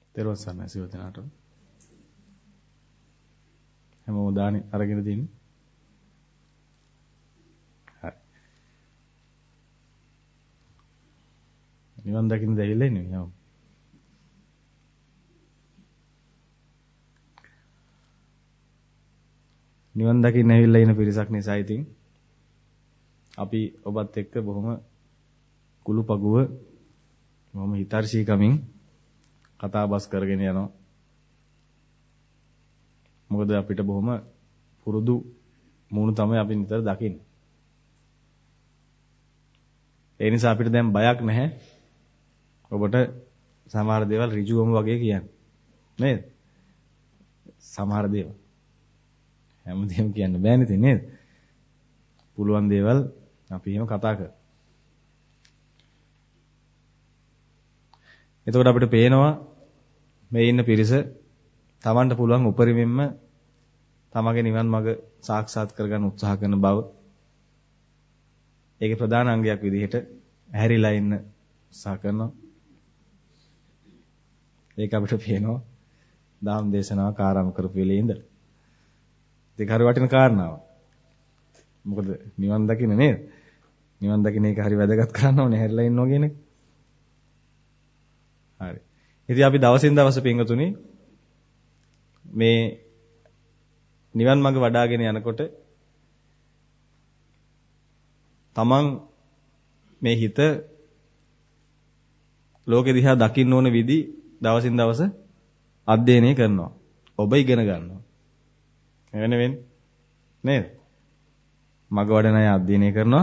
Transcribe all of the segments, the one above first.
තෙරුවන් සරණයි සියලු දෙනාට. හැමෝම දානි අරගෙන තින්නේ. හරි. නිවන් දකින්න දැවිලා ඉන්නේ නේද? නිවන් දකින්න ඇවිල්ලා ඉන්න පිරිසක් නිසා ඉතින් අපි ඔබත් එක්ක බොහොම කුළුපගුව බොහොම හිතර්ශීකමින් කතා බස් කරගෙන යනවා. මොකද අපිට බොහොම පුරුදු මූණු තමයි අපි නිතර දකින්නේ. ඒ නිසා අපිට දැන් බයක් නැහැ. ඔබට සමහර දේවල් ඍජුවම වගේ කියන්නේ. නේද? සමහර දේවල් හැමදේම කියන්න බෑනේ ඉතින් නේද? පුළුවන් දේවල් අපි එහෙම කතා කරමු. එතකොට අපිට පේනවා මේ ඉන්න පිරිස Tamanට පුළුවන් උපරිමයෙන්ම තමගේ නිවන් මඟ සාක්ෂාත් කරගන්න උත්සාහ කරන බව. ඒකේ ප්‍රධාන අංගයක් විදිහට ඇහැරිලා ඉන්න උත්සාහ කරනවා. ඒක අපිට පේනවා ධම්ම දේශනාවක් ආරම්භ කරපු වෙලේ ඉඳලා. ඒක හරි වටින කාරණාවක්. මොකද නිවන් දකින්න නේද? නිවන් දකින්න එක හරි වැදගත් කරන්න ඕනේ ඇහැරිලා ඉන්නවා කියන එක. හරි. ඉතින් අපි දවසින් දවස පින්වතුනි මේ නිවන් මඟ වඩාගෙන යනකොට තමන් මේ හිත ලෝකෙ දිහා දකින්න ඕන විදි දවසින් දවස අධ්‍යයනය කරනවා. ඔබ ඉගෙන ගන්නවා. එවන වෙන්නේ නේද? මඟ වඩන අය අධ්‍යයනය කරනවා.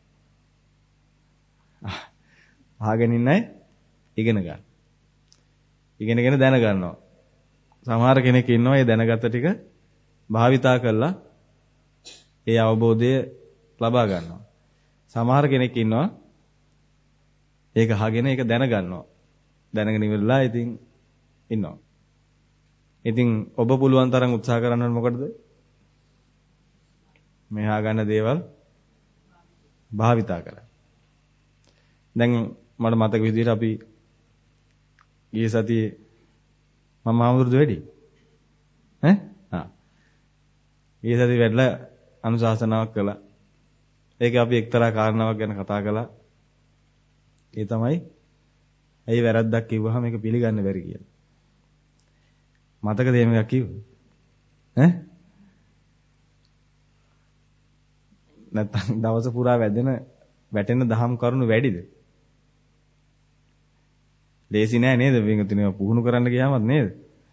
අහගෙන ඉන්න අය ඉගෙන ගන්න. ඉගෙනගෙන දැන ගන්නවා. සමහර කෙනෙක් ඉන්නවා ඒ දැනගත්ත ටික භාවිතා කරලා ඒ අවබෝධය ලබා ගන්නවා. සමහර කෙනෙක් ඉන්නවා ඒක අහගෙන ඒක දැන ගන්නවා. දැනගෙන ඉවරලා ඉතින් ඉන්නවා. ඉතින් ඔබ පුළුවන් තරම් උත්සාහ කරන්න ඕනේ මොකටද? මේ අහගන්න දේවල් භාවිතා කරන්න. දැන් මට මතක විදිහට අපි ගිය සතියේ මම ආමුරුදු වැඩි ඈ ගිය සතියේ වැඩලා අනුශාසනාවක් කළා. ඒක අපි එක්තරා කාරණාවක් ගැන කතා කළා. ඒ තමයි ඇයි වැරද්දක් කිව්වහම මේක පිළිගන්න බැරි කියලා. මතකද මේක කිව්වේ? ඈ නැත්තම් දවස පුරා වැටෙන දහම් කරුණු වැඩිද? ලේසි නෑ නේද? මේක පුහුණු කරන්න ගියාමත් නේද?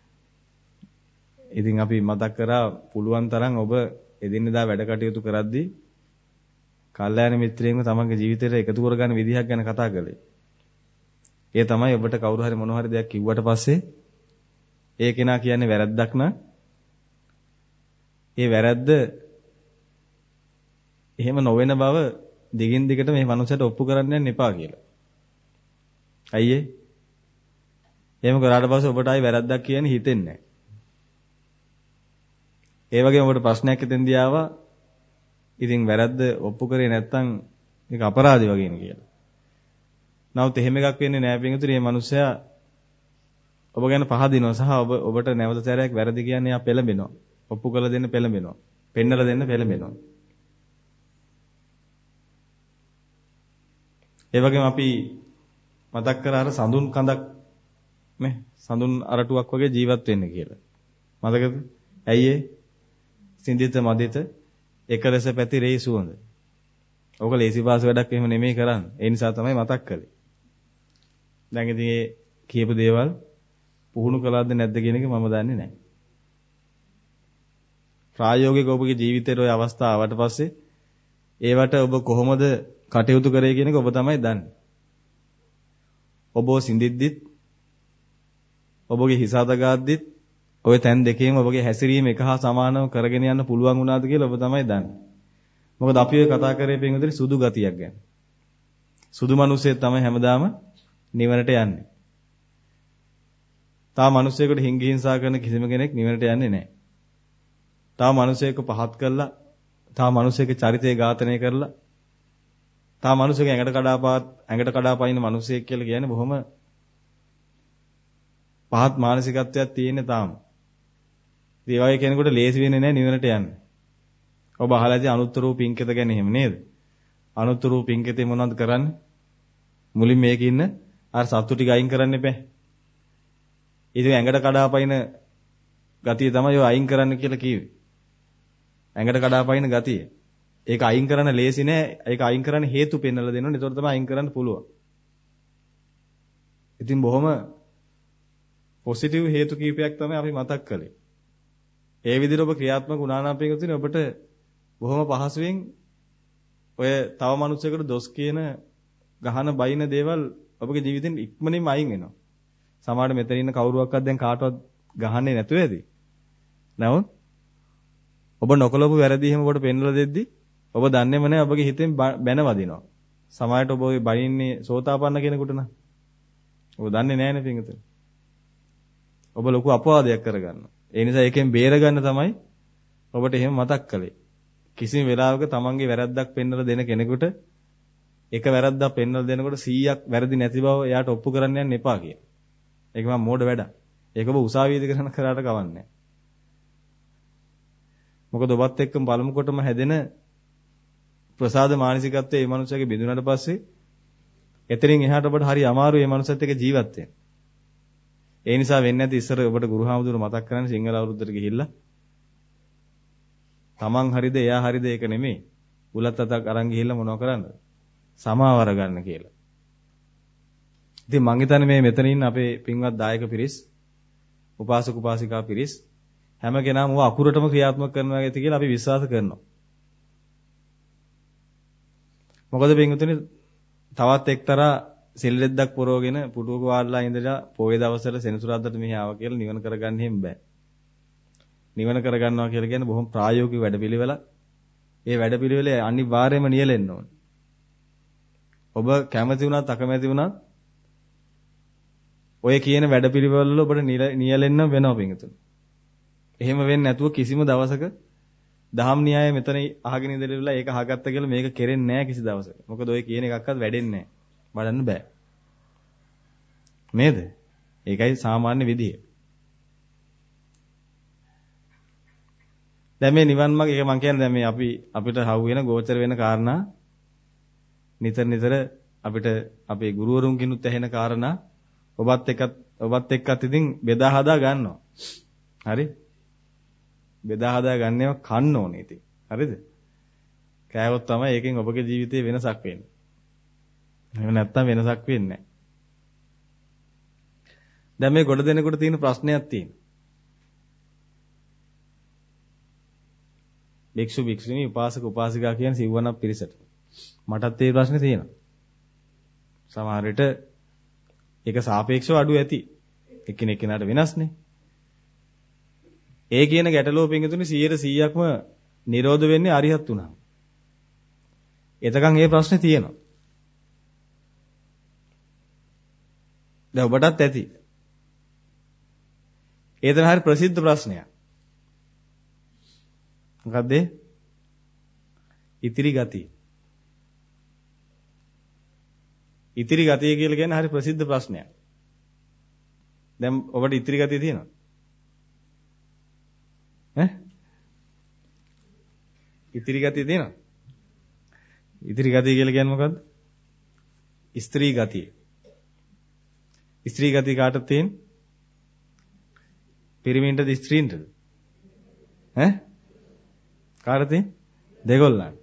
ඉතින් අපි මතක් කරා පුළුවන් තරම් ඔබ එදිනෙදා වැඩ කටයුතු කරද්දී කල්යාණ මිත්‍රයෙක්ව තමන්ගේ ජීවිතේට එකතු කරගන්න විදිහක් ගැන කතා කළේ. ඒ තමයි ඔබට කවුරු හරි මොන හරි දෙයක් කිව්වට පස්සේ ඒ කෙනා කියන්නේ වැරද්දක් නම් ඒ වැරද්ද එහෙම නොවන බව දිගින් දිගට මේ මනුස්සයට ඔප්පු කරන්න යන්න එපා කියලා. අයියේ එහෙම කරාට පස්සේ ඔබට ආයි වැරද්දක් කියන්නේ හිතෙන්නේ නැහැ. ඒ වගේම ඔබට ප්‍රශ්නයක් හිතෙන්දී ආවා. ඉතින් වැරද්ද ඔප්පු කරේ නැත්නම් ඒක අපරාධي වගේ නේ කියලා. නමුත් එහෙම එකක් වෙන්නේ නැහැ පිටුතුරේ මේ මිනිස්සයා ඔබ ගැන පහදිනවා සහ ඔබට නැවත සැරයක් වැරදි කියන්නේ යා පෙළඹෙනවා. ඔප්පු කරලා දෙන්න පෙළඹෙනවා. පෙන්නලා දෙන්න පෙළඹෙනවා. ඒ වගේම අපි මතක් කරා අර සඳුන් කඳක් නේ සඳුන් අරටුවක් වගේ ජීවත් වෙන්න කියලා. මතකද? ඇයි ඒ? සින්දිත මදිත එකලස පැති රේ සුවඳ. ඕක ලේසි පාස් වැඩක් එහෙම නෙමෙයි කරන්නේ. ඒ නිසා තමයි මතක් කළේ. දැන් ඉතින් මේ කියපු දේවල් පුහුණු කළාද නැද්ද කියන එක මම දන්නේ නැහැ. ප්‍රායෝගිකව ඔබගේ ජීවිතේට ওই අවස්ථාව ආවට පස්සේ ඒවට ඔබ කොහොමද කටයුතු කරේ කියන එක ඔබ තමයි දන්නේ. ඔබ සිඳිද්දිත් ඔබගේ හිස අත ගාද්දිත් ඔය තැන් දෙකේම ඔබගේ හැසිරීම එක හා සමානව කරගෙන යන්න පුළුවන් වුණාද කියලා ඔබ තමයි දන්නේ. මොකද අපි ඔය කතා කරේ පින්වතුනි සුදු ගතියක් ගැන. සුදු මිනිස්සෙක් තමයි හැමදාම නිවනට යන්නේ. තා මිනිස්සෙකුට හිංගි හිංසා කරන කිසිම කෙනෙක් නිවනට යන්නේ නැහැ. තා මිනිස්සෙක්ව පහත් කරලා, තා මිනිස්සෙක්ගේ චරිතය ඝාතනය කරලා, තා මිනිස්සෙක්ගේ ඇඟට කඩාපයින් මිනිස්සෙක් කියලා කියන්නේ බොහොම පහත් මානසිකත්වයක් තියෙන තාම. ඒ වගේ කෙනෙකුට ලේසි වෙන්නේ නැහැ නිවනට යන්න. ඔබ අහලා ඇති අනුත්තර වූ පින්කෙත ගැන එහෙම නේද? අනුත්තර වූ පින්කෙතේ මොනවද කරන්නේ? මුලින් මේකේ ඉන්න අර සත්තු ටික අයින් කරන්න එපා. ඉතින් ඇඟට කඩාපයින් ගතිය තමයි ඔය අයින් කරන්න කියලා කිව්වේ. ඇඟට කඩාපයින් ගතිය. ඒක අයින් කරන්න ලේසි නෑ. ඒක අයින් කරන්න හේතු පෙන්වලා දෙනවනේ. ඒතකොට තමයි අයින් කරන්න පුළුවන්. ඉතින් බොහොම පොසිටිව් හේතු කීපයක් තමයි අපි මතක් කළේ. ඒ විදිහට ඔබ ක්‍රියාත්මක වුණා නම් පිටුතුනේ ඔබට බොහොම පහසුවෙන් ඔය තව මිනිස්සුෙකුට දොස් කියන ගහන බයින දේවල් ඔබගේ ජීවිතෙන් ඉක්මනින්ම අයින් වෙනවා. සමහරවිට මෙතන ඉන්න කවුරුවක්වත් දැන් කාටවත් ගහන්නේ නැතුව ඇති. නමුත් ඔබ නොකලපු වැරදි එහෙම ඔබට පෙන්වලා දෙද්දි ඔබ දන්නේම නැහැ ඔබගේ හිතෙන් බැන වදිනවා. සමහරවිට ඔබ ඔය බයින්නේ සෝතාපන්න කෙනෙකුට නම් ඔබ දන්නේ නැහැනේ පිටුතුනේ. ඔබ ලොකු අපවාදයක් කරගන්නවා. ඒ නිසා ඒකෙන් බේරගන්න තමයි ඔබට එහෙම මතක් කළේ. කිසිම වෙලාවක තමන්ගේ වැරද්දක් පෙන්වලා දෙන කෙනෙකුට එක වැරද්දක් පෙන්වලා දෙනකොට 100ක් වැරදි නැති බව එයාට ඔප්පු කරන්න යන්න එපා කියන. ඒක මම මෝඩ වැඩක්. ඒක ඔබ උසාවියේදී කරන කරාට කවන්නේ. මොකද ඔබත් එක්කම පළමු කොටම හැදෙන ප්‍රසාද මානසිකත්වයේ මේ මනුස්සයාගේ බිඳුනට පස්සේ එතනින් එහාට ඔබට හරි අමාරුයි මේ මනුස්සයත් එක්ක ජීවත් වෙන්න. ඒ නිසා වෙන්නේ නැති ඉස්සර ඔබට ගුරුහාමුදුරු මතක් කරන්නේ සිංහල අවුරුද්දට ගිහිල්ලා තමන් හරිද එයා හරිද ඒක නෙමෙයි. උලත් අතක් අරන් ගිහිල්ලා මොනව කරන්නද? සමාවර ගන්න කියලා. ඉතින් මං හිතන්නේ මේ මෙතන ඉන්න අපේ පින්වත් දායක පිරිස්, උපාසක උපාසිකා පිරිස් හැම කෙනාම ඔය අකුරටම ක්‍රියාත්මක කරනවා ඇති කියලා අපි විශ්වාස කරනවා. මොකද පින්වතුනි තවත් එක්තරා සිල් රෙද්දක් පොරවගෙන පුටුවක වාඩිලා ඉඳලා පොයේ දවසට සෙනසුරාදාට මෙහි ආවා කියලා නිවන කරගන්න හැම බෑ. නිවන කරගන්නවා කියලා කියන්නේ බොහොම ප්‍රායෝගික වැඩපිළිවෙලක්. ඒ වැඩපිළිවෙලේ අනිවාර්යයෙන්ම නියැලෙන්න ඕනේ. ඔබ කැමති වුණත් අකමැති වුණත් ඔය කියන වැඩපිළිවෙල වල ඔබට නියැලෙන්න වෙනවා පිටුතුනි. එහෙම වෙන්නේ නැතුව කිසිම දවසක දහම් න්‍යාය මෙතන අහගෙන ඉඳලා ඒක අහගත්ත කියලා මේක කෙරෙන්නේ නැහැ කිසි දවසක. මොකද ඔය කියන එකක්වත් වැඩෙන්නේ නැහැ. බලන්න බෑ. නේද? ඒකයි සාමාන්‍ය විදිය. දැන් මේ නිවන් මාර්ග ඒක මම කියන්නේ දැන් මේ අපිට හවු වෙන ගෝචර වෙන කාරණා නිතර අපිට අපේ ගුරුවරුන්කිනුත් ඇහෙන කාරණා ඔබත් එක්කත් ඉතින් බෙදා හදා ගන්නවා. හරි? බෙදා හදා ගන්නේව කන්න ඕනේ ඉතින්. හරිද? කෑවොත් තමයි ඒකෙන් ඔබගේ ජීවිතේ වෙනසක් වෙන්නේ. එහෙම නැත්තම් වෙනසක් වෙන්නේ නැහැ. දැන් මේ ගොඩ දෙනෙකුට තියෙන ප්‍රශ්නයක් තියෙනවා. භික්ෂු භික්ෂුණී උපාසක උපාසිකා කියන සිව්වනක් පිරිසට. මටත් ඒ ප්‍රශ්නේ තියෙනවා. සමහර විට ඒක සාපේක්ෂව අඩු ඇති. එකිනෙක කෙනාට වෙනස්නේ. ඒ කියන ගැටලුව පිංගුතුනි 100%ක්ම නිරෝධ වෙන්නේ අරිහත් උනහම. එතකන් මේ ප්‍රශ්නේ තියෙනවා. දැන් ඔබටත් ඇති. ඒ තමයි හරි ප්‍රසිද්ධ ප්‍රශ්නයක්. මොකද්ද? ඉතිරි ගතිය. ඉතිරි ගතිය කියලා කියන්නේ හරි ප්‍රසිද්ධ ප්‍රශ්නයක්. දැන් ඔබට ඉතිරි ගතිය තියෙනවද? ඉතිරි ගතිය තියෙනවද? ඉතිරි ගතිය කියලා කියන්නේ මොකද්ද? ස්ත්‍රී ගතිය. ස්ත්‍රී ගතිය කාටද තියෙන්නේ? පිරිමින්ටද ස්ත්‍රීන්ටද? කාටද? දෙගොල්ලන්ට.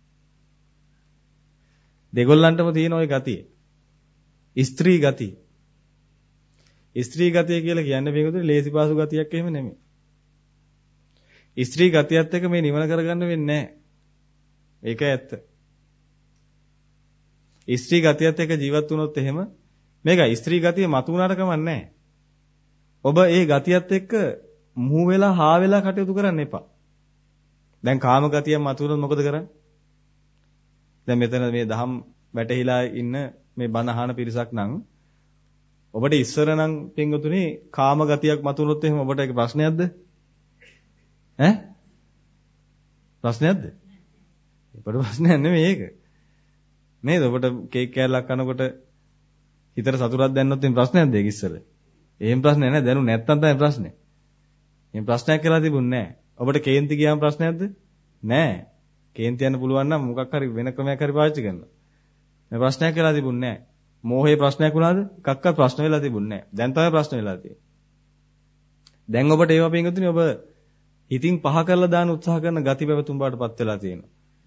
දෙගොල්ලන්ටම තියෙන ওই ගතිය. ස්ත්‍රී ගතිය. ස්ත්‍රී ගතිය කියලා කියන්නේ මේකද ලේසි පාසු ගතියක් එහෙම නෙමෙයි. ස්ත්‍රී ගතියත් එක්ක මේ නිවන කරගන්න වෙන්නේ නැහැ. ඒක ඇත්ත. ස්ත්‍රී ගතියත් එක්ක ජීවත් වුණොත් එහෙම මේක ස්ත්‍රී ගතිය මතු වුණාට කමක් නැහැ. ඔබ ඒ ගතියත් එක්ක මුහු වෙලා හා වෙලා කටයුතු කරන්න එපා. දැන් කාම ගතියක් මතු වුණොත් මොකද කරන්නේ? දැන් මෙතන මේ දහම් වැටහිලා ඉන්න මේ බණ අහන පිරිසක් නම් ඔබට ඉස්සර නම් පින්වතුනි කාම ගතියක් මතු වුණොත් එහෙම ඔබට ඒක ප්‍රශ්නයක්ද? ප්‍රශ්නයක්ද? ඒකට ප්‍රශ්නයක් නෙමෙයි ඒක. නේද? ඔබට කේක් කෑල්ලක් කනකොට හිතට සතුටක් දැන්නොත් එම් ප්‍රශ්නයක්ද ඒක ඉස්සර? එහෙම ප්‍රශ්නයක් නැහැ. දැනු නැත්තම් තමයි ප්‍රශ්නේ. එහෙම ප්‍රශ්නයක් කියලා තිබුණේ නැහැ. ඔබට කේන්ති ගියාම ප්‍රශ්නයක්ද? නැහැ. කේන්ති යන්න පුළුවන් නම් මොකක් හරි වෙන ක්‍රමයක් හරි පාවිච්චි කරනවා. මේ ප්‍රශ්නයක් කියලා තිබුණේ නැහැ. මෝහේ ප්‍රශ්නයක් වුණාද? එකක්වත් ප්‍රශ්න වෙලා තිබුණේ නැහැ. දැන් තමයි ප්‍රශ්න වෙලා තියෙන්නේ. දැන් ඔබට ඒවා පින්ගතුනි ඔබ හිතින් පහ කරලා දාන උත්සාහ කරන ගති පැවතුම් බාටපත් වෙලා තියෙනවා.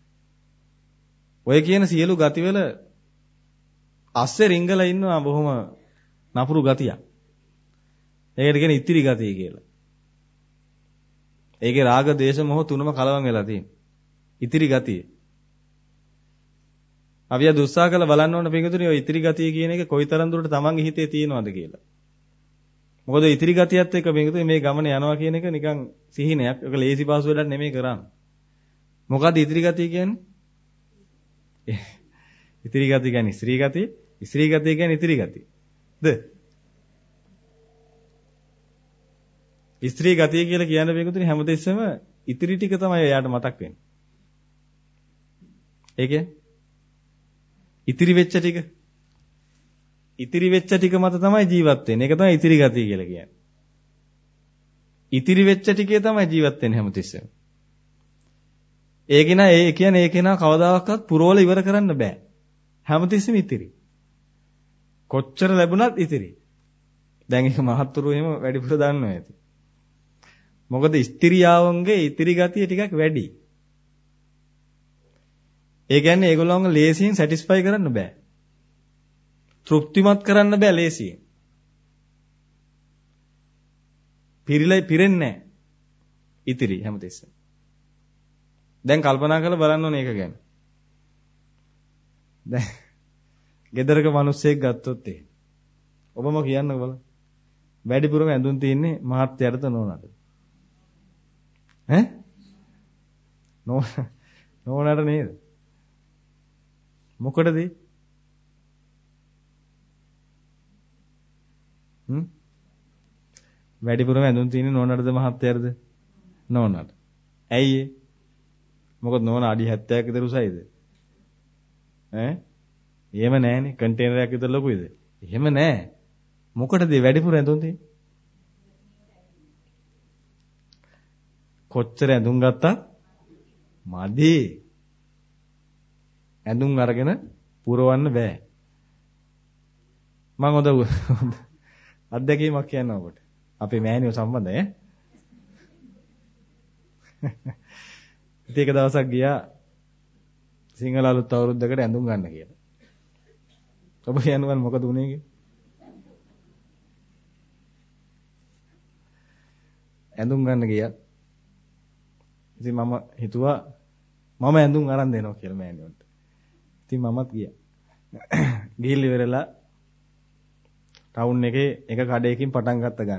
ඔය කියන සියලු ගතිවල අස්සේ රිංගලා ඉන්නවා බොහොම නපුරු ගතියක්. ඒකට කියන්නේ ඉතිරි ගතිය කියලා. ඒකේ රාග, දේශ, මොහ තුනම කලවම් වෙලා තියෙනවා. ඉතිරි ගතිය. අපි දුස්සා කරලා බලන්න ඕන පිටුතුනේ ඔය ඉතිරි ගතිය කියන එක කොයිතරම් දුරට තමන්ගේ හිතේ තියෙනවද කියලා. මොකද ඉතිරි ගතියත් එක්ක පිටුතුනේ මේ ගමන යනවා කියන එක නිකන් සිහිනයක්. ඒක ලේසි පාසු වෙලක් නෙමෙයි කරන්නේ. මොකද්ද ඉතිරි ගතිය කියන්නේ? ඉතිරි ගතිය කියන්නේ ස්ත්‍රී ගතිය. ස්ත්‍රී ගතිය කියන්නේ ඉතිරි ගතිය. ද? ස්ත්‍රී ගතිය කියලා කියන පිටුතුනේ හැමදෙස්සම ඉතිරි ටික තමයි එයාට මතක් වෙන්නේ. ඒ කියන්නේ ඉතිරි වෙච්ච ටික. ඉතිරි වෙච්ච ටික මත තමයි ජීවත් වෙන්නේ. ඒක තමයි ඉතිරි ගතිය කියලා කියන්නේ. ඉතිරි වෙච්ච ටිකේ තමයි ජීවත් වෙන්නේ හැමතිස්සෙම. ඒක නා ඒ කියන්නේ ඒක නා කවදාකවත් පුරවල ඉවර කරන්න බෑ. හැමතිස්සෙම ඉතිරි. කොච්චර ලැබුණත් ඉතිරි. දැන් ඒක මහත්තුරු එහෙම වැඩිපුර දන්නවා ඇති. මොකද ස්ත්‍රියාවන්ගේ ඉතිරි ගතිය ටිකක් වැඩි. ඒ කියන්නේ ඒගොල්ලෝන්ව ලේසියෙන් සැටිස්ෆයි කරන්න බෑ. තෘප්තිමත් කරන්න බෑ ලේසියෙන්. පිරෙන්නේ නැහැ. ඉතිරි හැමතිස්සෙම. දැන් කල්පනා කරලා බලන්න ඕනේ ඒක ගැන. දැන් ගෙදරක මිනිස්සෙක් ගත්තොත් ඔබම කියන්නකෝ බලන්න. වැඩිපුරම ඇඳුම් තියන්නේ මහත්යටද නෝනාට? ඈ? නෝනාට නේද? මොකටද? වැඩිපුරම ඇඳුම් තියන්නේ නෝනාටද මහත්යටද? නෝනාට. ඇයි ඒ? මොකද නෝනා අඩි 70ක් විතර උසයිද? ඈ? එහෙම නැහනේ. කන්ටේනරයක් විතර ලොකුයිද? එහෙම නැහැ. මොකටද වැඩිපුර ඇඳුම් තියන්නේ? කොච්චර ඇඳුම් ගත්තා? මදි. ඇඳුම් අරගෙන පුරවන්න බෑ. මම හොඳ අත්දැකීමක් කියන්නම් ඔබට. අපේ මෑණියෝ සම්බන්ධ ඈ. ඉතින් එක දවසක් ගියා සිංහල අලුත් අවුරුද්දකට ඇඳුම් ගන්න කියලා. ඔබ කියනවා මොකද උනේ කියලා? ඇඳුම් ගන්න ගියා. ඉතින් මම හිතුවා මම ඇඳුම් අරන් දෙනවා කියලා මෑණියන්ට. ඉතින් මමත් ගියා. ගිහිල්ලා ඉවරලා ටවුන් එකේ එක කඩේකින් පටන් ගත්ත ගන්න.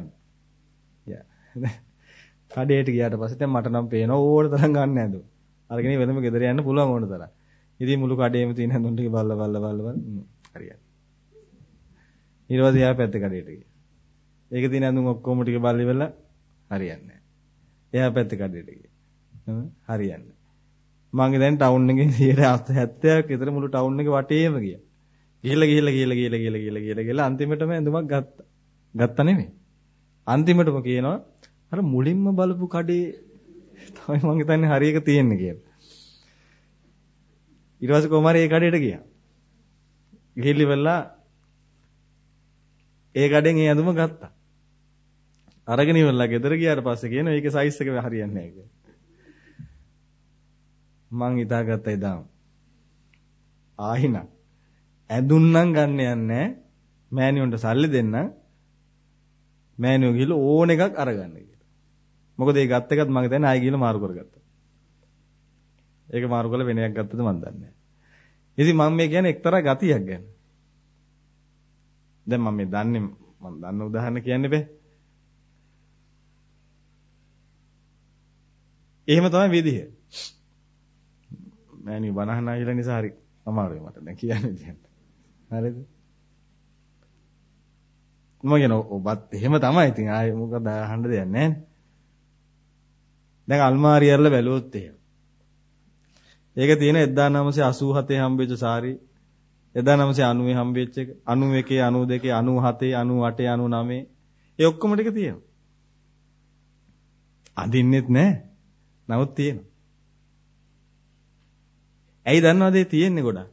කඩේට ගියාට පස්සේ දැන් මට නම් පේනවා ඕන තරම් ගන්න ඇඳුම්. අරගෙන වෙනම ගෙදර යන්න පුළුවන් ඕන තරම්. ඉතින් මුළු කඩේම තියෙන ඇඳුම් ටික බලලා හරියට. ඊට පස්සේ එයා පැත්ත කඩේට ගියා. ඒකේ තියෙන ඇඳුම් ඔක්කොම ටික බලලා ඉවරලා හරියන්නේ නැහැ. එයා පැත්ත කඩේට ගියා. හරියන්නේ. මම දැන් ටවුන් එකේ 70ක් විතර මුළු ටවුන් එක වටේම ගියා. ගිහිල්ලා අන්තිමටම ඇඳුමක් ගත්තා. ගත්තා නෙමෙයි. අන්තිමටම කියනවා අර මුලින්ම බලපු කඩේ තමයි මං හිතන්නේ හරි එක තියෙන්නේ කියලා. ඊට පස්සේ කොහමද ඒ කඩේට ගියා. ගිහිල්ලා ඒ කඩෙන් ඒ ඇඳුම ගත්තා. අරගෙන ඉවරලා ගෙදර ගියාට පස්සේ කියනවා මේකේ සයිස් එක හරියන්නේ නැහැ කියලා. මං හිතාගත්තා ඉදාම. ආහිනා ඇඳුම් නම් ගන්න යන්නේ මෑණියොන්ට සල්ලි දෙන්න මෑණියෝ ගිහලා ඕන එකක් අරගන්න කියලා. මොකද ඒ ගත්ත එකත් මම දැන් ආයෙ ගිහලා මාරු කරගත්තා. ඒක මාරු කරලා වෙන එකක් ගත්තද මන් දන්නේ නැහැ. ඉතින් මම මේ කියන්නේ එක්තරා ගතියක් ගැන. දැන් මම මේ දන්නේ මම දන්න උදාහරණ කියන්න බෑ. එහෙම තමයි විදිහ. මෑණියෝ බනහන ආවිලා නිසා හරි අමාරුයි මට දැන් කියන්න විදිහට. හරිද? මම කියන ඔබත් එහෙම තමයි. ඉතින් ආයේ මොකද අහන්න දෙයක් නැහැ. දැන් අල්මාරිය අරලා බැලුවොත් එහෙම. ඒක තියෙන 1987 හම්බෙච්ච සාරි 1990 හම්බෙච්ච එක 91 92 97 98 99 ඒ ඔක්කොම ටික තියෙනවා. අඳින්නෙත් නැහැ. නමුත් තියෙනවා. ඇයි දන්නවද ඒ තියෙන්නේ ගොඩක්?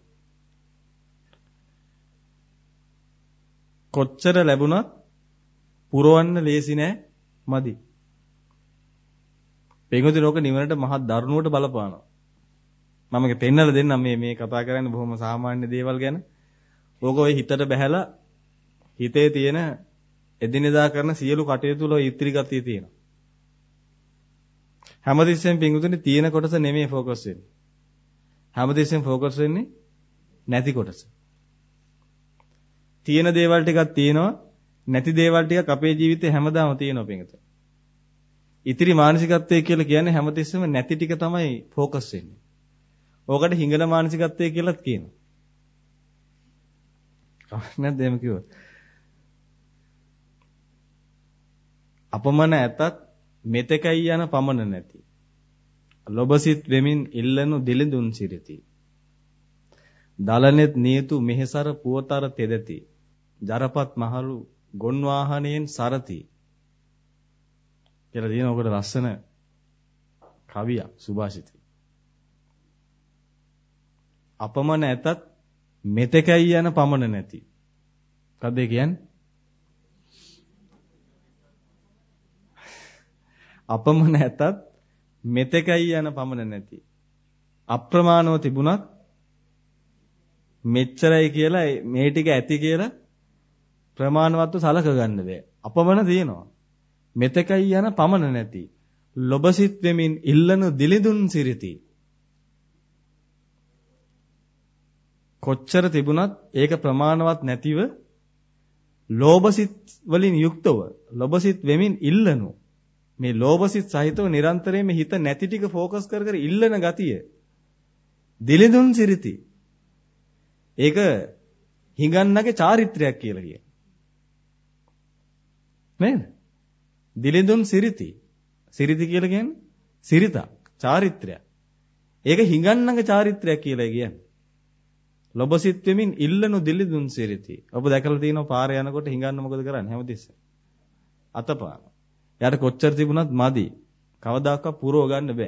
කොච්චර ලැබුණත් පුරවන්න ලේසි නෑ මදි. පෙඟුති ලෝක නිවනට මහත් දරුණුවට බලපානවා. මම මේක පෙන්නලා දෙන්නම් මේ කතා කරන්නේ බොහොම සාමාන්‍ය දේවල් ගැන. ඕක ඔය හිතට බැහැලා හිතේ තියෙන එදිනෙදා කරන සියලු කටයුතු වල ඉතිරි ගතිය තියෙනවා. හැමතිස්සෙම පෙඟුතුනේ තියෙන කොටස නෙමෙයි ફોකස් වෙන්නේ. හැමතිස්සෙම ફોකස් වෙන්නේ නැති කොටස. තියෙන දේවල් ටිකක් තියෙනවා නැති දේවල් ටිකක් අපේ ජීවිතේ හැමදාම තියෙනවා පිටත. ඉතිරි මානසිකත්වය කියලා කියන්නේ හැමතිස්සෙම නැති ටික තමයි ફોකස් වෙන්නේ. ඕකට හිඟන මානසිකත්වය කියලාත් කියනවා. නැත්නම් එහෙම කිව්වොත්. අපමණ ඇතත් මෙතකයි යන පමණ නැති. ලොබසිත වෙමින් ඉල්ලනු දිලිඳුන් සිරිති. දලනෙත් නියතු මෙහෙසර පුවතර තෙදති. ජරපත් මහලු ගොන් වාහනයෙන් සරති. කියලා දින ඔකට ලස්සන කවියක් සුභාෂිතයි. අපමණ ඇතත් මෙතකයි යන පමණ නැති. මොකද ඒ කියන්නේ? අපමණ ඇතත් මෙතකයි යන පමණ නැති. අප්‍රමාණව තිබුණත් මෙච්චරයි කියලා මේ ටික ඇති කියලා ප්‍රමාණවත්ව සලක ගන්න බෑ. අපමණ තියෙනවා. මෙතකයි යන පමණ නැති. ලොබසිත වෙමින් ඉල්ලනු දිලිඳුන් සිරිති. කොච්චර තිබුණත් ඒක ප්‍රමාණවත් නැතිව ලෝභසිත වලින් යුක්තව ලොබසිත වෙමින් ඉල්ලනු. මේ ලෝභසිත සහිතව නිරන්තරයෙන් හිත නැති ටික ફોකස් කර කර ඉල්ලන ගතිය. දිලිඳුන් සිරිති. ඒක හිඟන්නගේ චාරිත්‍රයක් කියලා කියනවා. නේද? දිලිඳුන් සිරිති. සිරිති කියලා කියන්නේ සිරිතක්, චාරිත්‍රයක්. ඒක හිඟන්නගේ චාරිත්‍රයක් කියලා කියන්නේ. ලොබසිත වෙමින් ඉල්ලනු දිලිඳුන් සිරිති. ඔබ දැකලා තියෙනවා පාරේ යනකොට හිඟන්න මොකද කරන්නේ හැමතිස්සෙම? අතපාන. යාට කොච්චර තිබුණත් මදි. කවදාකවත් පුරව ගන්න බෑ.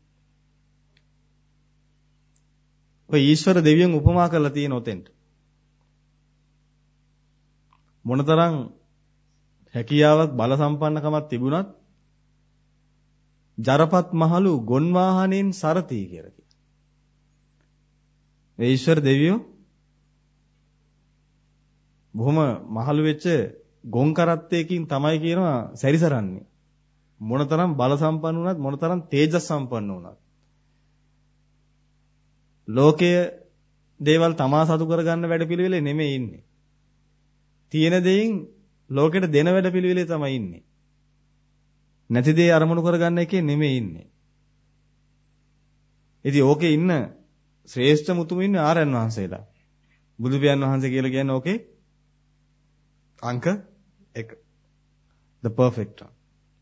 ඔය ඊශ්වර දෙවියන් උපමා කරලා තියෙන ඔතෙන්ට. මොනතරම් හැකියාවක් බල සම්පන්නකමක් තිබුණත් ජරපත් මහලු ගොන් වාහනෙන් සරති කියලා කියනවා. ඒ ඊශ්වර දෙවියෝ බොහොම මහලු වෙච්ච ගොන් කරත්තයකින් තමයි කියනවා සැරිසරන්නේ. මොනතරම් බල සම්පන්න වුණත් මොනතරම් තේජස් සම්පන්න වුණත් ලෝකයේ දේවල් තමා සතු කරගන්න වැඩපිළිවෙලේ නෙමෙයි ඉන්නේ. තියෙන දෙයින් ලෝකෙට දෙන වැඩපිළිවෙලේ තමයි ඉන්නේ. නැති දේ අරමුණු කරගන්න එකේ නෙමෙයි ඉන්නේ. ඉතින් ඕකේ ඉන්න ශ්‍රේෂ්ඨ මුතුම ඉන්නේ ආරයන් වහන්සේලා. බුදු පියාණන් වහන්සේ කියලා කියන්නේ ඕකේ අංක 1. The perfect one.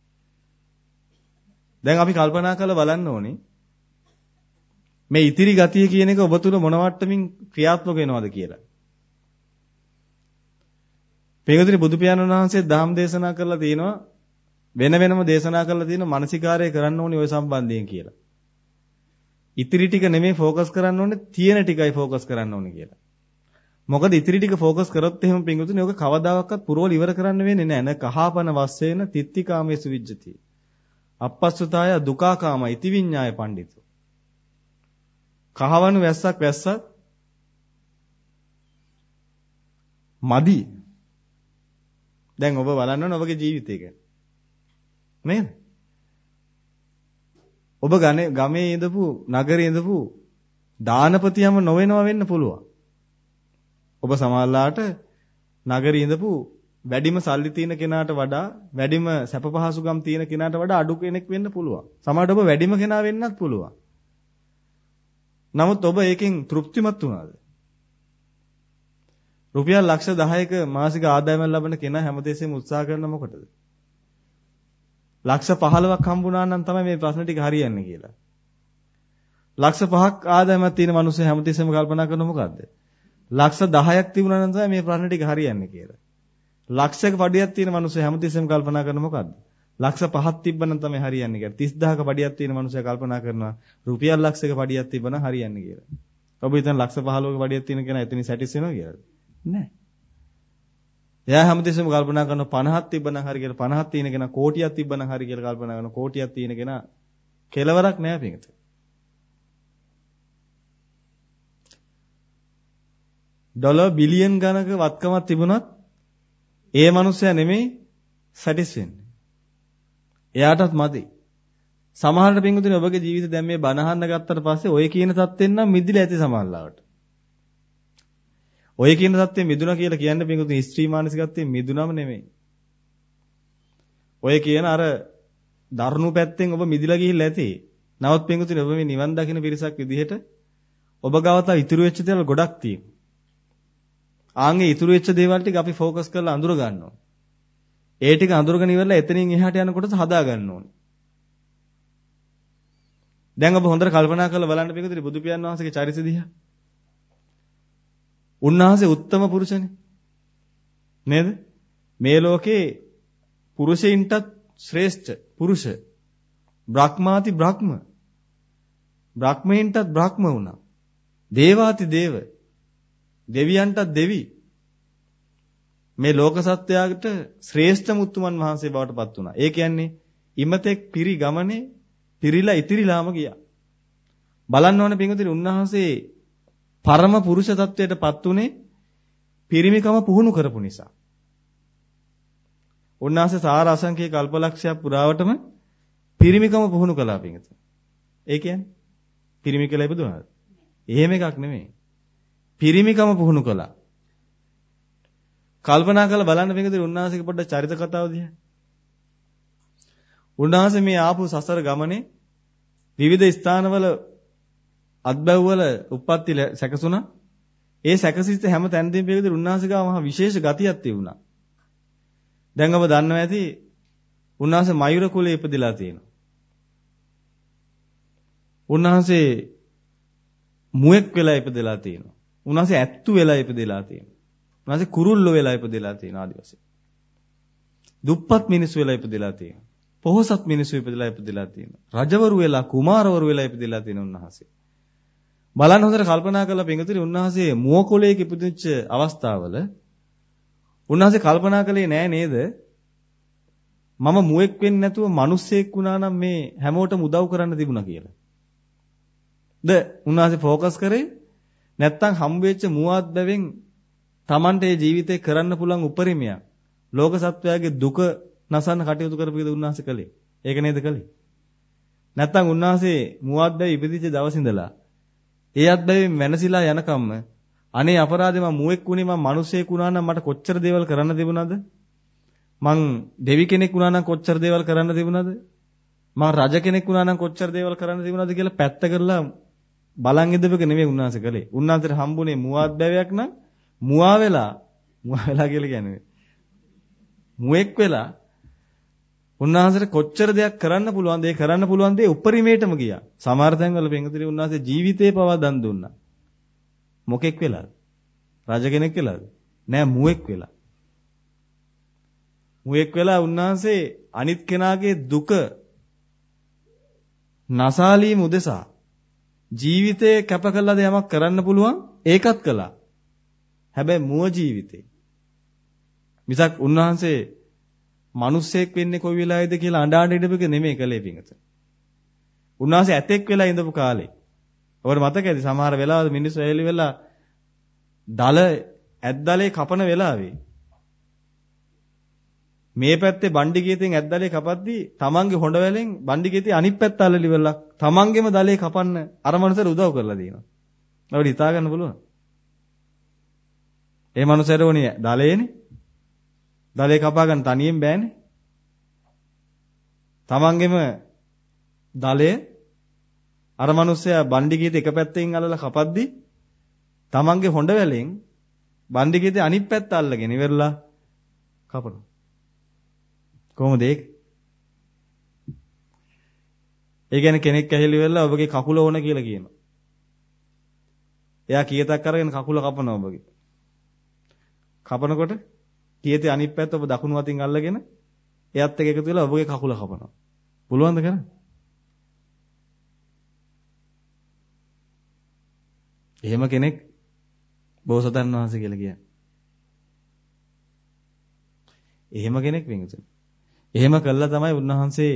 දැන් අපි කල්පනා කරලා බලන්න ඕනේ මේ ඉතිරි ගතිය කියන එක ඔබ තුල මොන මට්ටමින් ක්‍රියාත්මක වෙනවද කියලා. පෙරදින බුදු පියාණන් වහන්සේ ධම්ම දේශනා කරලා තිනවා වෙන වෙනම දේශනා කරලා තිනවා මානසිකාරය කරන්න ඕනේ ওই සම්බන්ධයෙන් කියලා. ඉතිරි ටික නෙමෙයි ફોકસ කරන්න ඕනේ තියෙන ටිකයි ફોકસ කරන්න ඕනේ කියලා. මොකද ඉතිරි ටික ફોકસ කරොත් එහෙම පිංගුතුනේ ඔක කවදාකවත් පුරවල ඉවර කරන්න වෙන්නේ නැහැ. න කහපන වස්සේන තිත්තිකාමේසු විජ්ජති. අපස්සුතාය දුකාකාම ඉති විඤ්ඤාය පඬිතු. කහවණු වැස්සක් වැස්සත් මදි. දැන් ඔබ බලන්න ඕන ඔබගේ ජීවිතය ගැන. නේද? ඔබ ගමේ ඉඳපු නගරේ ඉඳපු දානපතියම නොවෙනවා වෙන්න පුළුවන්. ඔබ සමහරලාට නගරේ ඉඳපු වැඩිම සල්ලි තියෙන කෙනාට වඩා වැඩිම සැප පහසුකම් තියෙන කෙනාට වඩා අඩු කෙනෙක් වෙන්න පුළුවන්. සමහරට ඔබ වැඩිම කෙනා වෙන්නත් පුළුවන්. නමුත් ඔබ ඒකෙන් තෘප්තිමත් වුණාද? රුපියල් ලක්ෂ 10ක මාසික ආදායමක් ලබන කෙනා හැමදේසෙම උත්සාහ කරන මොකටද? ලක්ෂ 15ක් හම්බුණා නම් තමයි මේ ප්‍රශ්න ටික හරියන්නේ කියලා. ලක්ෂ 5ක් ආදායමක් තියෙන මිනිස්සු හැමදේසෙම කල්පනා කරන මොකද්ද? ලක්ෂ 10ක් තිබුණා නම් තමයි මේ ප්‍රශ්න ටික හරියන්නේ කියලා. ලක්ෂයක පඩියක් තියෙන මිනිස්සු හැමතිස්සෙම කල්පනා කරන මොකද්ද? ලක්ෂ 5ක් තිබ්බනම් තමයි හරියන්නේ කියලා. 30000ක පඩියක් තියෙන මිනිස්සු කල්පනා කරනවා රුපියල් ලක්ෂයක පඩියක් තිබ්බනම් හරියන්නේ කියලා. ඔබ හිතන ලක්ෂ 15ක පඩියක් තියෙන කෙනා එතනින් සැටිස් වෙනවා කියලා. නෑ. එයා හැමතිස්සෙම කල්පනා කරනවා 50ක් තිබ්බනම් හරි කියලා. 50ක් තියෙන කෙනා කෝටියක් තිබ්බනම් හරි කියලා කල්පනා කරනවා. කෝටියක් තියෙන කෙනා කෙලවරක් නෑ පිටත. ඩොලර් බිලියන් ගණක වත්කමක් තිබුණත් ඒ මනුස්සයා නෙමෙයි සැටිස් වෙන්නේ. එයාටත් මදි. සමහරට පින්වතුනි ඔබගේ ජීවිතේ දැන් මේ බණ අහන්න ගත්තට පස්සේ ඔය කියන தත්ත්වෙන් නම් මිදිලා ඇති සමහරලාවට. ඔය කියන தත්ත්වෙන් මිදුණා කියලා කියන්නේ පින්වතුනි ස්ත්‍රී මානසිකත්වයෙන් මිදුණම නෙමෙයි. ඔය කියන අර දරුණු පැත්තෙන් ඔබ මිදිලා ගිහිල්ලා ඇති. නමුත් පින්වතුනි ඔබ මේ නිවන් දකින්න පිරිසක් විදිහට ඔබ ගාව තව ඉතුරු වෙච්ච දේවල් ගොඩක් තියෙනවා. ආන්ගේ ඉතුරු වෙච්ච දේවල් ටික අපි ફોකස් කරලා අඳුර ගන්නවා. ඒ ටික අඳුරගෙන ඉවරලා එතනින් එහාට යනකොට හදා ගන්න ඕනේ. දැන් ඔබ හොඳට කල්පනා කරලා බලන්න පිටුදී බුදු පියාණන් වහන්සේගේ චරිතය දිහා. උන්වහන්සේ උත්තම පුරුෂනේ. නේද? මේ ලෝකේ පුරුෂයින්ටත් ශ්‍රේෂ්ඨ පුරුෂ. බ්‍රහ්මාති බ්‍රහ්ම. බ්‍රහ්මයින්ටත් බ්‍රහ්ම වුණා. දේවාති දේව. දෙවියන්ටත් දෙවි. මේ ලෝක සත්‍යයට ශ්‍රේෂ්ඨ මුතුමන් වහන්සේ බවට පත් වුණා. ඒ කියන්නේ ඉමතෙක් පිරි ගමනේ පිරිලා ඉතිරිලාම ගියා. බලන්න ඕනේ පින්වතුනි උන්වහන්සේ පරම පුරුෂ තත්වයට පත් උනේ පිරිමිකම පුහුණු කරපු නිසා. උන්වහන්සේ සාර අසංඛ්‍ය කල්පලක්ෂයක් පුරාවටම පිරිමිකම පුහුණු කළා පින්වතුනි. ඒ කියන්නේ පිරිමි කියලා ඉපදුනාද? එහෙම එකක් නෙමෙයි. පිරිමිකම පුහුණු කළා. කල්පනා කරලා බලන්න පින්වතුනි උන්වහන්සේගේ පොඩ්ඩක් චරිත කතාව දිහා. උන්වහන්සේ මේ ආපු සසර ගමනේ විවිධ ස්ථානවල අත්බැව්වල උප්පත්ති සැකසුණා. ඒ සැකසිත හැම තැනදීම පිළිදෙ උන්වහන්සේ ගාව මහා විශේෂ ගතියක් තිබුණා. දැන් ඔබ දන්නවා ඇති උන්වහන්සේ මයුර කුලේ ඉපදිලා තියෙනවා. උන්වහන්සේ මුවෙක් වෙලා ඉපදලා තියෙනවා. උන්වහන්සේ ඇත්තු වෙලා ඉපදලා තියෙනවා. උන්වහන්සේ කුරුල්ලෝ වෙලා ඉපදලා තියෙනවා ආදිවාසී. දුප්පත් මිනිස්සු වෙලා ඉපදලා තියෙනවා. පොහොසත් මිනිස්සු ඉපදලා තියෙනවා. රජවරු වෙලා කුමාරවරු වෙලා ඉපදලා තියෙන උන්වහන්සේ. බලන්න හොඳට කල්පනා කරලා පින්වතුනි උන්වහන්සේ මුව කොලයක ඉපදිච්ච අවස්ථාවල උන්වහන්සේ කල්පනා කළේ නෑ නේද? මම මුවෙක් වෙන්නේ නැතුව මිනිස්සෙක් වුණා නම් මේ හැමෝටම උදව් කරන්න තිබුණා කියලා. උන්වහන්සේ ફોකස් කරේ නැත්තම් හම්බෙච්ච මුවාත් බැවෙන් Tamante ජීවිතේ කරන්න පුළුවන් උපරිමයක් ලෝක සත්වයාගේ දුක නසන්න කටයුතු කරපු විදිහ උන්වහන්සේ කළේ. ඒක නේද කළේ? නැත්තම් උන්වහන්සේ මුවාත් බැව් ඉපදිච්ච දවස් ඉඳලා ඒ අත්බැවින් වෙනසිලා යනකම්ම අනේ අපරාධේ මම මුවෙක් වුණේ මම මිනිසෙක් වුණා නම් මට කොච්චර දේවල් කරන්න තිබුණාද? මං දෙවි කෙනෙක් වුණා නම් කොච්චර දේවල් කරන්න තිබුණාද? මං රජ කෙනෙක් වුණා නම් කොච්චර දේවල් කරන්න තිබුණාද කියලා පැත්ත කරලා බලන් ඉඳපෙක නෙමෙයි උන්වහන්සේ කළේ. උන්වහන්සේට හම්බුනේ මුවාත් බැවයක් නම් මුවා වෙලා කියලා කියන්නේ මුවෙක් වෙලා උන්වහන්සේට කොච්චර දෙයක් කරන්න පුළුවන්ද ඒ කරන්න පුළුවන් දේ උපරිමයටම ගියා. සමහර තැන්වල පින්වතුනි උන්වහන්සේ ජීවිතේ පවා දන් දුන්නා. මොකෙක් වෙලාද? රජ කෙනෙක් වෙලාද? නෑ මුවෙක් වෙලා. මුවෙක් වෙලා උන්වහන්සේ අනිත් කෙනාගේ දුක නසාලීම උදෙසා ජීවිතේ කැප කළාද යමක් කරන්න පුළුවන් ඒකත් කළා. හැබැයි මුව ජීවිතේ. මිසක් උන්වහන්සේ මිනිස්සෙක් වෙන්නේ කොයි වෙලාවේද කියලා අඬ අඬ ඉඳපෙක නෙමෙයි කලේ පිංගත. උන්වහන්සේ ඇතෙක් වෙලා ඉඳපු කාලේ. ඔබට මතකයිද සමහර වෙලාවල මිනිස්සු ඇලි වෙලා ඇද්දලේ කපන වෙලාවේ මේ පැත්තේ බණ්ඩි ගීතෙන් ඇද්දලේ කපද්දී තමන්ගේ හොඬ වැලෙන් බණ්ඩි ගීතේ අනිත් පැත්ත අල්ලලි වෙලා තමන්ගේම දලේ කපන්න අර මනුස්සයට උදව් කරලා දෙනවා. අපිට හිතා ගන්න පුළුවන්. ඒ මනුස්සයට ඕනේ දලේනේ. දලේ කපා ගන්න තනියෙන් බෑනේ. තමන්ගේම දලේ අර මනුස්සයා බණ්ඩි ගීතේ එක පැත්තකින් අල්ලලා කපද්දී තමන්ගේ හොඬ වැලෙන් බණ්ඩි ගීතේ අනිත් පැත්ත අල්ලගෙන ඉවරලා කපනවා. කොහොමද ඒක? ඒ කියන්නේ කෙනෙක් ඇහිලි වෙලා ඔබගේ කකුල ඕන කියලා කියනවා. එයා කීයටක් අරගෙන කකුල කපනවා ඔබගේ. කපනකොට කීයතේ අනිත් පැත්ත ඔබ දකුණු අතින් අල්ලගෙන එයත් එක්ක එකතු වෙලා ඔබගේ කකුල කපනවා. පුළුවන්ද කරන්න? එහෙම කෙනෙක් බෝසතන් වහන්සේ කියලා කියන්නේ. එහෙම කෙනෙක් වෙනතුන. එහෙම කළා තමයි උන්වහන්සේ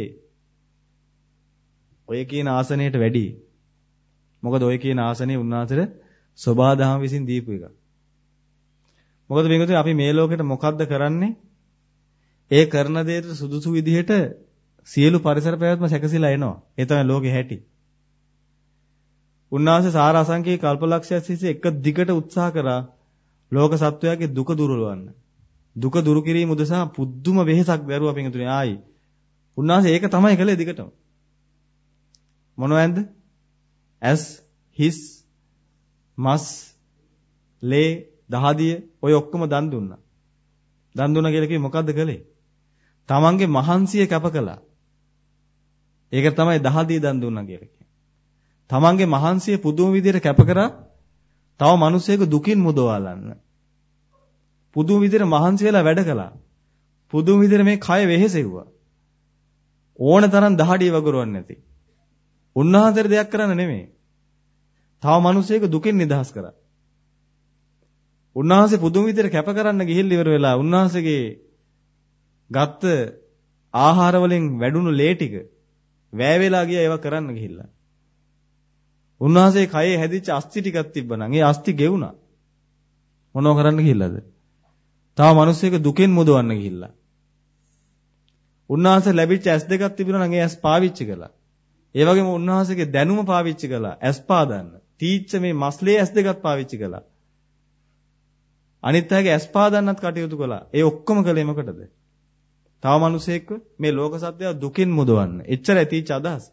ඔය කියන ආසනයට වැඩි. මොකද ඔය කියන ආසනේ උන්වහන්සේට සබාදහම විසින් දීපු එක. මොකද වෙනතුන අපි මේ ලෝකෙට මොකද්ද කරන්නේ? ඒ කරන දේට සුදුසු විදිහට සියලු පරිසර පැවැත්ම සැකසීලා එනවා. ඒ තමයි ලෝකේ හැටි. උන්වහන්සේ සාර අසංඛ්‍ය කල්පලක්ෂයක් සිට එක දිගට උත්සාහ කරා ලෝක සත්වයාගේ දුක දුරලවන්න. දුක දුරු කිරීම උදෙසා පුදුම වෙහෙසක් දරුවා පිටුනේ ආයි. උන්වහන්සේ ඒක තමයි කළේ දිගටම. මොනවැන්ද? ඇස්, හිස්, මස්, ලේ, දහදිය ඔය ඔක්කොම දන් දුන්නා. දන් දුන්නා කියලා කිව්වේ මොකද්ද කළේ? තමන්ගේ මහන්සිය කැප කළා. ඒක තමයි දහදිය දන් දුන්නා කියලා කියන්නේ. තමන්ගේ මහන්සිය පුදුම විදිහට කැප කරා තව මිනිසෙකු දුකින් මුදවාලන්න. පුදුම විදිහට මහන්සි වෙලා වැඩ කළා. පුදුම විදිහට මේ කය වෙහෙසෙව්වා. ඕන තරම් දහඩිය වගුරුවන්නේ නැති. උන්වහන්සේට දෙයක් කරන්න නෙමෙයි. තව මිනිසෙකු දුකින් නිදහස් කරා. උන්වහන්සේ පුදුම විදිහට කැප කරන්න ගිහිල්ලා ඉවර වෙලා උන්වහන්සේගේ ගත්ත ආහාර වලින් වැඩුණු ලේ ටික වැය වෙලා ගියා ඒවා කරන්න ගිහිල්ලා. උන්වහන්සේ කයේ හැදිච්ච අස්ථි ටිකක් තිබ්බනම් ඒ අස්ථි ගෙවුණා. මොනව කරන්න ගිහිල්ලාද? තව මිනිස්සෙක් දුකෙන් මුදවන්න ගිහිල්ලා. උන්වහන්සේ ලැබිච්ච ඇස් දෙකක් තිබුණා නම් ඒ ඇස් පාවිච්චි කළා. ඒ වගේම උන්වහන්සේගේ දැනුම පාවිච්චි කළා. ඇස් පාදන්න. තීච්ච මේ මස්ලේ ඇස් දෙකක් පාවිච්චි කළා. අනිත් අයගේ ඇස් පාදන්නත් කටයුතු කළා. ඒ ඔක්කොම කළේ මොකටද? තව මිනිසෙක්ව මේ ලෝක සත්‍යය දුකින් මුදවන්න. එච්චරයි තීච්ච අදහස.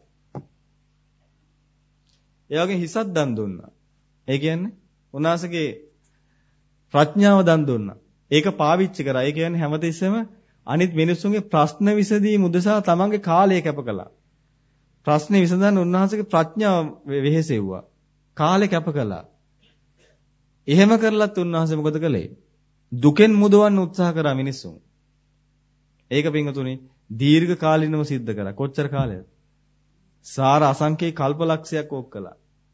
ඒ වගේ හිසත් දන් දුන්නා. ඒ කියන්නේ උන්වහන්සේගේ ප්‍රඥාව දන් දුන්නා. ඒක පාවිච්චි කරා. ඒ කියන්නේ හැමතිස්සෙම අනිත් මිනිස්සුන්ගේ ප්‍රශ්න විසඳීම උදෙසා තමන්ගේ කාලය කැප කළා. ප්‍රශ්නේ විසඳන්න උන්වහන්සේගේ ප්‍රඥාව වෙහෙසෙව්වා. කාලය කැප කළා. එහෙම කරලත් උන්වහන්සේ මොකද කළේ? දුකෙන් මුදවන්න උත්සාහ කරා මිනිස්සුන්. ඒක පින්වතුනි දීර්ඝ කාලිනව සිද්ධ කරා. කොච්චර කාලයක්ද? සාර අසංඛ්‍ය කල්පලක්ෂයක් ඕක කළා.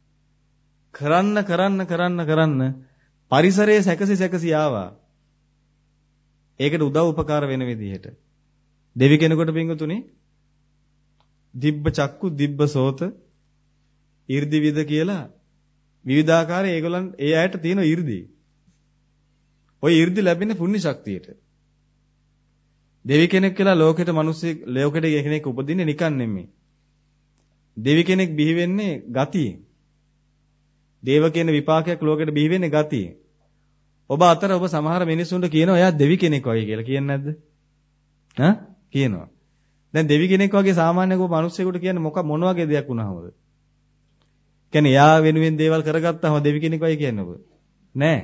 කරන්න පරිසරයේ සැකසි ආවා. ඒකට උදව් උපකාර වෙන විදිහට. දෙවි කෙනෙකුට පින්වතුනි දිබ්බ චක්කු දිබ්බ සෝත 이르දි විද කියලා විවිධාකාරයේ ඒගොල්ලන් ඒ අයට තියෙන 이르දි. ওই 이르දි ලැබෙන්නේ පුණ්‍ය ශක්තියට. දෙවි කෙනෙක් කියලා ලෝකෙට මිනිස්සෙක් ලෝකෙට කෙනෙක් උපදින්නේ නිකන් නෙමෙයි. දෙවි කෙනෙක් බිහි වෙන්නේ ගතියෙන්. දේව කියන විපාකයක් ලෝකෙට බිහි වෙන්නේ ගතියෙන්. ඔබ අතර ඔබ සමහර මිනිස්සුන්ට කියනවා එයා දෙවි කෙනෙක් වගේ කියලා. කියන්නේ නැද්ද? ඈ? කියනවා. දැන් දෙවි කෙනෙක් වගේ සාමාන්‍ය කෝ මිනිස්සෙකුට කියන්නේ මොන වගේ දෙයක් වුණාමද? කියන්නේ එයා වෙනුවෙන් දේවල් කරගත්තාම දෙවි කෙනෙක් වගේ කියන්නේ ඔබ. නෑ.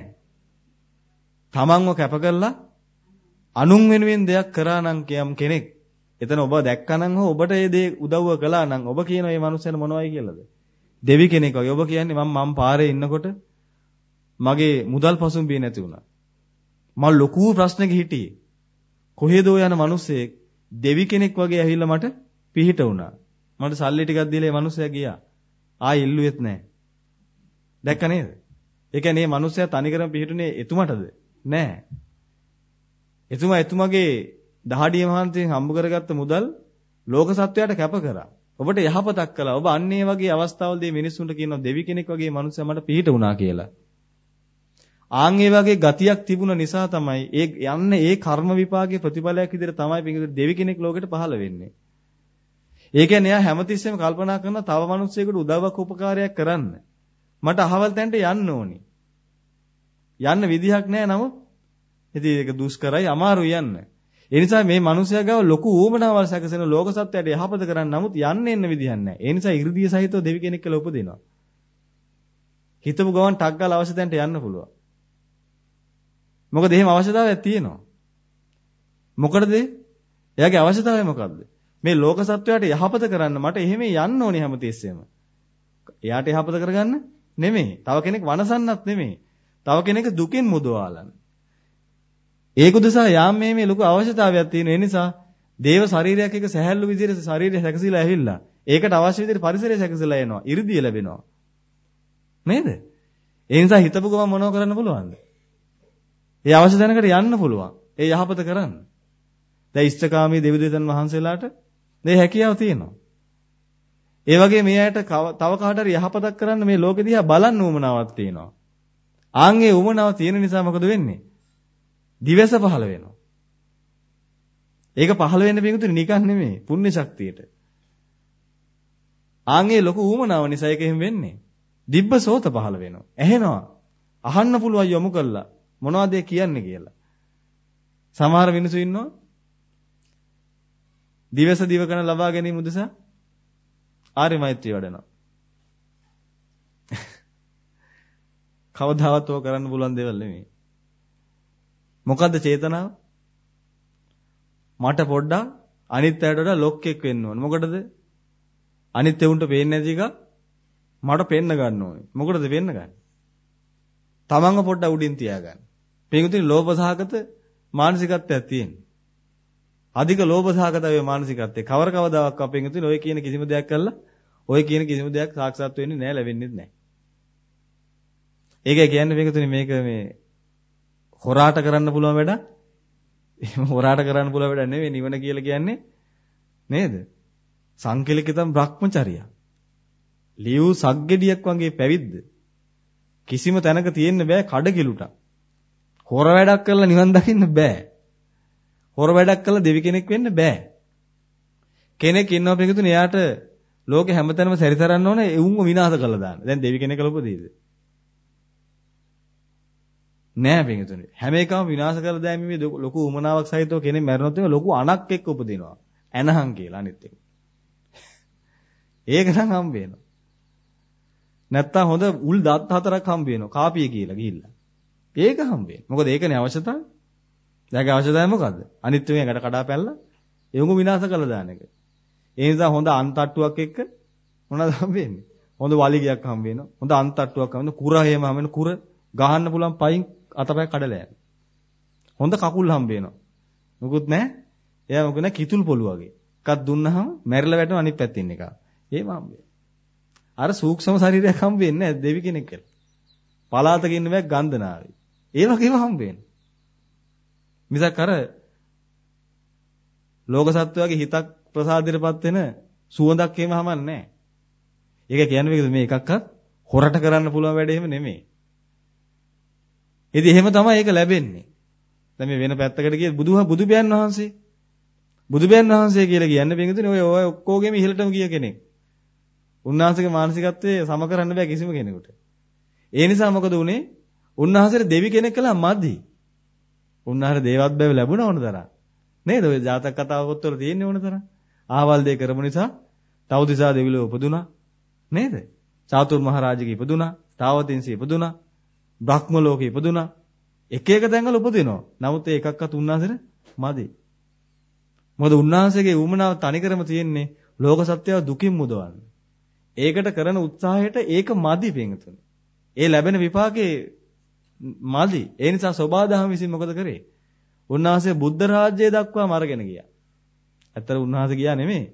තමන්ව කැප කරලා අනුන් වෙනුවෙන් දෙයක් කරා නම් කෙනෙක් එතන ඔබ දැක්කනම් හෝ ඔබට ඒ දේ උදව්ව කළා නම් ඔබ කියන මේ මනුස්සයන මොනවයි කියලාද? දෙවි කෙනෙක් වගේ. ඔබ කියන්නේ මම පාරේ ඉන්නකොට මගේ මුදල් පසුම්බිය නැති වුණා. මම ලොකු ප්‍රශ්නයක හිටියේ. කොහෙදෝ යන මිනිස්සෙක් දෙවි කෙනෙක් වගේ ඇවිල්ලා මට පිහිට වුණා. මට සල්ලි ටිකක් දීලා ඒ මිනිස්සයා ගියා. ආයෙ ඉල්ලුවෙත් නැහැ. දැක්ක නේද? ඒ කියන්නේ මේ මිනිස්සයා තනිකරම පිහිටුනේ එතුමටද? නැහැ. එතුමාගේ දහඩිය මහන්සියෙන් හම්බ කරගත්ත මුදල් ලෝක සත්වයාට කැප කරා. ඔබට යහපතක් කළා. ඔබ අන්න ඒ වගේ අවස්ථාවලදී මිනිස්සුන්ට කියනවා දෙවි කෙනෙක් වගේ මනුස්සයා මට පිහිට වුණා කියලා. ආන් ඒ වගේ ගතියක් තිබුණ නිසා තමයි ඒ කර්ම විපාකයේ ප්‍රතිඵලයක් විදිහට තමයි පිටින් දෙවි කෙනෙක් ලෝකෙට පහළ වෙන්නේ. ඒ කියන්නේ එයා හැමතිස්සෙම කල්පනා කරන තව මිනිස්සෙකුට උදව්වක් උපකාරයක් කරන්න. මට අහවල් තැනට යන්න ඕනි. යන්න විදිහක් නැහැ නමුත් ඉතින් ඒක දුෂ්කරයි අමාරුයි යන්න. ඒ නිසා මේ මිනිසයා ගාව ලොකු ඌමනාවල් සැකසෙන ලෝක සත්‍යයට යහපත කරන්න නමුත් යන්න එන්න විදිහක් නැහැ. ඒ නිසා 이르දිය සහිතව දෙවි කෙනෙක් කියලා උපදිනවා. හිතපු ගමන් ටක් ගාලා අවශ්‍ය තැනට යන්න පුළුවන්. මොකද එහෙම අවශ්‍යතාවයක් තියෙනවා. මොකටද? එයාගේ අවශ්‍යතාවය මොකද්ද? මේ ලෝක සත්වයාට යහපත කරන්න මට එහෙම යන්න ඕනේ හැමතිස්සෙම. එයාට යහපත කරගන්න නෙමෙයි. තව කෙනෙක් වනසන්නත් නෙමෙයි. තව කෙනෙක් දුකින් මුදවාලන්න. ඒක උදෙසා යාම් මේ ලොකු අවශ්‍යතාවයක් තියෙන. ඒ නිසා දේව ශරීරයක් එක සැහැල්ලු විදිහට ශරීරය සැකසීලා ඇවිල්ලා ඒකට අවශ්‍ය විදිහට පරිසරය සැකසීලා එනවා. 이르දිය ලැබෙනවා. නේද? ඒ නිසා හිතපු ගමන් මොනව කරන්න පුළුවන්ද? ඒ අවශ්‍ය තැනකට යන්න පුළුවන්. ඒ යහපත කරන්න. දැන් ඉෂ්ඨකාමී දෙවිදෙතන් වහන්සේලාට මේ හැකියාව තියෙනවා. ඒ වගේ මේ අයට තව කාට හරි යහපතක් කරන්න මේ ලෝකෙ දිහා බලන්න උවමනාවක් තියෙනවා. ආන්ගේ උවමනාව තියෙන නිසා මොකද වෙන්නේ? දිවස පහළ වෙනවා. ඒක පහළ වෙන්න බැංගුතුනි නිකන් නෙමෙයි පුණ්‍ය ශක්තියට. ආන්ගේ ලොකු උවමනාව නිසා ඒක එහෙම වෙන්නේ. දිබ්බ සෝත පහළ වෙනවා. ඇහෙනවා. අහන්න පුළුවන් යොමු කළා. මොනවද ඒ කියන්නේ කියලා. සමහර මිනිස්සු ඉන්නවා දිවස දිවකන ලබා ගැනීම උදෙසා ආර්ය මෛත්‍රිය වඩනවා. කවදාවත් ඕක කරන්න පුළුවන් දේවල් නෙමෙයි. මොකද්ද චේතනාව? මට පොඩ්ඩක් අනිත් අයට වඩා ලොක්ෙක් වෙන්න ඕන. මොකටද? අනිත් එවුන්ට පේන්නේ නැති එක මට පෙන්න ගන්න ඕනේ. මොකටද පෙන්න ගන්න? තමන්ව පොඩ්ඩක් උඩින් තියාගන්න. මේකෙන් ලෝභ සහගත මානසිකත්වයක් තියෙනවා. අධික ලෝභ සහගත වේ මානසිකත්වයේ කවර කවදාවක් අපෙන් තුන ඔය කියන කිසිම දෙයක් කළා ඔය කියන කිසිම දෙයක් සාක්ෂාත් වෙන්නේ නැහැ ලැබෙන්නේ නැහැ. ඒකයි කියන්නේ මේක තුනේ මේක මේ හොරාට කරන්න පුළුවන් වැඩ. එහෙම හොරාට කරන්න පුළුවන් වැඩ නෙවෙයි නිවන කියලා කියන්නේ නේද? සංකලිකිතම් භ්‍රමචර්ය. ලියු සග්ගෙඩියක් වගේ පැවිද්ද. කිසිම තැනක තියෙන්න බෑ කඩකිලුට. හොර වැඩක් කරලා නිවන් දකින්න බෑ. හොර වැඩක් කළා දෙවි කෙනෙක් වෙන්න බෑ. කෙනෙක් ඉන්නවා පිටුතුනේ එයාට ලෝකේ හැමතැනම සැරිසරන්න ඕනේ එවුන්ව විනාශ කරලා දාන්න. දැන් දෙවි කෙනෙක් ලොපදීද? නෑ පිටුතුනේ. හැම එකම විනාශ කරලා දැමීමේ ලොකු උමනාවක් සහිතව කෙනෙක් මැරුණොත් ඒක ලොකු අණක් එක්ක උපදිනවා. ඇනහන් කියලා අනිත් එක. ඒක නම් හම්බ වෙනවා. නැත්තම් හොඳ උල් දත් හතරක් හම්බ වෙනවා. කාපිය කියලා ගිහිල්ලා. ඒක හම්බ වෙනවා. මොකද ඒකනේ අවශ්‍යතාවය. දැන් අවශ්‍යතාවය මොකද්ද? අනිත් මේකට කඩා පැනලා එවුඟු විනාශ කරලා දාන එක. ඒ නිසා හොඳ අන්තට්ටුවක් එක්ක මොනවද හම්බ වෙන්නේ? හොඳ වලිගයක් හම්බ වෙනවා. හොඳ අන්තට්ටුවක් හම්බ වෙනවා. කුර හේම හම්බ වෙනවා. කුර ගහන්න පුළුවන් පයින් අතපය කඩලා යනවා. හොඳ කකුල් හම්බ වෙනවා. මොකුත් නැහැ. එයා මොකද කිතුල් පොළු වගේ. එකක් දුන්නහම මැරිලා වැටෙනවා අනිත් පැත්තෙන් එක. එහෙම හම්බ වෙනවා. අර සූක්ෂම ශරීරයක් හම්බ වෙන්නේ නැහැ දෙවි කෙනෙක් කියලා. පලාතක ඉන්න බෑ ගන්ධනාවේ. ඒ වගේම හම්බ වෙනවා. මිසක් අර ලෝක සත්වයාගේ හිතක් ප්‍රසාදයටපත් වෙන සුවඳක් එහෙම හමන්නේ නැහැ. ඒක කියන්නේ මේ එකක්වත් හොරට කරන්න පුළුවන් වැඩ එහෙම නෙමෙයි. ඉතින් එහෙම තමයි ඒක ලැබෙන්නේ. දැන් මේ වෙන පැත්තකට ගිය බුදුබයන් වහන්සේ කියලා කියන්නේ පිටින් ඔය ඔක්කොගෙම ඉහළටම ගිය කෙනෙක්. උන්වහන්සේගේ මානසිකත්වයේ සම කරන්න බෑ කිසිම කෙනෙකුට. ඒ නිසා මොකද උනේ? උන්වහන්සේට දෙවි කෙනෙක් කළා මදි. උන්වහන්සේ දේවත් බව ලැබුණා ඕන තරම්. නේද? ඔය ජාතක කතාව පොත්වල තියෙන්නේ ඕන තරම්. ආවල් දෙය කරමු නිසා තවුතිසා දෙවිලෝ උපදුනා. නේද? චාතුර් මහරජගේ ඉපදුනා. තාවතින්සි ඉපදුනා. බ්‍රහ්ම ලෝකේ ඉපදුනා. එක එක තැන්වල උපදිනවා. නමුත් ඒ එකක්වත් උන්වහන්සේට මදි. මොකද උන්වහන්සේගේ උමනාව තනිකරම තියෙන්නේ ලෝක සත්‍යව දුකින් මුදවන්න. ඒකට කරන උත්සාහයට ඒක මදි පින්තුනේ. ඒ ලැබෙන විපාකේ මදි. ඒ නිසා සෝබාදහම විසින් මොකද කරේ? උන්වහන්සේ බුද්ධ රාජ්‍යය දක්වාම අරගෙන ගියා. ඇත්තට උන්වහන්සේ ගියා නෙමෙයි.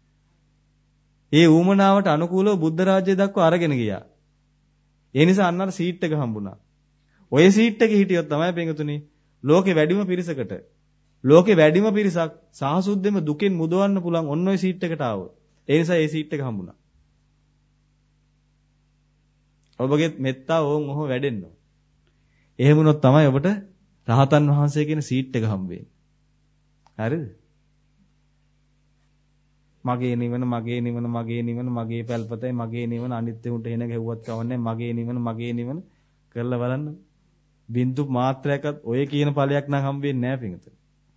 ඒ ඌමනාවට අනුකූලව බුද්ධ රාජ්‍යය දක්වා අරගෙන ගියා. ඒ නිසා අන්නර සීට් එක හම්බුණා. ඔය සීට් එකේ හිටියොත් තමයි පින්තුනේ ලෝකේ වැඩිම පිරිසකට ලෝකේ වැඩිම පිරිසක් සාහසුද්දෙම දුකෙන් මුදවන්න පුළුවන් ඔන්න ඔය සීට් එකට ආවොත්. ඒ නිසා ඒ සීට් එක හම්බුණා. ඔබගේ මෙත්තා ඕන් ඔහොම වැඩෙන්න. එහෙම වුණොත් තමයි ඔබට රහතන් වහන්සේ කියන සීට් එක හම්බ වෙන්නේ. හරිද? මගේ නිවන මගේ පැල්පතයි මගේ නිවන අනිත් උන්ට එන ගැහුවත් කවන්නේ මගේ නිවන කරලා බලන්න. බින්දු මාත්‍රයක්වත් ඔය කියන ඵලයක් නම් හම්බ වෙන්නේ නැහැ පිටුත.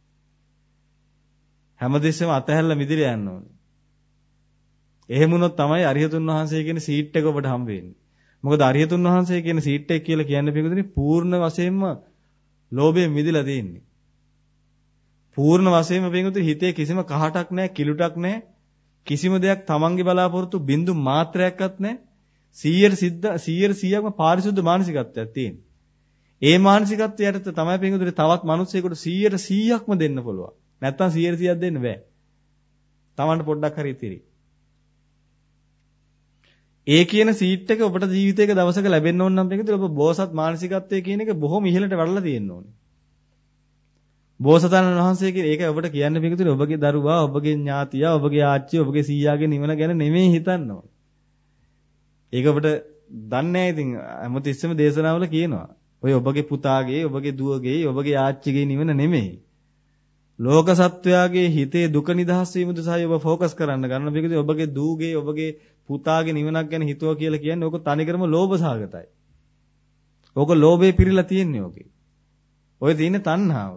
හැමදෙස්සෙම අතහැරලා මිදිරිය යන්න ඕනේ. එහෙම වුණොත් තමයි අරිහතුන් වහන්සේ කියන සීට් එක ඔබට හම්බ වෙන්නේ. මොකද අරිහතුන් වහන්සේ කියන සීට් එක කියලා කියන්නේ පිටුතුනේ පූර්ණ වශයෙන්ම ලෝභයෙන් මිදලා තියෙන්නේ. පූර්ණ වශයෙන්ම පිටුතුනේ හිතේ කිසිම කහටක් නැහැ, කිලුටක් නැහැ. කිසිම දෙයක් තමන්ගේ බලාපොරොත්තු බින්දු මාත්‍රයක්වත් නැහැ. 100%ක්ම පාරිශුද්ධ මානසිකත්වයක් තියෙනවා. ඒ මානසිකත්වයට තමයි පින්වතුනි තවත් මිනිස්සෙකුට 100%ක්ම දෙන්න පුළුවන්. නැත්තම් 100%ක් දෙන්න බෑ. Tamanට පොඩ්ඩක් හරි ඉතිරි. ඒ කියන සීට් එක ඔබට ජීවිතේක දවසක ලැබෙන්න ඕන නම් පින්වතුනි ඔබ බෝසත් මානසිකත්වයේ කියන එක බොහොම ඉහළට වැඩලා තියෙන්න ඕනේ. බෝසතාණන් වහන්සේ කියන ඒක ඔබට කියන්න පිටුතුනේ ඔබගේ දරුවා, ඔබගේ ඥාතියා, ඔබගේ ආච්චි, ඔබගේ සීයාගේ නිවන ගැන නෙමෙයි හිතන්න ඕන. ඒක ඔබට දන්නේ නැහැ ඉතින් හැමතිස්සෙම දේශනාවල කියනවා. ඔය ඔබගේ පුතාගේ, ඔබගේ දුවගේ, ඔබගේ ආච්චිගේ නිවන නෙමෙයි. ලෝක සත්වයාගේ හිතේ දුක නිදහස් වීම උදෙසායි ඔබ ફોકસ කරන්න ගන්න පිටුතුනේ ඔබගේ දූගේ, ඔබගේ පුතාගේ නිවනක් ගැන හිතුවා කියලා කියන්නේ ඕක තනිකරම ලෝභ සහගතයි. ඕක ලෝභේ පිරීලා තියෙන්නේ ඕකේ. ඔය තියෙන්නේ තණ්හාව.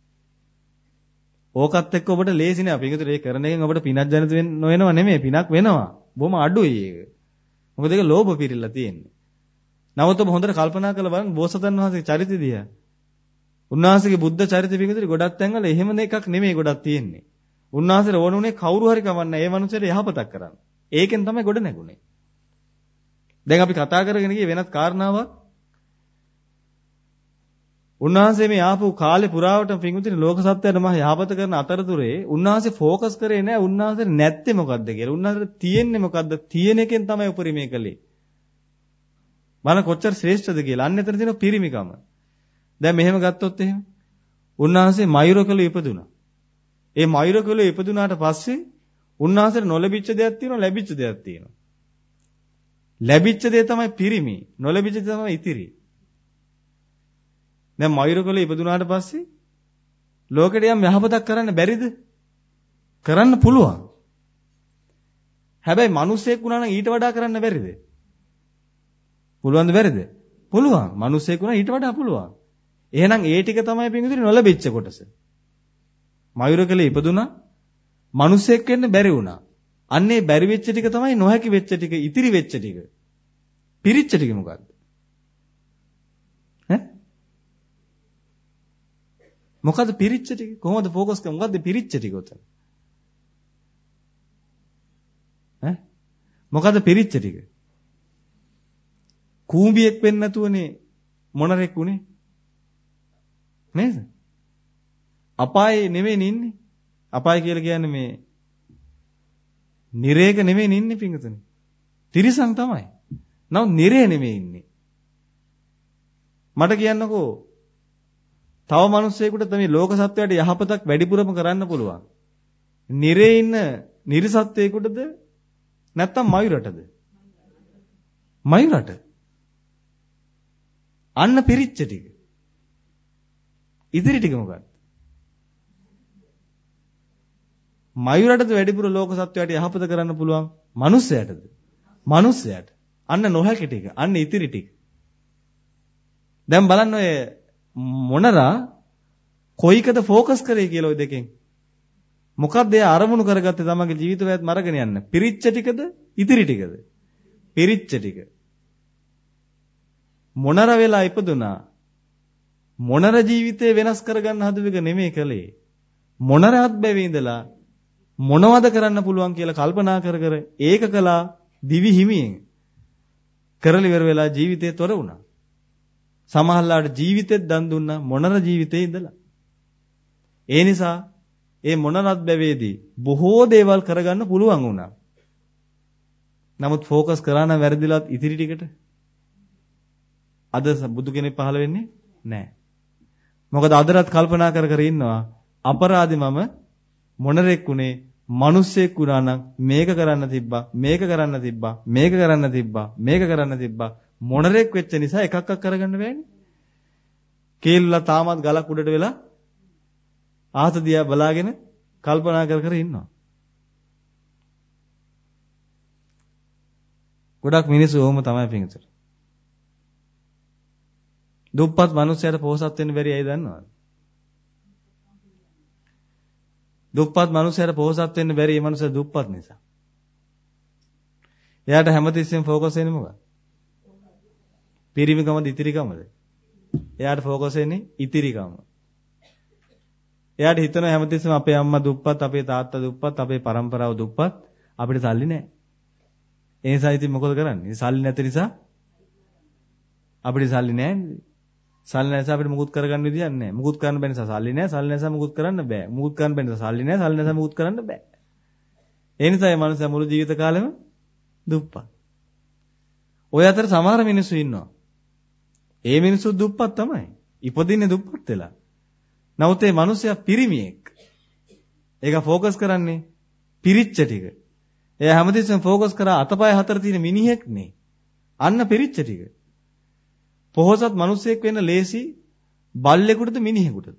ඕකත් එක්ක ඔබට ලේසි නෑ. පිටුතේ ඒ කරන එකෙන් ඔබට පිනක් ජනිත වෙනව නෙමෙයි. පිනක් වෙනවා. බොහොම අඩුයි ඒක. මොකද ඒක ලෝභ පිරීලා තියෙන්නේ. නමුත් ඔබ හොඳට කල්පනා කරලා බලන්න බෝසතන් වහන්සේගේ චරිතය දිහා. උන්වහන්සේගේ බුද්ධ චරිතය පිටුතේ ගොඩක් තැන්වල එහෙම එකක් නෙමෙයි ගොඩක් තියෙන්නේ. උන්වහන්සේට ඕන උනේ කවුරු හරි කවන්න ඒ මනුස්සයට යහපතක් කරන්න. ඒකෙන් තමයි ගොඩ නැගුණේ. දැන් අපි කතා කරගෙන ගියේ වෙනත් කාරණාවක්. උන්වහන්සේ මේ ආපු කාලේ පුරාවටම පිංගුතුනි ලෝක සත්‍යයට මහ යහපත කරන අතරතුරේ උන්වහන්සේ ફોકસ කරේ නැහැ උන්වහන්සේ නැත්තේ මොකද්ද කියලා. උන්වහන්සේට තියෙන්නේ මොකද්ද? තියෙන එකෙන් තමයි උපරිමය කළේ. බලන්න කොච්චර ශ්‍රේෂ්ඨද කියලා. අන්න එතන තියෙන පිරිමිකම. දැන් මෙහෙම ගත්තොත් එහෙම. උන්වහන්සේ මයුරකල ඉපදුනා. ඒ මයුරකල ඉපදුනාට පස්සේ උන්වහන්සේට නොලැබිච්ච දෙයක් තියෙනවා, ලැබිච්ච දෙයක් තියෙනවා. ලැබිච්ච දේ තමයි පිරිමි, නොලැබිච්ච දේ තමයි ඉතිරි. දැන් මයුරකල ඉපදුනාට පස්සේ ලෝකෙට යම් යහපතක් කරන්න බැරිද? කරන්න පුළුවන්. හැබැයි මිනිස්සෙක් වුණා නම් ඊට වඩා කරන්න බැරිද? පුළුවන්ද බැරිද? පුළුවන්. මිනිස්සෙක් වුණා ඊට වඩා පුළුවන්. එහෙනම් ඒ ටික තමයි පින්විතේ නොලැබිච්ච කොටස. මයුරකල ඉපදුනා මිනිස්සෙක් වෙන්න බැරි වුණා. අන්නේ බැරි වෙච්ච ටික තමයි නොහැකි වෙච්ච ටික, ඉතිරි වෙච්ච ටික. පිරිච්ච ටික මොකද්ද? මොකද්ද පිරිච්ච ටික? කොහොමද ફોકસ කරන්නේ? මොකද්ද පිරිච්ච ටික උතන? මොකද්ද පිරිච්ච ටික? කූඹියෙක් වෙන්න නැතුවනේ මොනරෙක් උනේ. නේද? අපායේ නෙමෙයි ඉන්නේ. අපාය කියලා කියන්නේ මේ නිරේක නෙමෙයි ඉන්නේ පිංගුතුනි. තිරිසන් තමයි. නමුත් නිරේ නෙමෙයි ඉන්නේ. මට කියන්නකෝ තව මිනිස්සෙකුට තමයි ලෝක සත්වයට යහපතක් වැඩිපුරම කරන්න පුළුවන්. නිරේ ඉන්න නිර්සත්වයකටද නැත්නම් මයුරටද? මයුරට. අන්න පිරිච්ච ටික. ඉදිරි ටික මොකක්ද? මයුරටද වැඩිපුර ලෝක සත්වයට යහපත කරන්න පුළුවන් මිනිස්සයාටද? මිනිස්සයාට. අන්න නොහැකි ටික. අන්න ඉතිරි ටික. දැන් බලන්න ඔය මොනරා කොයිකද ફોકસ කරේ කියලා ඔය දෙකෙන්. මොකක්ද එයා අරමුණු කරගත්තේ තමන්ගේ ජීවිතයත් මරගෙන යන්න? පිරිච්ච ටිකද? ඉතිරි ටිකද? පිරිච්ච ටික. මොනර වෙලා ඉපදුනා. මොනර ජීවිතේ වෙනස් කරගන්න හදපු එක නෙමෙයි කලේ. මොනරත් බැවේ ඉඳලා මොනවද කරන්න පුළුවන් කියලා කල්පනා කර කර ඒක කළා දිවි හිමියෙන්. කරලි ඉවර වෙලා ජීවිතේ තොර වුණා. සමහරලාට ජීවිතෙත් දන් දුන්නා මොනර ජීවිතේ ඉඳලා. ඒ නිසා ඒ මොනරත් බැවේදී බොහෝ දේවල් කරගන්න පුළුවන් වුණා. නමුත් ફોકસ කරා නම් වැරදිලත් ඉතිරි ටිකට අද බුදු කෙනෙක් පහළ වෙන්නේ නැහැ. මොකද අදටත් කල්පනා කර කර ඉන්නවා අපරාධි මම මොනරෙක් උනේ මිනිස්සෙක් වුණා නම් මේක කරන්න තිබ්බා මේක කරන්න තිබ්බා මේක කරන්න තිබ්බා මේක කරන්න තිබ්බා මොනරෙක් වෙච්ච නිසා එකක් කරගන්න බෑනේ. කේල්ලා තාමත් ගලක් උඩට වෙලා ආතදියා බලාගෙන කල්පනා කර කර ඉන්නවා. ගොඩක් මිනිස්සු ඕම තමයි පිංගුතුනි. දුප්පත් මිනිස්සයාට පොහොසත් වෙන්න බැරි ඇයි දන්නවද? දුප්පත් මිනිස්සයාට පොහොසත් වෙන්න බැරි ඒ මිනිස්සයා දුප්පත් නිසා. එයාට හැමතිස්සෙම ફોકસ වෙන්නේ මොකක්ද? පිරිමිකමද ඉතිරිකමද? එයාට ફોકસ වෙන්නේ ඉතිරිකම. එයාට හිතනවා හැමතිස්සෙම අපේ අම්මා දුප්පත්, අපේ තාත්තා දුප්පත්, අපේ පරම්පරාව දුප්පත්, අපිට සල්ලි නැහැ. ඒ නිසා ඉතින් මොකද කරන්නේ? සල්ලි නැති නිසා අපිට සල්ලි නැහැ නේද? සල්ලි නැස අපිට මුකුත් කරගන්න විදියක් නැහැ. මුකුත් කරන්න බැරි නිසා සල්ලි නැහැ. සල්ලි නැස මුකුත් කරන්න බෑ. මුකුත් කරන්න බැරි නිසා සල්ලි නැහැ. සල්ලි නැස මුකුත් කරන්න බෑ. ඒ නිසා මේ මනුස්සයා මුළු ජීවිත කාලෙම දුප්පත්. ඔය අතර සමහර මිනිස්සු ඉන්නවා. ඒ මිනිස්සු දුප්පත් තමයි. ඉපදින්නේ දුප්පත් වෙලා. නමුත් මේ මනුස්සයා පිරිමියෙක්. ඒක ફોકસ කරන්නේ පිරිච්ච ටික. එයා හැමතිස්සෙම ફોકસ කරා අතපය හතර තියෙන මිනිහෙක් නේ. අන්න පිරිච්ච ටික. පොහොසත් මිනිසෙක් වෙන්න ලේසි බල්ලෙකුටද මිනිහෙකුටද?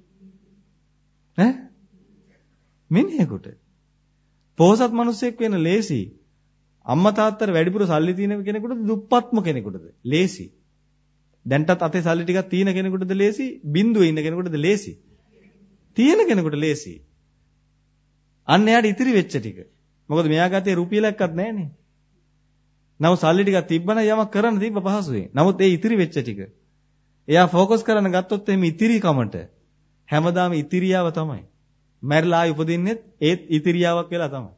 ඈ? මිනිහෙකුට. පොහොසත් මිනිසෙක් වෙන්න ලේසි අම්මා තාත්තට වැඩිපුර සල්ලි තියෙන කෙනෙකුටද දුප්පත්ම කෙනෙකුටද? ලේසි. දැන්ටත් අතේ සල්ලි ටිකක් තියෙන කෙනෙකුටද ලේසි? බින්දුවේ ඉන්න කෙනෙකුටද ලේසි? තියෙන කෙනෙකුට ලේසි. අන්න එයාට ඉතිරි වෙච්ච ටික. මොකද මෙයා ගත්තේ රුපියලක්වත් නැහනේ. නමුත් සල්ලි ටිකක් තිබ්බනම් යමක් කරන්න තිබ්බ පහසුවෙන්. නමුත් ඒ ඉතිරි වෙච්ච ටික. එයා ફોકસ කරන්න ගත්තොත් එimhe ඉතිරි කමට හැමදාම ඉතිරියාව තමයි. මැරිලා ආයි උපදින්නෙත් ඒත් ඉතිරියාවක් වෙලා තමයි.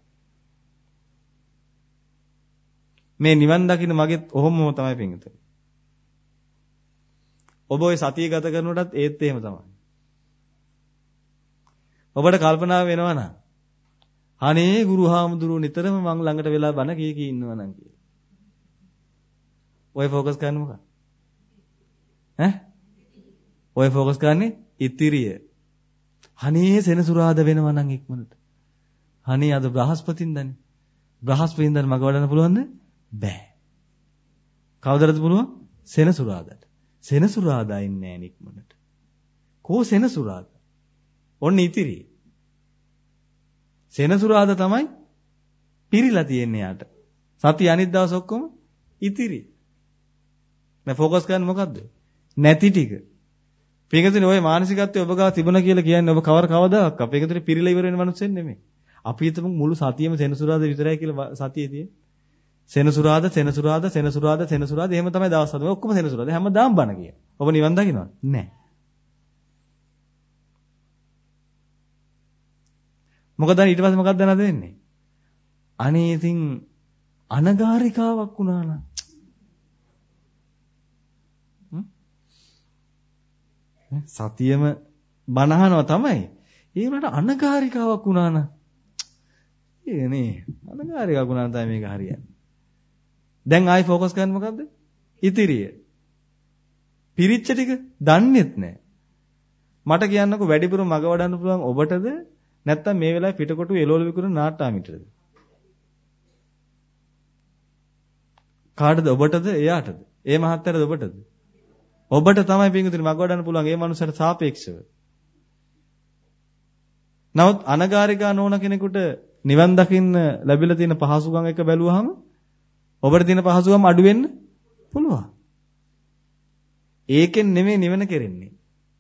මේ නිවන් දකින්න මගෙත් ඔහොමම තමයි පිංගුතුනි. ඔබ ඔය සතිය ගත කරනකොටත් ඒත් එහෙම තමයි. ඔබට කල්පනා වෙනවා නම් අනේ ගුරු හාමුදුරුවෝ නිතරම මං ළඟට වෙලා බණ කී ඉන්නවා නම් කියලා. ඔය ફોકસ කරන්නේ මොකක්ද? ඈ? ඔය ફોકસ කරන්නේ ඉතිරිය. අනේ සෙනසුරාදා වෙනවා නම් ඉක්මනට. අනේ අද බ්‍රහස්පතින්දනේ. බ්‍රහස්පතින්දට මග වඩන්න පුළුවන්ද? බෑ. කවදද පුළුවන්? සෙනසුරාදාට. සෙනසුරාදා ඉන්නේ නෑ ඉක්මනට. කෝ සෙනසුරාදා? ඔන්න ඉතිරිය. සෙනසුරාදා තමයි පිරීලා තියෙන්නේ යාට. සතිය අනිත් දවස් ඔක්කොම ඉතිරි. දැන් ફોકસ කරන්නේ මොකද්ද? නැති ටික. පිටකතුනේ ওই මානසිකත්වය ඔබ ගාව තිබුණා කියලා කියන්නේ ඔබ කවදාවත් අපේකතුනේ පිරීලා ඉවර වෙන මිනිස්සෙන් නෙමෙයි. අපි හිතමු මුළු සතියෙම සෙනසුරාදා විතරයි කියලා සතියේ තියෙන්නේ. සෙනසුරාදා එහෙම තමයි දවස් හද. ඔක්කොම සෙනසුරාදා හැමදාම බණ කිය. ඔබ නිවන් දකින්නවද? නැහැ. මොකද ඊට පස්සේ මොකක්ද නැද වෙන්නේ? අනේ ඉතින් අනගාരികාවක් වුණා නම් සතියෙම බනහනවා තමයි. ඒ වුණාට අනගාരികාවක් වුණා නම් නේ අනගාരികාවක් වුණා නම් තමයි මේක හරියන්නේ. දැන් ආයි ફોકસ කරන්නේ මොකද්ද? ඉතිරිය. පිරිච්ච ටික දන්නේත් නැහැ. මට කියන්නකෝ වැඩිපුර මග වඩන්න පුළුවන් ඔබටද නැත්තම් මේ වෙලාවේ පිටකොටු එළවලු විකුණන නාට්‍යාමිටද? කාටද? ඔබටද? එයාටද? ඒ මහත්තයාටද ඔබටද? ඔබට තමයි පිංගුතුනි මග වඩන්න පුළුවන් ඒ මනුස්සයට සාපේක්ෂව. නමුත් අනගාരികා නොවන කෙනෙකුට නිවන් දකින්න ලැබිලා තියෙන පහසුකම් එක බැලුවහම ඔබට තියෙන පහසුකම් අඩු වෙන්න පුළුවන්. ඒකෙන් නෙමෙයි නිවන කෙරෙන්නේ.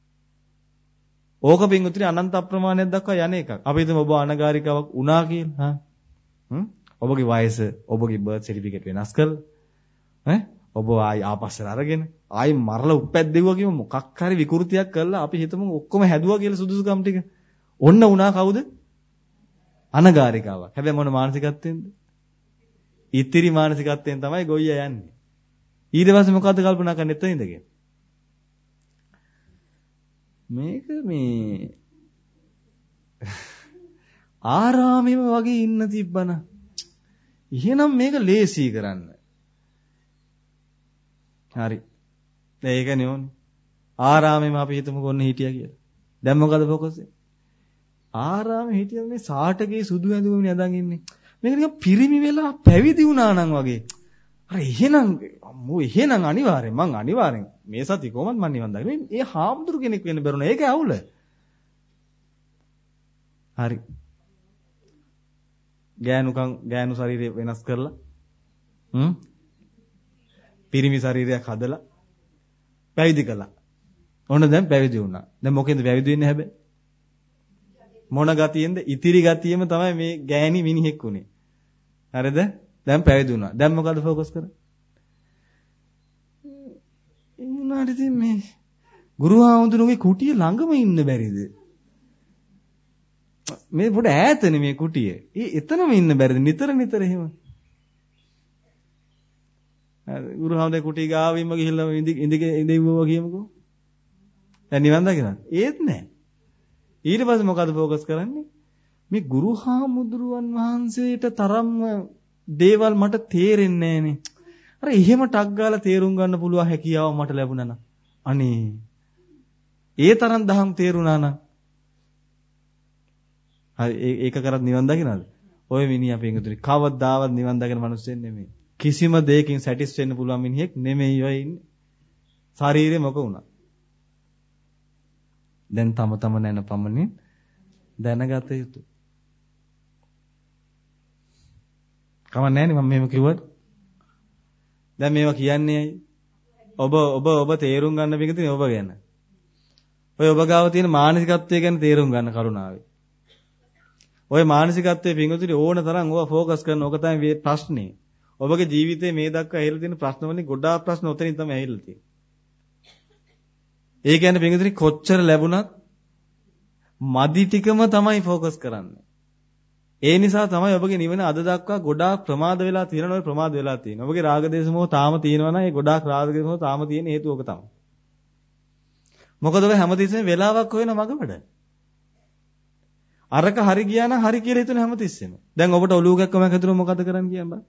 ඕක පිංගුතුනි අනන්ත අප්‍රමාණයක් දක්වා යන එකක්. අපි හිතමු ඔබ අනගාരികාවක් වුණා කියලා. ඔබගේ වයස, ඔබගේ බර්ත් සර්ටිෆිකේට් වෙනස් කරලා ඔබ ආයි ආපස්සට අරගෙන ආයි මරලා උප්පැද්දෙව්වා කියමු මොකක් හරි විකෘතියක් කරලා අපි හිතමු ඔක්කොම හැදුවා කියලා සුදුසුකම් ටික. ඔන්න වුණා කවුද? අනගාരികාවක්. හැබැයි මොන මානසිකත්වෙන්ද? ඉතිරි මානසිකත්වයෙන් තමයි ගොයියා යන්නේ. ඊට පස්සේ මොකද්ද කල්පනා කරන්නේ එතන ඉඳගෙන? මේක මේ ආරාමෙම වගේ ඉන්න තිබ්බන. එහෙනම් මේක ලේසි කරන්න. හරි. දැන් ඒකනේ ඕනේ. ආරාමෙම අපි හිතමුකෝ ඔන්න හිටියා කියලා. දැන් මොකද ફોකස් එක? ආරාමෙ හිටියම මේ සාටකේ සුදු ඇඳුමනේ අදන් ඉන්නේ. මේක නිකන් පිරිමි වෙලා පැවිදි වුණා නම් වගේ. අර එහෙනම් අම්මෝ එහෙනම් අනිවාර්යෙන් මං අනිවාර්යෙන් මේ සති කොහොමද මං නිවන් දකින්නේ? ඒ හාමුදුරු කෙනෙක් වෙන්න බැරුණා. ඒක ඇවුල. හරි. ගෑනු ශරීරය වෙනස් කරලා පිරිමි ශරීරයක් හදලා පැවිදි කළා. ඔන්න දැන් පැවිදි වුණා. දැන් මොකෙන්ද පැවිදි වෙන්නේ හැබැයි? මොන ගතියෙන්ද? ඉතිරි ගතියෙම තමයි මේ ගෑණි මිනිහෙක් උනේ. හරිද? දැන් පැවිදි වුණා. දැන් මොකද ફોકસ කරන්නේ? උනාට ඉතින් මේ ගුරු හාමුදුරුවෝගේ කුටිය ළඟම ඉන්න බැරිද? මේ පොඩ ඈතනේ මේ කුටිය. එතනම ඉන්න බැරිද? නිතර එහෙම. ගුරු හාමුදුරුවෝ කුටිය ගාවින්ම ගිහිල්ලා ඉඳිවුවා කියමුකෝ. දැන් නිවන් දකින්න. ඒත් නෑ. ඊට පස්සේ මොකද ફોકસ කරන්නේ? මේ ගුරු හාමුදුරුවන් වහන්සේට තරම්ම දේවල් මට තේරෙන්නේ නෑනේ. අර එහෙම ටක් ගාලා තේරුම් ගන්න පුළුවන් හැකියාව මට ලැබුණා නම්. අනේ. ඒ තරම් දහම් තේරුණා නම්. හරි ඒක කරත් නිවන් දකින්නද? ඔය මිනිහා පින්තුනි කවදාවත් නිවන් දකින මිනිස්සෙක් නෙමෙයි. කිසිම දෙයකින් සැටිස් වෙන්න පුළුවන් මිනිහෙක් නෙමෙයි ඔය ඉන්නේ. ශරීරේ මොක වුණා. දැන් තම නැන පමණින් දැනගත යුතුය. කමක් නැහැ නේ මම මෙහෙම කිව්වට. දැන් මේවා කියන්නේ ඇයි? ඔබ තේරුම් ගන්න පිටින් ඔබ ගැන. ඔය ඔබ ගාව තියෙන මානසිකත්වය ගැන තේරුම් ගන්න කරුණාවේ. ඔය මානසිකත්වයේ පිටුතුලි ඕන තරම් ඕවා ફોકસ කරන ඕක තමයි මේ ප්‍රශ්නේ. ඔබගේ ජීවිතේ මේ දක්වා ඇහිලා තියෙන ප්‍රශ්න වලින් ගොඩාක් ප්‍රශ්න උතරින් තමයි ඇහිලා තියෙන්නේ. ඒ කියන්නේ පිටුතුලි කොච්චර ලැබුණත් මදි ටිකම තමයි ફોકસ කරන්නේ. ඒ නිසා තමයි ඔබගේ නිවන අද දක්වා ගොඩාක් ප්‍රමාද වෙලා තියෙනවා. ඔය ප්‍රමාද වෙලා තියෙනවා. ඔබගේ රාග දේශ මොහ තාම තියෙනවා නම් ඒ ගොඩාක් රාග දේශ මොහ තාම තියෙන හේතුව ඔක තමයි. මොකද ඔබ හැමතිස්සෙම වෙලාවක් හොයන මගවඩ. අරක හරි ගියා නම් හරි කියලා හිතන හැමතිස්සෙම. දැන් ඔබට ඔලුව ගැක්කමක් හැදුනොත් මොකද කරන්න කියන්න.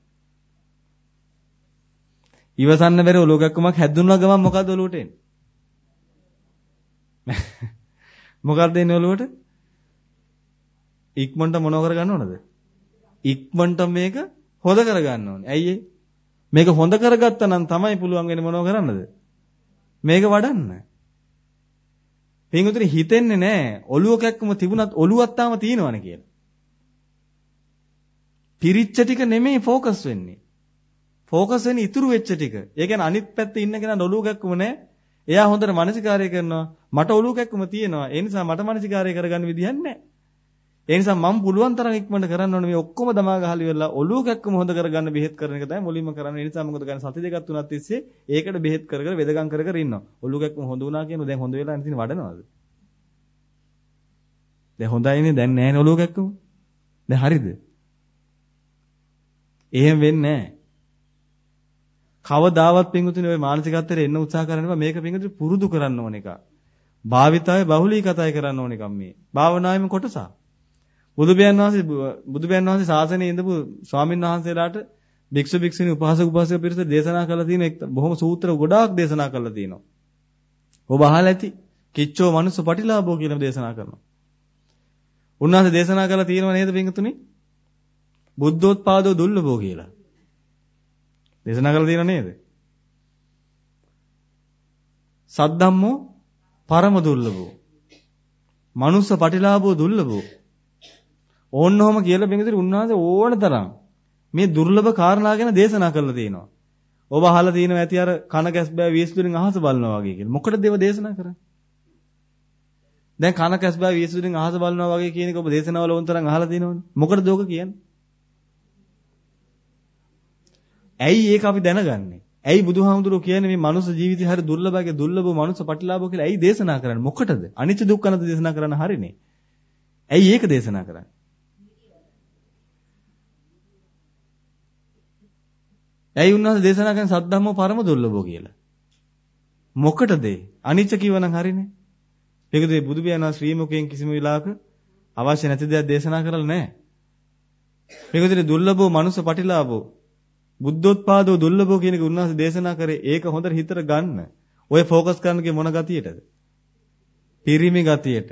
ඉවසන්න බැරි ඔලුව ගැක්කමක් හැදුනා ගමන් මොකද ඔලුවට එන්නේ? මොකක්ද එන්නේ ඔලුවට? ඉක්මනට මොනව කරගන්න ඕනද? ඉක්මනට මේක හොද කරගන්න ඕනේ. ඇයි මේක හොඳ කරගත්තා නම් තමයි පුළුවන් වෙන්නේ මොනව කරන්නද? මේක වඩන්න. පින්වතුනි හිතෙන්නේ නැහැ ඔලුව කැක්කම තිබුණත් ඔලුවක් තාම තියෙනවනේ කියලා. පිරිච්ච ටික නෙමෙයි ફોકસ වෙන්නේ. ફોકસ වෙන්නේ ඉතුරු වෙච්ච ටික. ඒ කියන්නේ අනිත් පැත්තේ ඉන්න කෙනා ඔලුව කැක්කම නැහැ. එයා හොඳට මානසිකාරය කරනවා. මට ඔලුව කැක්කම තියෙනවා. ඒ නිසා මට මානසිකාරය කරගන්න විදිහක් නැහැ. ඒ නිසා මම පුළුවන් තරම් ඉක්මනට කරන්න ඕනේ මේ ඔක්කොම දමා ගහලි වෙලා ඔලුව කැක්කම හොඳ කරගන්න බෙහෙත් කරන එක තමයි මුලින්ම කරන්නේ. ඒ නිසා මොකද කරන්නේ සති දෙකක් තුනක් තිස්සේ ඒකට බෙහෙත් කර කර වෙදගම් කර කර ඉන්නවා. ඔලුව කැක්කම හොඳ වුණා කියනවා දැන් හොඳ වෙලා නැතිනේ වඩනවද? දැන් හොඳයිනේ දැන් නැහැ නේ ඔලුව කැක්කම. දැන් හරිද? එහෙම වෙන්නේ නැහැ. කවදාවත් පින්වතුනි ඔය මානසිකත්වයට එන්න උත්සාහ කරනවා මේක පින්වතුනි පුරුදු කරන්න ඕන එක. භාවිතය බහුලීකතය කරන්න ඕන එකක් මේ. භාවනාවෙම කොටසක්. බුදුබයන් වහන්සේ ශාසනයේ ඉඳපු ස්වාමීන් වහන්සේලාට භික්ෂු භික්ෂුණී උපාසක උපාසික පිරිස දේශනා කළා තියෙන බොහොම සූත්‍ර ගොඩාක් දේශනා කළා තියෙනවා. ඔබ අහලා ඇති. කිච්චෝ මනුස්ස පටිලාභෝ කියලා දේශනා කරනවා. උන්වහන්සේ දේශනා කළා තියෙනව නේද පින්තුනි? බුද්ධෝත්පාදෝ දුර්ලභෝ කියලා. දේශනා කළා තියෙනව නේද? සද්ධම්මෝ පරම දුර්ලභෝ. මනුස්ස පටිලාභෝ දුර්ලභෝ. ඕන්නෝම කියලා බෙන්ගිතේ උන්වහන්සේ ඕන තරම් මේ දුර්ලභ කාරණා ගැන දේශනා කරලා තියෙනවා. ඔබ අහලා තියෙනවා ඇති අර කන ගැස් බෑ වීසුදුරින් අහස බලනවා වගේ කියලා. මොකටද ඒව දේශනා කරන්නේ? දැන් කන ගැස් බෑ වීසුදුරින් අහස බලනවා වගේ කියන එක ඔබ දේශනාවල වොන් තරම් අහලා තියෙනවනේ. මොකටද ඕක කියන්නේ? ඇයි ඒක අපි දැනගන්නේ? ඇයි බුදුහාමුදුරුවෝ කියන්නේ මේ මනුස්ස ජීවිතය හරි දුර්ලභයි දුර්ලභ මනුස්ස පටිලාභෝ කියලා ඇයි දේශනා කරන්නේ? මොකටද? අනිච්ච දුක්ඛ අනාත්ම දේශනා කරන්න හරිනේ. ඇයි ඒක දේශනා කරන්නේ? ඇයි උන්වහන්සේ දේශනා කරන්නේ සද්ධම්මෝ පරම දුර්ලභෝ කියලා? මොකටද? අනිච්ච කිව්වනම් හරිනේ. ඒකද බුදු පියාණන් ශ්‍රී මුඛයෙන් කිසිම විලාක අවශ්‍ය නැති දෙයක් දේශනා කරලා නැහැ. මේකද දුර්ලභෝ මනුස්ස පටිලාභෝ බුද්ධෝත්පාදෝ දුර්ලභෝ කියන එක උන්වහන්සේ දේශනා කරේ ඒක හොඳට හිතට ගන්න. ඔය ફોકસ කරන්නේ මොන ගතියටද? පිරිමි ගතියට.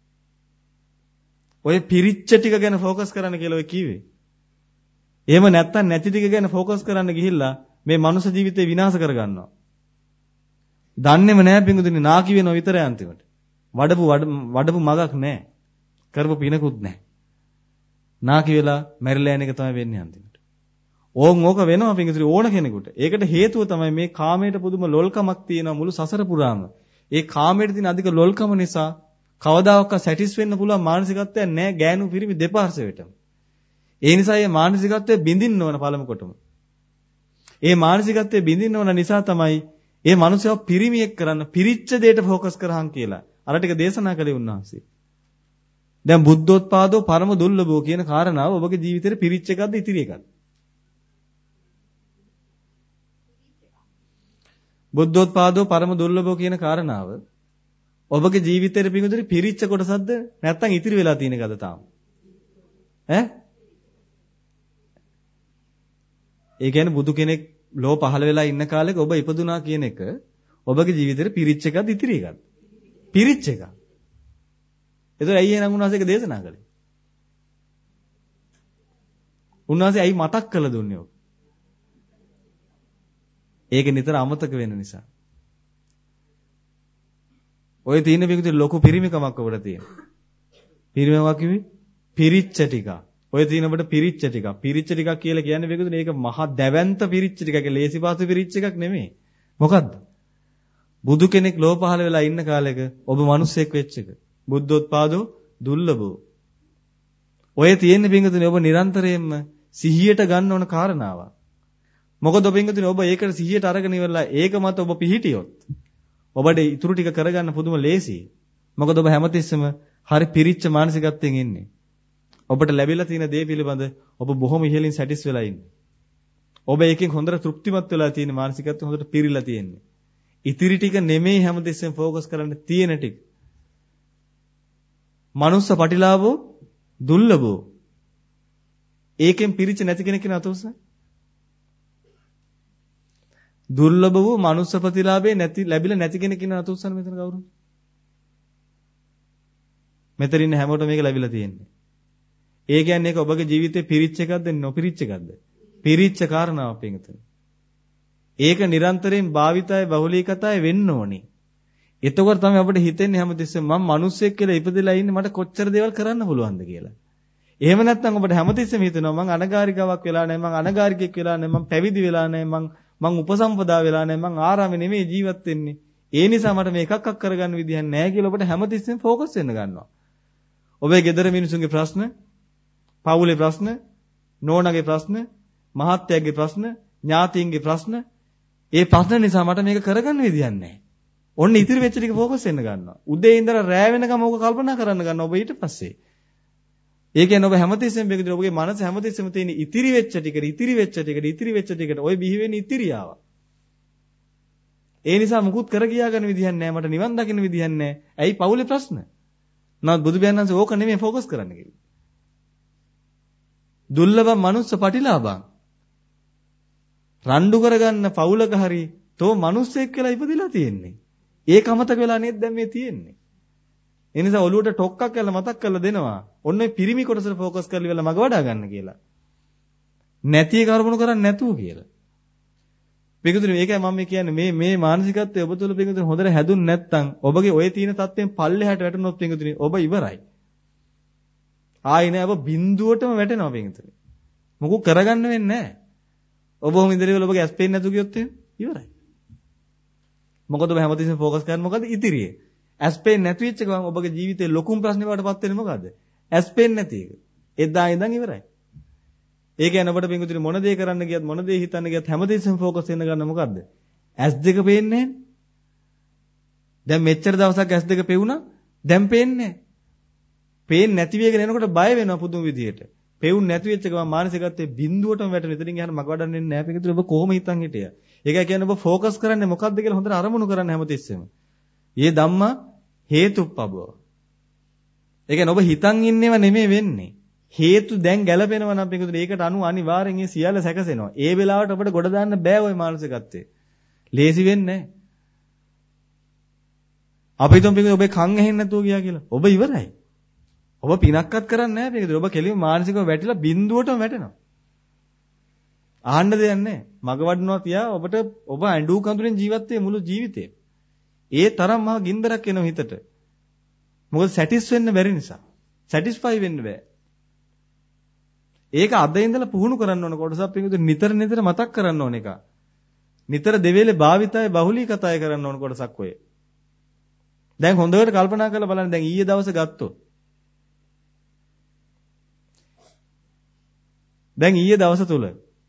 ඔය පිරිච්ච ටික ගැන ફોકસ කරන්න කියලා ඔය කිව්වේ. එහෙම නැත්තම් නැති ටික ගැන ફોકસ කරන්න ගිහිල්ලා මේ මනුෂ්‍ය ජීවිතේ විනාශ කරගන්නවා. දන්නේම නැහැ පිංගුතුනි නාකි වෙනව විතරයි අන්තිමට. වඩපු මගක් නැහැ. කරපු පිනකුත් නැහැ. නාකි වෙලා මැරිලා යන එක තමයි වෙන්නේ අන්තිමට. ඕක වෙනවා පිංගුතුනි ඕන කෙනෙකුට. ඒකට හේතුව තමයි මේ කාමයට පුදුම ලොල්කමක් තියෙනවා මුළු සසර පුරාම. ඒ කාමයට තියෙන අධික ලොල්කම නිසා කවදාවත් සැටිස් වෙන්න පුළුවන් මානසිකත්වයක් නැහැ ගෑනු පිරිමි දෙපාර්ශ්වයටම. ඒ නිසා මේ මානසිකත්වය බිඳින්න ඕන පළමු කොටම. ඒ මානසිකත්වය බිඳින්න ඕන නිසා තමයි මේ මනුස්සයව පිරිමියෙක් කරන්න පිරිච්ච දෙයට ફોકસ කරහන් කියලා. අර ටික දේශනා කළේ උන්වහන්සේ. දැන් බුද්ධෝත්පාදෝ පරම දුර්ලභෝ කියන කාරණාව ඔබගේ ජීවිතේට පිරිච්ච එකක්ද ඉතිරි එකක්ද? බුද්ධෝත්පාදෝ පරම දුර්ලභෝ කියන කාරණාව ඔබගේ ජීවිතේට පිඟුතුනි පිරිච්ච කොටසක්ද නැත්නම් ඉතිරි වෙලා තියෙන එකද තාම? ඈ? ඒ කියන්නේ බුදු කෙනෙක් ලෝ පහළ වෙලා ඉන්න කාලෙක ඔබ ඉපදුනා කියන එක ඔබගේ ජීවිතේට පිරිච්ච එකක්ද ඉතිරි එකක්ද? පිරිච්ච එකක්. ඒතර ඇයි එහෙනම් උන්වහන්සේ ඒක දේශනා කළේ? උන්වහන්සේ ඇයි මතක් කළ දුන්නේ ඔක? ඒක නිතර අමතක වෙන නිසා. ඔය තියෙන පිටුතේ ලොකු පිරිමිකමක් ඔබට තියෙනවා. පිරිමිකමක් කිව්වේ පිරිච්ච ටික. ඔය තියෙන ඔබට පිරිච්ච ටික. පිරිච්ච ටිකක් කියලා කියන්නේ පිටුතේ මේක මහා දැවැන්ත පිරිච්ච ටිකක්. ලේසි පාසු පිරිච්ච එකක් නෙමෙයි. මොකද්ද? බුදු කෙනෙක් ලෝ පහළ වෙලා ඉන්න කාලෙක ඔබ මිනිස්සෙක් වෙච්ච එක. බුද්ධෝත්පාදෝ දුර්ලභෝ. ඔය තියෙන පිටුතේ ඔබ නිරන්තරයෙන්ම සිහියට ගන්න ඕන කාරණාවක්. මොකද පිටුතේ ඔබ ඒකට සිහියට අරගෙන ඉවරලා ඒක මත ඔබ පිහිටියොත් ඔබට ඉතුරු ටික කරගන්න පුදුම ලේසියි. මොකද ඔබ හැමතිස්සෙම හරි පිරිච්ච මානසිකත්වයෙන් ඉන්නේ. ඔබට ලැබිලා තියෙන දේ පිළිබඳ ඔබ බොහොම ඉහළින් සැටිස් වෙලා ඉන්නේ. ඔබ එකෙන් හොඳට තෘප්තිමත් වෙලා තියෙන මානසිකත්වය හොඳට පිරීලා තියෙන්නේ. ඉතිරි ටික නෙමෙයි හැමතිස්සෙම ફોකස් කරන්න තියෙන ටික. මනුස්ස පටිලාභෝ දුර්ලභෝ. ඒකෙන් පිරිච්ච නැති කෙනෙක් කියන අතෝස. දුර්ලභ වූ මනුස්ස ප්‍රතිලාභේ නැති ලැබිලා නැති කෙනෙක් ඉන්න අතෝසන මෙතන කවුරුද? මෙතන ඉන්න හැමෝටම මේක ලැබිලා තියෙන්නේ. ඒ කියන්නේ ඒක ඔබගේ ජීවිතේ පිරිච්ච එකක්ද නොපිරිච්ච එකක්ද? පිරිච්ච කාරණාවක් පිටුතුනි. ඒක නිරන්තරයෙන් භාවිතය බහුලීකතය වෙන්න ඕනේ. එතකොට තමයි අපිට හිතෙන්නේ හැමතිස්සෙම මම මිනිස්සෙක් කියලා ඉපදෙලා ඉන්නේ මට කොච්චර දේවල් කරන්න පුළුවන්ද කියලා. එහෙම නැත්නම් ඔබට හැමතිස්සෙම හිතෙනවා මං අනගාരികාවක් වෙලා නැහැ මං අනගාരികෙක් වෙලා නැහැ මං පැවිදි වෙලා නැහැ මං උපසම්පදා වෙලා නැහැ මං ආරාමේ නෙමෙයි ජීවත් වෙන්නේ. ඒ නිසා මට මේ එකක් කරගන්න විදිහක් නැහැ කියලා ඔබට හැමතිස්සෙම ફોකස් වෙන්න ගන්නවා. ඔබේ ගෙදර මිනිසුන්ගේ ප්‍රශ්න, පවුලේ ප්‍රශ්න, නෝනාගේ ප්‍රශ්න, මහත්තයාගේ ප්‍රශ්න, ඥාතීන්ගේ ප්‍රශ්න, ඒ ප්‍රශ්න නිසා මට මේක කරගන්න විදිහක් නැහැ. ඔන්න ඉතිරි වෙච්ච ටික ફોකස් වෙන්න ගන්නවා. උදේ ඉඳලා රෑ වෙනකම් ඕක කල්පනා කරන්න ගන්නවා ඔබ ඊට පස්සේ. ඒ කියන්නේ ඔබ හැමතිස්සෙම මේකදී ඔබගේ මනස හැමතිස්සෙම තියෙන ඉතිරි වෙච්ච ටිකට ඔය බිහි වෙන්නේ ඉතිරියාව. ඒ නිසා මුකුත් කර ගියා ගන්න විදිහක් නැහැ මට නිවන් දකින්න විදිහක් නැහැ. ඇයි පවුලේ ප්‍රශ්න? නමුත් බුදු පියාණන්සේ ඕක නෙමෙයි ફોකස් කරන්න කිව්වේ. දුර්ලභ මනුස්ස පටිලාභං. රණ්ඩු කරගන්න පවුලක හරි තෝ මිනිස්සෙක් කියලා ඉපදිලා තියෙන්නේ. ඒක අමතක වෙලා නේද දැන් මේ තියෙන්නේ. ඒ නිසා ඔළුවට ටොක්ක්ක් කරලා මතක් කරලා දෙනවා. ඔන්න ඔය පිරිමි කොටසට ફોකස් කරලා ඉවරලා මග වඩා ගන්න කියලා. නැති කර්මණු කරන්නේ නැතුව කියලා. පිටුතුනි මේකයි මම කියන්නේ මේ මානසිකත්වය ඔබ තුළ පිටුතුනි හොඳට හැදුන්නේ නැත්නම් ඔබගේ ඔය තියෙන තත්ත්වයෙන් පල්ලෙහාට වැටුනොත් පිටුතුනි ඔබ ඉවරයි. ආයි නෑ ඔබ බිඳුවටම වැටෙනවා පිටුතුනි. මොකක් කරගන්න වෙන්නේ නැහැ. ඔබ ඔහොම ඉඳලා ඔබගේ ඇස් පේන්නේ නැතු ගියොත් ඉවරයි. මොකද ඔබ හැමතිස්සෙම ફોකස් කරන්නේ මොකද? ඉතිරියේ. ඇස් පේන්නේ නැති වෙච්ච ගමන් ඔබගේ ජීවිතේ ලොකුම ප්‍රශ්නේ වලටපත් වෙන්නේ මොකද්ද? ඇස් පේන්නේ නැති එක. එදා ඉඳන් ඉවරයි. ඒ කියන්නේ ඔබට පිටුතුනි මොන දේ කරන්න ගියත් මොන දේ හිතන්න ගියත් හැමතිස්සෙම ફોකස් වෙන්න ගන්න මොකද්ද? ඇස් දෙක පේන්නේ නැහැ. දැන් මෙච්චර දවසක් ඇස් දෙක පෙවුණා දැන් පේන්නේ නැහැ. පේන්නේ නැති වෙගෙන එනකොට බය වෙනවා පුදුම විදියට. පෙවුන් නැති වෙච්ච ගමන් මානසිකත්වයේ බිඳුවටම වැටෙන. ඉතින් යහන මග වඩන්නේ නැහැ පිටුතුනි ඔබ කොහොම හිතන් හිටියා. ඒකයි කියන්නේ ඔබ ફોකස් කරන්නේ මොකද්ද කියලා හොඳට අරමුණු කරන්න හැමතිස්සෙම. යේ ධම්මා හේතුප්පබව. ඒ කියන්නේ ඔබ හිතන් ඉන්නේව නෙමෙයි වෙන්නේ. හේතු දැන් ගැලපෙනවා නම් පිටුතුනි ඒකට අනුව අනිවාර්යෙන් ඒ සියල්ල සැකසෙනවා. ඒ වෙලාවට ඔබට ගොඩ දාන්න බෑ ওই මානසිකත්වයේ. ලේසි වෙන්නේ නැහැ. අපි හිතමු පිටුතුනි ඔබේ කන් ඇහෙන්නේ නැතුව ගියා කියලා. ඔබ ඉවරයි. ඔබ පිනක්වත් කරන්නේ නැහැ පිටුතුනි. ඔබ කෙලින්ම මානසිකව වැටිලා බිඳුවටම වැටෙනවා. ආහන්න දෙයක් නැහැ. මග වඩනවා තියා ඔබ ඇඬු කඳුලෙන් ජීවත් වෙන්නේ මුළු ජීවිතේ. ඒ තරම් මහා ගින්දරක් එනවා හිතට. මොකද සැටිස් වෙන්න බැරි නිසා. සැටිස්ෆයි වෙන්න බෑ. ඒක අද ඉඳලා පුහුණු කරන්න ඕන කොටසක් පිටුතුනි නිතර මතක් කරන්න ඕන එක. නිතර දෙවේලේ භාවිතය බහුලීකතය කරන්න ඕන කොටසක් ඔය. දැන් හොඳට කල්පනා කරලා බලන්න දැන් ඊයේ දවසේ ගත්තොත්. දැන් ඊයේ දවස තුල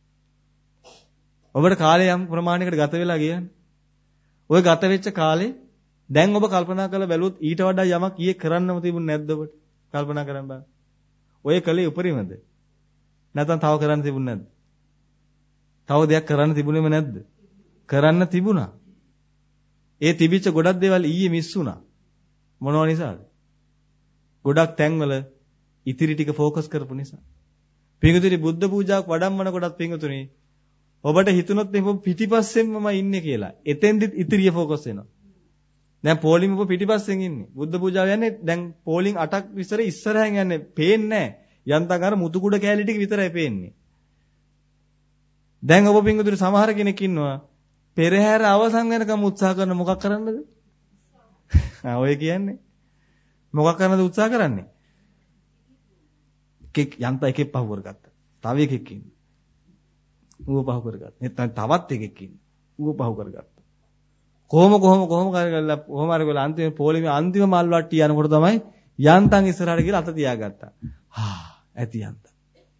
ඔබට කාලය යම් ප්‍රමාණයකට ගත වෙලා ගියානේ. ඔය ගත වෙච්ච කාලේ දැන් ඔබ කල්පනා කරලා බැලුවොත් ඊට වඩා යමක් ඊයේ කරන්නම තිබුණ නැද්ද ඔබට? කල්පනා කරන්න බලන්න. ඔය කලේ උපරිමද? නැත්නම් තව කරන්න තිබුණ නැද්ද? තව දෙයක් කරන්න තිබුණේම නැද්ද? කරන්න තිබුණා. ඒ තිබිච්ච ගොඩක් දේවල් ඊයේ මිස් වුණා. මොනවා නිසාද? ගොඩක් තැන්වල ඉතිරි ටික ફોકස් කරපු නිසා. පිංගුතුනි බුද්ධ පූජාවක් වඩම්මන කොටත් පිංගුතුනි ඔබට හිතුනොත් මේ පිටිපස්සෙන්මම ඉන්නේ කියලා. එතෙන්දිත් ඉතිරිය ફોකස් වෙනවා. දැන් පෝලිම ඔබ පිටිපස්සෙන් ඉන්නේ. බුද්ධ පූජාව යන්නේ දැන් පෝලිං 8ක් විතර ඉස්සරහින් යන්නේ. පේන්නේ නැහැ. යන්තම් අර මුතුකුඩ කෑලි ටික විතරයි පේන්නේ. දැන් ඔබ පිංගුතුනි සමහර කෙනෙක් ඉන්නවා පෙරහැර අවසන් වෙනකම් උත්සාහ කරන මොකක් කරන්නද? ඔය කියන්නේ මොකක් කරන්නද උත්සාහ කරන්නේ? යන්ත එකෙක් පහු කරගත්තා. තව එකෙක් ඉන්නේ. ඌව පහු කරගත්තා. නැත්නම් තවත් එකෙක් ඉන්නේ. ඌව පහු කරගත්තා. කොහොම කරගලා අන්තිම පොලිමේ අන්තිම මල් වට්ටිය යනකොට තමයි යන්තම් ඉස්සරහට ගිහලා අත තියාගත්තා. ඇති යන්තම්.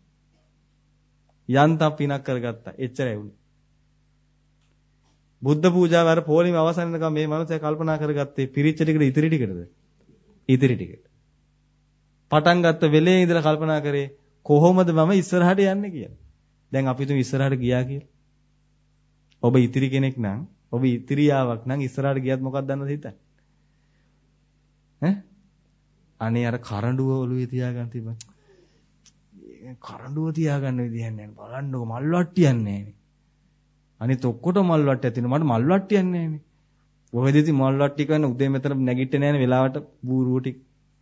යන්තම් පිනක් කරගත්තා. එච්චරයි උනේ. බුද්ධ පූජාව අර පොලිමේ අවසන් වෙනකම් මේ මනුස්සයා කල්පනා කරගත්තේ පිරිච්ච ටිකද ඉතිරි ටිකද? ඉතිරි ටිකට. පටන් ගත්ත වෙලේ ඉඳලා කල්පනා කරේ කොහොමද මම ඉස්සරහට යන්නේ කියලා. දැන් අපි තුන් ඉස්සරහට ගියා කියලා. ඔබ ඉතිරි කෙනෙක් නම් ඔබ ඉතිරියාවක් නම් ඉස්සරහට ගියත් මොකක්ද දන්නවද හිතන්නේ? අනේ අර කරඬුව ඔළුවේ තියාගන්න තිබ්බා. කරඬුව තියාගන්න විදිහක් නැහැ. බලන්නකො මල් වට්ටියක් නැහැ. අනිත් ඔක්කොට මල් වට්ටියක් තියෙනවා. මට මල් වට්ටියක් නැහැ. ඔහෙදිති මල් වට්ටි කරන උදේ මෙතන නැගිටින්නේ නැහැ වෙලාවට බූරුව ටික.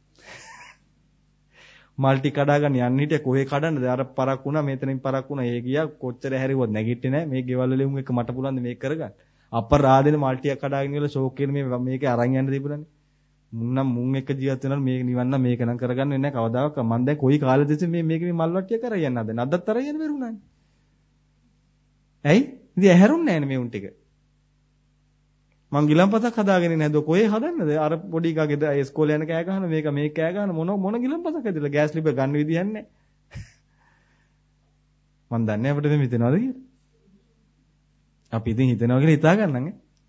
මල් ටික කඩා ගන්න යන්න හිටිය කොහේ කඩන්නද? අර පරක් වුණා මෙතනින් පරක් වුණා. ඒ ගියා කොච්චර හැරියුවත් නැගිටින්නේ නැහැ. මේ ගෙවල් වල උන් එක මට පුළුවන් මේක කරගන්න. අපරාධෙන මල් ටිකක් කඩාගෙන ඉවල ෂෝක් එකේ මේක අරන් යන්න තිබුණානේ. මුන් එක ජීවත් වෙනවා මේක නිවන් නම් මේක නම් කරගන්න වෙන්නේ නැහැ කවදාවත්. මම දැන් කොයි කාලෙද මේ මේකේ මල් වට්ටිය කරා යන්න හදන්නේ. අදත් අරන් යන්න බැරුණානේ. ඇයි? ඉතින් ඇහැරුන්නේ නැහැනේ මේ උන් ටික. මං ගිලම්පතක් හදාගෙන ඉන්නේ නැද්ද කොහේ හදන්නද අර පොඩි එකගේ ඉස්කෝලේ යන කෑ ගහන මේක කෑ ගහන මොන ගිලම්පතක් ඇදලා ගෑස් ලිබ ගන්න විදියක් නැහැ මං දන්නේ අපිට මේ හිතනවාද කියලා අපි ඉතින් හිතනවා කියලා හිතා ගන්නන්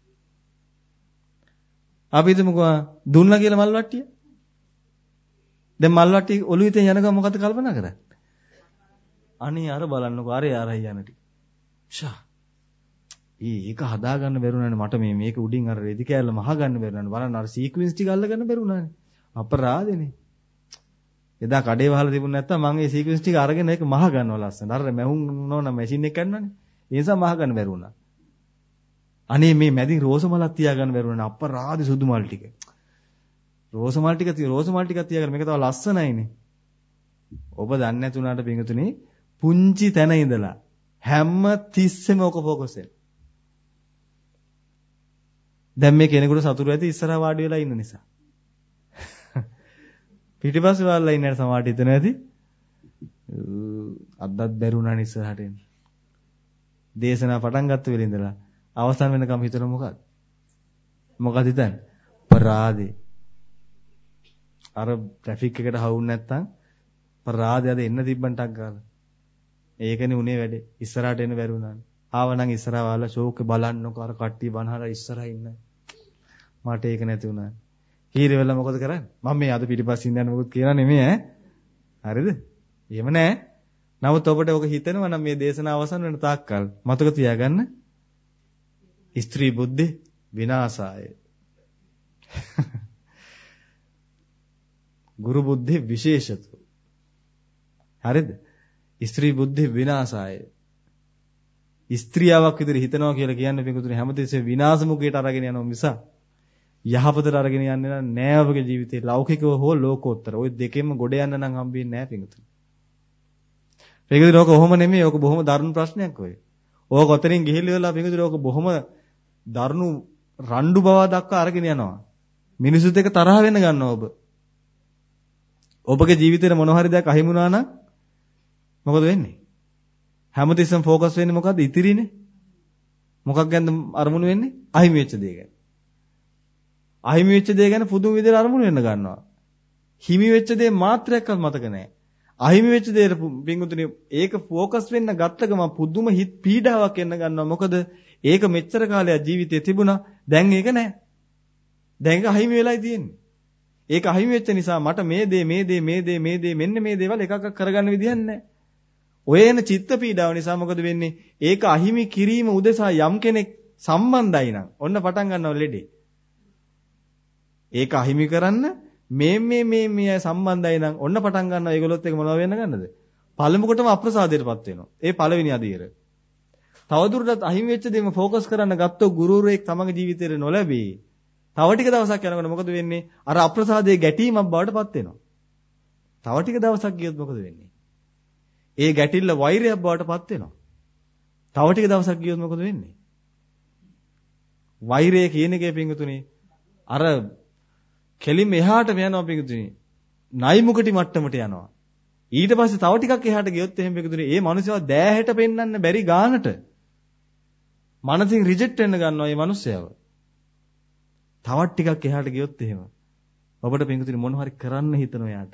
අපි හිතමුකෝ දුන්නා කියලා මල් වට්ටිය දැන් මල් වට්ටිය ඔළුවේ තියන යනකම් මොකද කල්පනා කරන්නේ අනේ අර බලන්නකෝ අර යන ටික ෂා ඒක හදා ගන්න බැරුණානේ මට මේක උඩින් අර රෙදි කෑල්ල මහ ගන්න බැරුණානේ බලන්න අර සීක්වෙන්ස් ටික අල්ල ගන්න බැරුණානේ අපරාධනේ එදා කඩේ වහලා තිබුණ නැත්තම් මම ඒ සීක්වෙන්ස් ටික අරගෙන ඒක මහ ගන්නවා ලස්සන අර මැහුම් නෝන මැෂින් එක ගන්නනේ ඒ නිසා මහ ගන්න බැරුණා අනේ මේ මැදින් රෝස මලක් තියා ගන්න බැරුණානේ අපරාධ සුදු මල් ටික රෝස මල් ටික තියාගෙන මේක තව ලස්සනයිනේ ඔබ දන්නේ නැතුණාට පිටුතුනේ පුංචි තැන ඉඳලා හැම තිස්සෙම ඔක ફોකස් වෙන දැන් මේ කෙනෙකුට සතුරු ඇති ඉස්සරහා වාඩි වෙලා ඉන්න නිසා. පිටිපස්සේ වාඩිලා ඉන්න සමාට හිතන ඇති. අද්දත් බැරුණා ඉස්සරහට එන්න. දේශනා පටන් ගත්ත වෙලේ ඉඳලා අවසන් වෙනකම් හිතන මොකක්ද? මොකද හිතන්නේ? පරාදේ. අර ට්‍රැෆික් එකට හවුන්නේ නැත්තම් පරාදේ අද එන්න තිබ්බන් ටක් ගාලා. ඒකනේ උනේ වැඩේ. ඉස්සරහට එන්න බැරුණානේ. ආවනම් ඉස්සරහා වාලා ෂෝක් එක බලන්නකො අර කට්ටිය බනහලා ඉස්සරහා ඉන්න. මට ඒක නැති වුණා. හීරේ වෙලා මොකද කරන්නේ? මම මේ අද පිටිපස්සින් යන මොකද කියලා නෙමෙයි ඈ. හරිද? එහෙම නෑ. නමුත් ඔබට ඔක හිතෙනවා නම් මේ දේශනාව අවසන් වෙන තාක්කල් මතක තියාගන්න. ස්ත්‍රී බුද්ධි විනාශාය. ගුරු බුද්ධි විශේෂතු. හරිද? ස්ත්‍රී බුද්ධි විනාශාය. ස්ත්‍රියාවක් විදිහට හිතනවා කියලා කියන්නේ පිටුතුනේ හැමතිස්සෙම විනාශ මුඛයට අරගෙන යනවා මිස යහපතට අරගෙන යන්නේ නෑ ඔබගේ ජීවිතේ ලෞකිකව හෝ ලෝකෝත්තර. ওই දෙකෙන්ම ගොඩ යන්න නම් හම්බෙන්නේ නෑ පිටුතුනේ. පිටුතුනේ ඕක ඔහොම නෙමෙයි. ඕක බොහොම දරුණු ප්‍රශ්නයක් ඔය. ඕක ඔතනින් ගිහිල්ලා පිටුතුනේ ඕක බොහොම දරුණු රණ්ඩු බව දක්වා අරගෙන යනවා. මිනිසුත් එක්ක තරහ වෙන්න ගන්නවා ඔබ. ඔබගේ ජීවිතේට මොන හරි දෙයක් අහිමුණා නම් මොකද වෙන්නේ? හැමතිස්සෙම ફોකස් වෙන්නේ මොකද්ද? ඉතිරිනේ. මොකක් ගැනද අරමුණු වෙන්නේ? අහිමි වෙච්ච දේ ගැන. අහිමි වෙච්ච දේ ගැන පුදුම විදිහට අරමුණු වෙන්න ගන්නවා. හිමි වෙච්ච දේ මාත්‍රයක්වත් මතක නැහැ. අහිමි වෙච්ච දේට පින්වතුනි ඒක ફોකස් වෙන්න ගත්ත ගමන් පුදුම හිත පීඩාවක් එන්න ගන්නවා. මොකද ඒක මෙච්චර කාලයක් ජීවිතේ තිබුණා. දැන් ඒක නැහැ. දැන් ඒක අහිමි වෙලායි තියෙන්නේ. ඒක අහිමි වෙච්ච නිසා මට මේ දේ මෙන්න මේ දේවල් එකක් කරගන්න විදියක් නැහැ. ඔය එන චිත්ත පීඩාව නිසා මොකද වෙන්නේ? ඒක අහිමි කිරීම උදෙසා යම් කෙනෙක් සම්බන්ධයි නම් ඔන්න පටන් ගන්නව ලෙඩේ. ඒක අහිමි කරන්න මේ සම්බන්ධයි නම් ඔන්න පටන් ගන්නවා. ඒගොල්ලොත් එක මොනව වෙන්න ගන්නද? පළමුකොටම අප්‍රසාදයටපත් වෙනවා. ඒ පළවෙනි අදියර. තවදුරටත් අහිමි වෙච්ච දේම ફોකස් කරන්න ගත්තොත් ගුරුවරයෙක් තමගේ ජීවිතේට නොලැබී. තව ටික දවසක් යනකොට මොකද වෙන්නේ? අර අප්‍රසාදයේ ගැටීමක් බවට පත් වෙනවා. තව ටික දවසක් ගියොත් මොකද වෙන්නේ? ඒ ගැටිල්ල වෛරයක් බවට පත් වෙනවා. තව ටික දවසක් ගියොත් මොකද වෙන්නේ? වෛරය කියන එකේ පිංගුතුනේ අර කෙලින්ම එහාට යනවා පිංගුතුනේ. නයිමුකටි මට්ටමට යනවා. ඊට පස්සේ තව ටිකක් එහාට ගියොත් එහෙම පිංගුතුනේ මේ මිනිස්සව දෑහැට පෙන්වන්න බැරි ගානට මනසින් රිජෙක්ට් වෙන්න ගන්නවා මේ මිනිස්සයව. තවත් ටිකක් එහාට ගියොත් එහෙම ඔබට පිංගුතුනේ මොන හරි කරන්න හිතනවා යාට.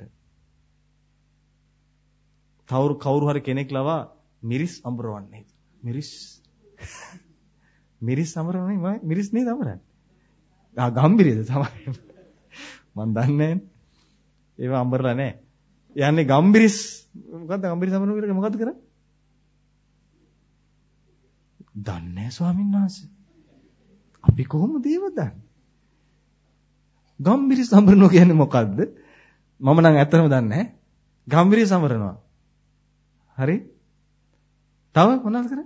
කවුරු හරි කෙනෙක් ලවා මිරිස් අඹරවන්නේ. මිරිස් අඹරවන්නේ මිරිස් නේද අඹරන්නේ? ගම්බිරියද තමයි. මන් දන්නේ නැහැ. ඒව අඹරලා නැහැ. යන්නේ ගම්බිරිස් මොකද්ද ගම්බිරිස් අඹරන කියලා මොකද්ද කරන්නේ? දන්නේ නැහැ ස්වාමීන් වහන්සේ. අපි කොහොමද ඒව දන්නේ? ගම්බිරිස් අඹරනවා කියන්නේ මොකද්ද? මම නම් ඇත්තටම දන්නේ නැහැ. ගම්බිරිස් අඹරනවා. හරි? තව මොනවද කරන්නේ?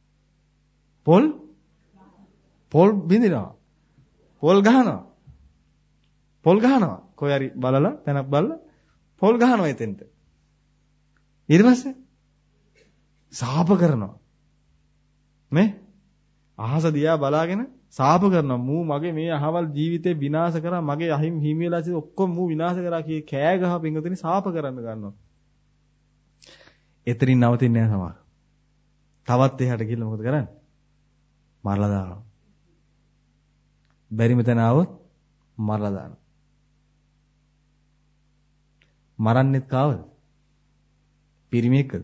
පොල් බින්දිනවා. පොල් ගහනවා. කොයි හරි බලලා තැනක් බලලා පොල් ගහනවා එතෙන්ට. ඊට පස්සේ සාප කරනවා. මේ අහස දිහා බලාගෙන සාප කරනවා. මූ මගේ මේ අහවල් ජීවිතේ විනාශ කරා මගේ අහිමි හිමියලා ඉතින් ඔක්කොම මූ විනාශ කරා කිය කෑ ගහ පිංගුතුනි සාප කරන්න ගන්නවා. එතනින් නවතින්නේ නැහැ සමහර. තවත් එහාට ගිහලා මොකද කරන්නේ? මරලා දානවා. බැරිම තැන આવොත් මරලා දානවා. මරන්නෙත් කාවද? පිරිමියෙක්ද?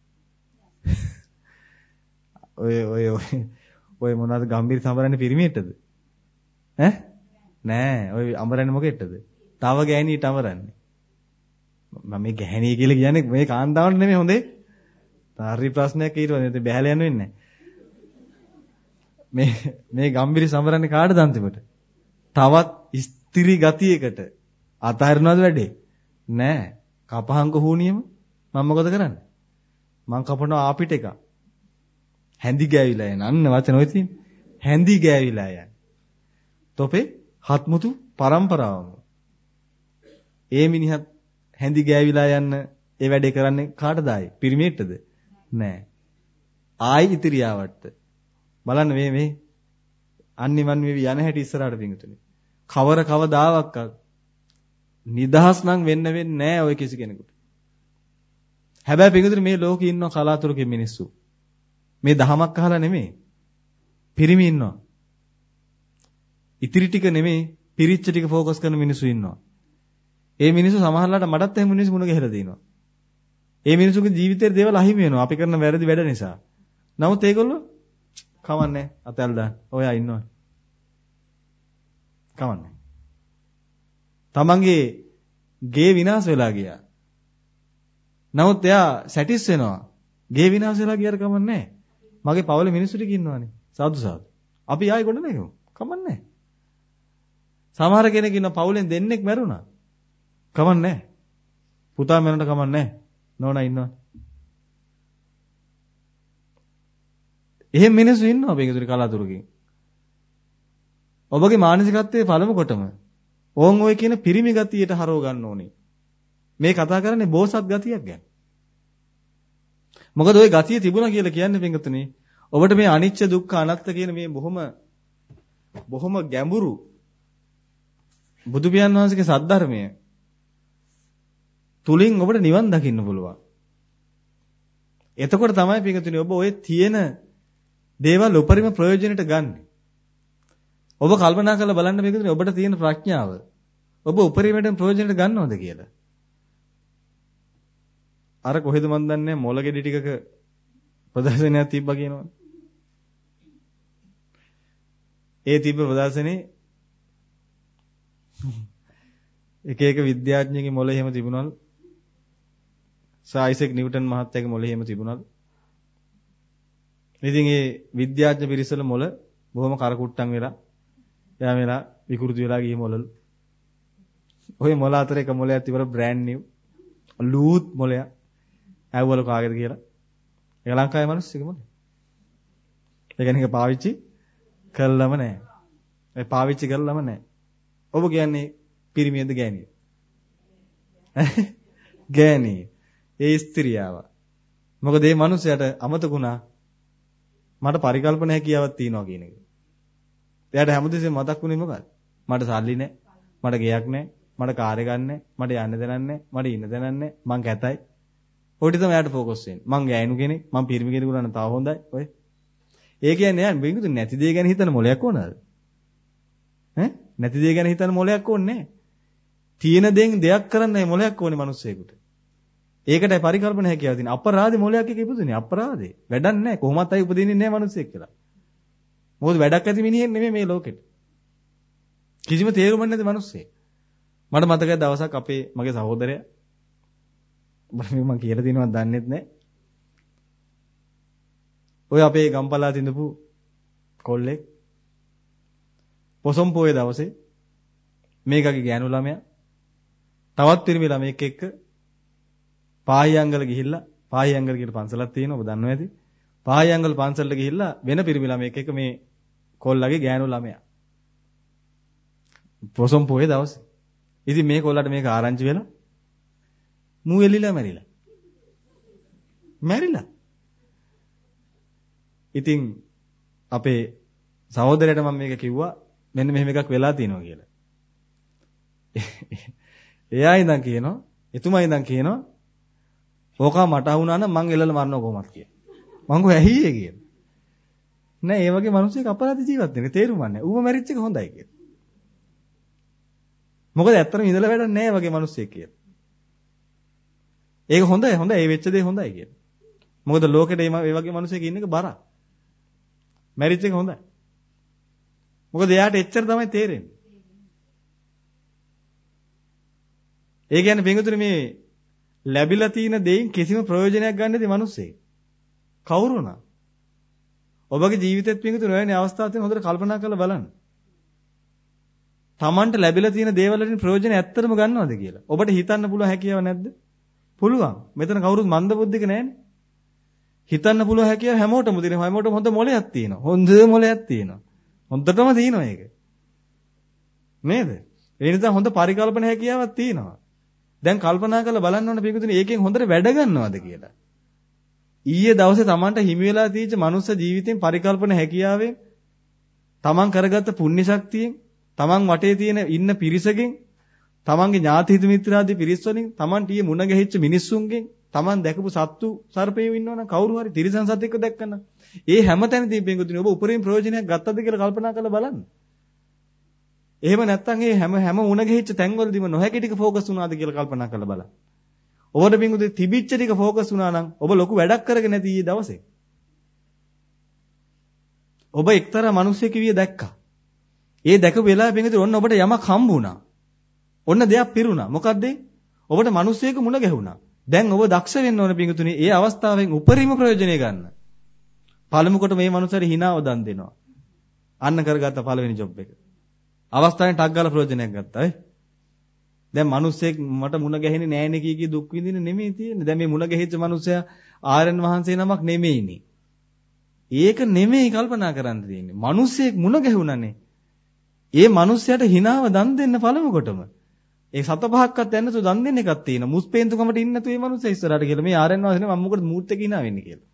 ඔය මොනවාද ගම්බීර සමරන්නේ පිරිමියෙක්ද? නෑ. ඔය අමරන්නේ මොකෙටද? තව ගෑණියට අමරන්නේ. මම මේ ගැහණිය කියලා කියන්නේ මේ කාන්තාවට නෙමෙයි හොඳේ. හරි ප්‍රශ්නයක් ඊට පස්සේ බැහැලා යන්න වෙන්නේ මේ ගම්බිරි සමරන්නේ කාටද අන්තිමට? තවත් ස්ත්‍රි ගතියකට අතහරිනවද වැඩේ? නෑ. කපහංක හුනියම මම මොකද කරන්නේ? මං කපනවා ආපිට එක. හැඳි ගෑවිලා යන. අන්න වචන ඔය තියෙන්නේ. හැඳි ගෑවිලා යන. තොපේ හත්මුතු පරම්පරාවම. ඒ මිනිහත් හැඳි ගෑවිලා යන්න ඒ වැඩේ කරන්නේ කාටද ආයි? පිරිමියෙක්ටද? නෑ. ආයි ඉතිරියාවට. බලන්න මේ අන්නිමන් වෙවි යන හැටි ඉස්සරහට පිංගුතුනේ. කවදාවත් නිදහස් නම් වෙන්නේ නැහැ ඔය කිසි කෙනෙකුට. හැබැයි පිංගුතුනේ මේ ලෝකේ ඉන්න කලාතුරකින් මිනිස්සු. මේ දහමක් අහලා නෙමෙයි. පිරිමි ඉන්නවා. ඉතිරි ටික නෙමෙයි පිරිච්ච ටික ફોකස් කරන මිනිස්සු ඉන්නවා. ඒ මිනිස්සු සමහරලාට මටත් එහෙම මිනිස්සු මුණ ගැහෙලා දිනවා. ඒ මිනිස්සුගේ ජීවිතේ දේවල් අහිමි වෙනවා අපි කරන වැරදි වැඩ නිසා. නමුත් ඒගොල්ලෝ කවන්නේ අතල් දාන්න. ඔයා ඉන්නවා. කවන්නේ. තමන්ගේ ගේ විනාශ වෙලා ගියා. නමුත් එයා සැටිස් වෙනවා. ගේ විනාශ වෙලා ගියාට කමන්නේ. මගේ පවුලේ මිනිස්සු ටික ඉන්නවානේ. සාදු සාදු. අපි ආයෙ ගොඩ නැගෙමු. කමන්නේ. සමහර කෙනෙක් ඉන්න පවුලෙන් දෙන්නෙක් මැරුණා. කමන්නේ. පුතා මැරුණට කමන්නේ. නෝනා ඉන්නවා. එහෙම මිනිස්සු ඉන්නවා මේකේ කලාතුරකින්. ඔබගේ මානසිකත්වයේ පළමු කොටම ඕන් ඔය කියන පිරිමි ගතියට හරව ගන්න ඕනේ. මේ කතා කරන්නේ බෝසත් ගතියක් ගැන. මොකද ওই ගතිය තිබුණා කියලා කියන්නේ පින්ගතුනේ ඔබට මේ අනිච්ච දුක්ඛ අනාත්ත කියන මේ බොහොම ගැඹුරු බුදු පියාණන් වහන්සේගේ සද්ධර්මය තුලින් ඔබට නිවන් දකින්න පුළුවන්. එතකොට තමයි පින්ගතුනේ ඔබ ඔය තියෙන දේවල් උපරිම ප්‍රයෝජනෙට ගන්න. ඔබ කල්පනා කරලා බලන්න පින්ගතුනේ ඔබට තියෙන ප්‍රඥාව ඔබ උපරිමයෙන් ප්‍රයෝජනෙට ගන්නවද කියලා. අර කොහෙද මන් දන්නේ මොළ ගෙඩි ටිකක ප්‍රදර්ශනයක් තිබ්බා කියනවා. ඒ තිබ්බ ප්‍රදර්ශනේ එක විද්‍යාඥයෙක්ගේ මොළ එහෙම තිබුණාලු. සායිසෙක් නිව්ටන් මහත්තයාගේ මොළ එහෙම තිබුණාලු. ඉතින් ඒ විද්‍යාඥ පිරිසල මොළ බොහොම කරකුට්ටම් වෙලා යා වෙලා විකෘති වෙලා ගිය මොළලු. ඔය මොළ අතර එක මොළයක් තිබුණා බ්‍රෑන්ඩ් නිව්. ලූත් මොළයක්. ඇව්වල කාගේද කියලා. ඒක ලංකාවේ මිනිස්සුගේ මොළේ. ඒ කියන්නේ පාවිච්චි කළාම නැහැ. ඒ පාවිච්චි කළාම නැහැ. ඔබ කියන්නේ පිරිමියද ගෑණියද? ගෑණිය. ඒ ස්ත්‍රියව. මොකද මේ මිනිහයාට අමතකුණා මට පරිකල්පන හැකියාවක් තියෙනවා කියන එක. එයාට හැමදෙස්සෙම මතක් වුණේ මොකක්ද? මට සල්ලි නැහැ. මට ගෙයක් නැහැ. මට කාර් එකක් නැහැ. මට යන්න දෙයක් නැහැ. මට ඉන්න දෙයක් නැහැ. මං කැතයි. ඔය ටික තමයි එයාට ફોකස් වෙන්නේ. මං ගෑනු කෙනෙක්. මං පිරිමි කෙනෙකුට නම් තව හොඳයි. ඔය. ඒ කියන්නේ යා බින්දුතු නැති දේ ගැන හිතන මොලයක් ඕනද? ඈ? නැති දේ ගැන හිතන මොලයක් ඕනේ නැහැ. තියෙන දෙයින් දෙයක් කරන්නයි මොලයක් ඕනේ මිනිස්සෙකුට. ඒකටයි පරිකල්පන හැකියාව තියෙන. අපරාධේ මොලයක් එක ඉපදුනේ. අපරාධේ. වැඩක් නැහැ. කොහොමත් අය උපදින්නේ නැහැ මිනිස්සෙක් කියලා. මොකද වැඩක් ඇති මිනිහෙක් නෙමෙයි මේ ලෝකෙට. කිසිම තේරුමක් නැති මිනිස්සෙක්. මට මතකයි දවසක් අපේ මගේ සහෝදරයා මම කියලා දිනවත් දන්නෙත් නැහැ. ඔය අපේ ගම්පලා තින්දපු කොල්ලෙක් පොසොන් පොයේ දවසේ මේකගේ ගෑනු ළමයා තවත් පිරිමි ළමයෙක් එක්ක පාහියංගල ගිහිල්ලා පාහියංගල කියලා පන්සලක් තියෙනවා ඔබ දන්නවා ඇති. පාහියංගල පන්සලට ගිහිල්ලා වෙන පිරිමි ළමයෙක් එක්ක මේ කොල්ලගේ ගෑනු ළමයා පොසොන් පොයේ දවසේ. ඉතින් මේ කොල්ලට මේක ආරංචි වෙලා මූ එලිලා මැරිලා. ඉතින් අපේ සහෝදරයට මම මේක කිව්වා මෙන්න මෙහෙම එකක් වෙලා තියෙනවා කියලා. එයා ඉඳන් කියනවා එතුමා ඉඳන් කියනවා ඕක මට වුණා නම් මං එල්ලලා මරනවා කොහොමද කියලා. මං ගෝ ඇහියේ කියලා. නෑ ඒ වගේ මිනිස්සෙක් අපරාධ ජීවත් වෙන තේරුම් ගන්න. ඌව මැරිච්ච එක හොඳයි කියලා. මොකද ඇත්තටම ඉඳලා වැඩක් නෑ වගේ මිනිස්සෙක් කියලා. ඒක හොඳයි ඒ වෙච්ච දේ හොඳයි කියලා. මොකද ලෝකෙට මේ වගේ මිනිස්සෙක් ඉන්න එක බරක්. මැරිච්ච එක හොඳයි. මොකද එයාට එච්චර තමයි තේරෙන්නේ. ඒ කියන්නේ බෙන්ගතුනේ මේ ලැබිලා තියෙන දෙයින් කිසිම ප්‍රයෝජනයක් ගන්න නැති මිනිස්සෙක්. කවුරු වුණා? ඔබගේ ජීවිතෙත් බෙන්ගතුනේ ඔයනේ අවස්ථාව තියෙන හොඳට කල්පනා කරලා බලන්න. Tamanට ලැබිලා තියෙන දේවල් වලින් ප්‍රයෝජන ඇත්තටම ගන්නවද කියලා. ඔබට හිතන්න පුළුවන් හැකියාව නැද්ද? පුළුවන්. මෙතන කවුරුත් මන්දබුද්ධික නැහැනේ. හිතන්න පුළුවන් හැකියාව හැමෝටම තියෙනවා. හැමෝටම හොඳ මොලයක් තියෙනවා. හොඳ මොලයක් තියෙනවා. හොඳටම තියෙනවා ඒක. නේද? ඒ නිසා හොඳ පරිකල්පන හැකියාවක් තියෙනවා. දැන් කල්පනා කරලා බලන්න ඕනේ පිටුතුනේ ඒකෙන් හොඳට වැඩ ගන්නවද කියලා. ඊයේ දවසේ Tamanට හිමි වෙලා තියෙච්ච මනුස්ස ජීවිතෙන් පරිකල්පන හැකියාවෙන් Taman කරගත්ත පුණ්‍ය ශක්තියෙන් Taman වටේ තියෙන ඉන්න පිරිසකින් Tamanගේ ඥාති හිත මිත්‍රාදී පිරිස් වලින් Taman ටියේ මුණ ගැහිච්ච මිනිස්සුන්ගෙන් Taman දැකපු සත්තු සර්පයෝ ඉන්නවනම් කවුරු හරි තිරිසන් සතෙක්ව දැක්කනම් ඒ හැමතැනදී පිටුතුනේ ඔබ උපරිම ප්‍රයෝජනයක් ගත්තද කියලා කල්පනා කරලා බලන්න. එහෙම නැත්නම් ඒ හැම මුණ ගැහිච්ච තැන්වලදීම නොහැකි ටික ફોකස් වුණාද කියලා කල්පනා කරලා බලන්න. ඔබට පිටුතුනේ තිබිච්ච ටික ફોකස් වුණා නම් ඔබ ලොකු වැඩක් කරගෙන නැති ඊයේ දවසේ. ඔබ එක්තරා මිනිස්සෙක් විය දැක්කා. ඒ දැකපු වෙලාවෙ පිටුතුනේ ඔන්න ඔබට යමක් හම්බුණා. ඔන්න දෙයක් පිරුණා. මොකද්ද? ඔබට මිනිස්සෙක් මුණ ගැහුණා. දැන් ඔබ දක්ෂ වෙන්න ඕන පිටුතුනේ ඒ අවස්ථාවෙන් උපරිම ප්‍රයෝජනය ගන්න. පළමු කොට මේ මනුස්සයාට hinaව දන් දෙනවා. අන්න කරගත්ත පළවෙනි ජොබ් එක. අවස්ථාවෙන් ටක් ගාලා ප්‍රයෝජනයක් ගත්තා ඈ. දැන් මිනිස්සෙක් මට මුණ ගැහෙන්නේ නෑනේ කී දුක් විඳින්න නෙමෙයි තියෙන්නේ. දැන් මේ මුණ ගැහිච්ච මිනිස්සයා ආරයන් වහන්සේ නමක් නෙමෙයිනේ. ඒක නෙමෙයි කල්පනා කරන්න තියෙන්නේ. මිනිස්සෙක් මුණ ගැහුණානේ. ඒ මිනිස්සයාට hinaව දන් දෙන්න පළමු කොටම. ඒ සත පහක්වත් යන්නතු දන් දෙන්න එකක් තියෙනවා. මුස්පේන්තුකමට ඉන්න නැතු මේ මිනිස්සයා ඉස්සරහට කියලා. මේ ආරයන් වහන්සේ මම මොකටද මූර්ත එක hina වෙන්නේ කියලා.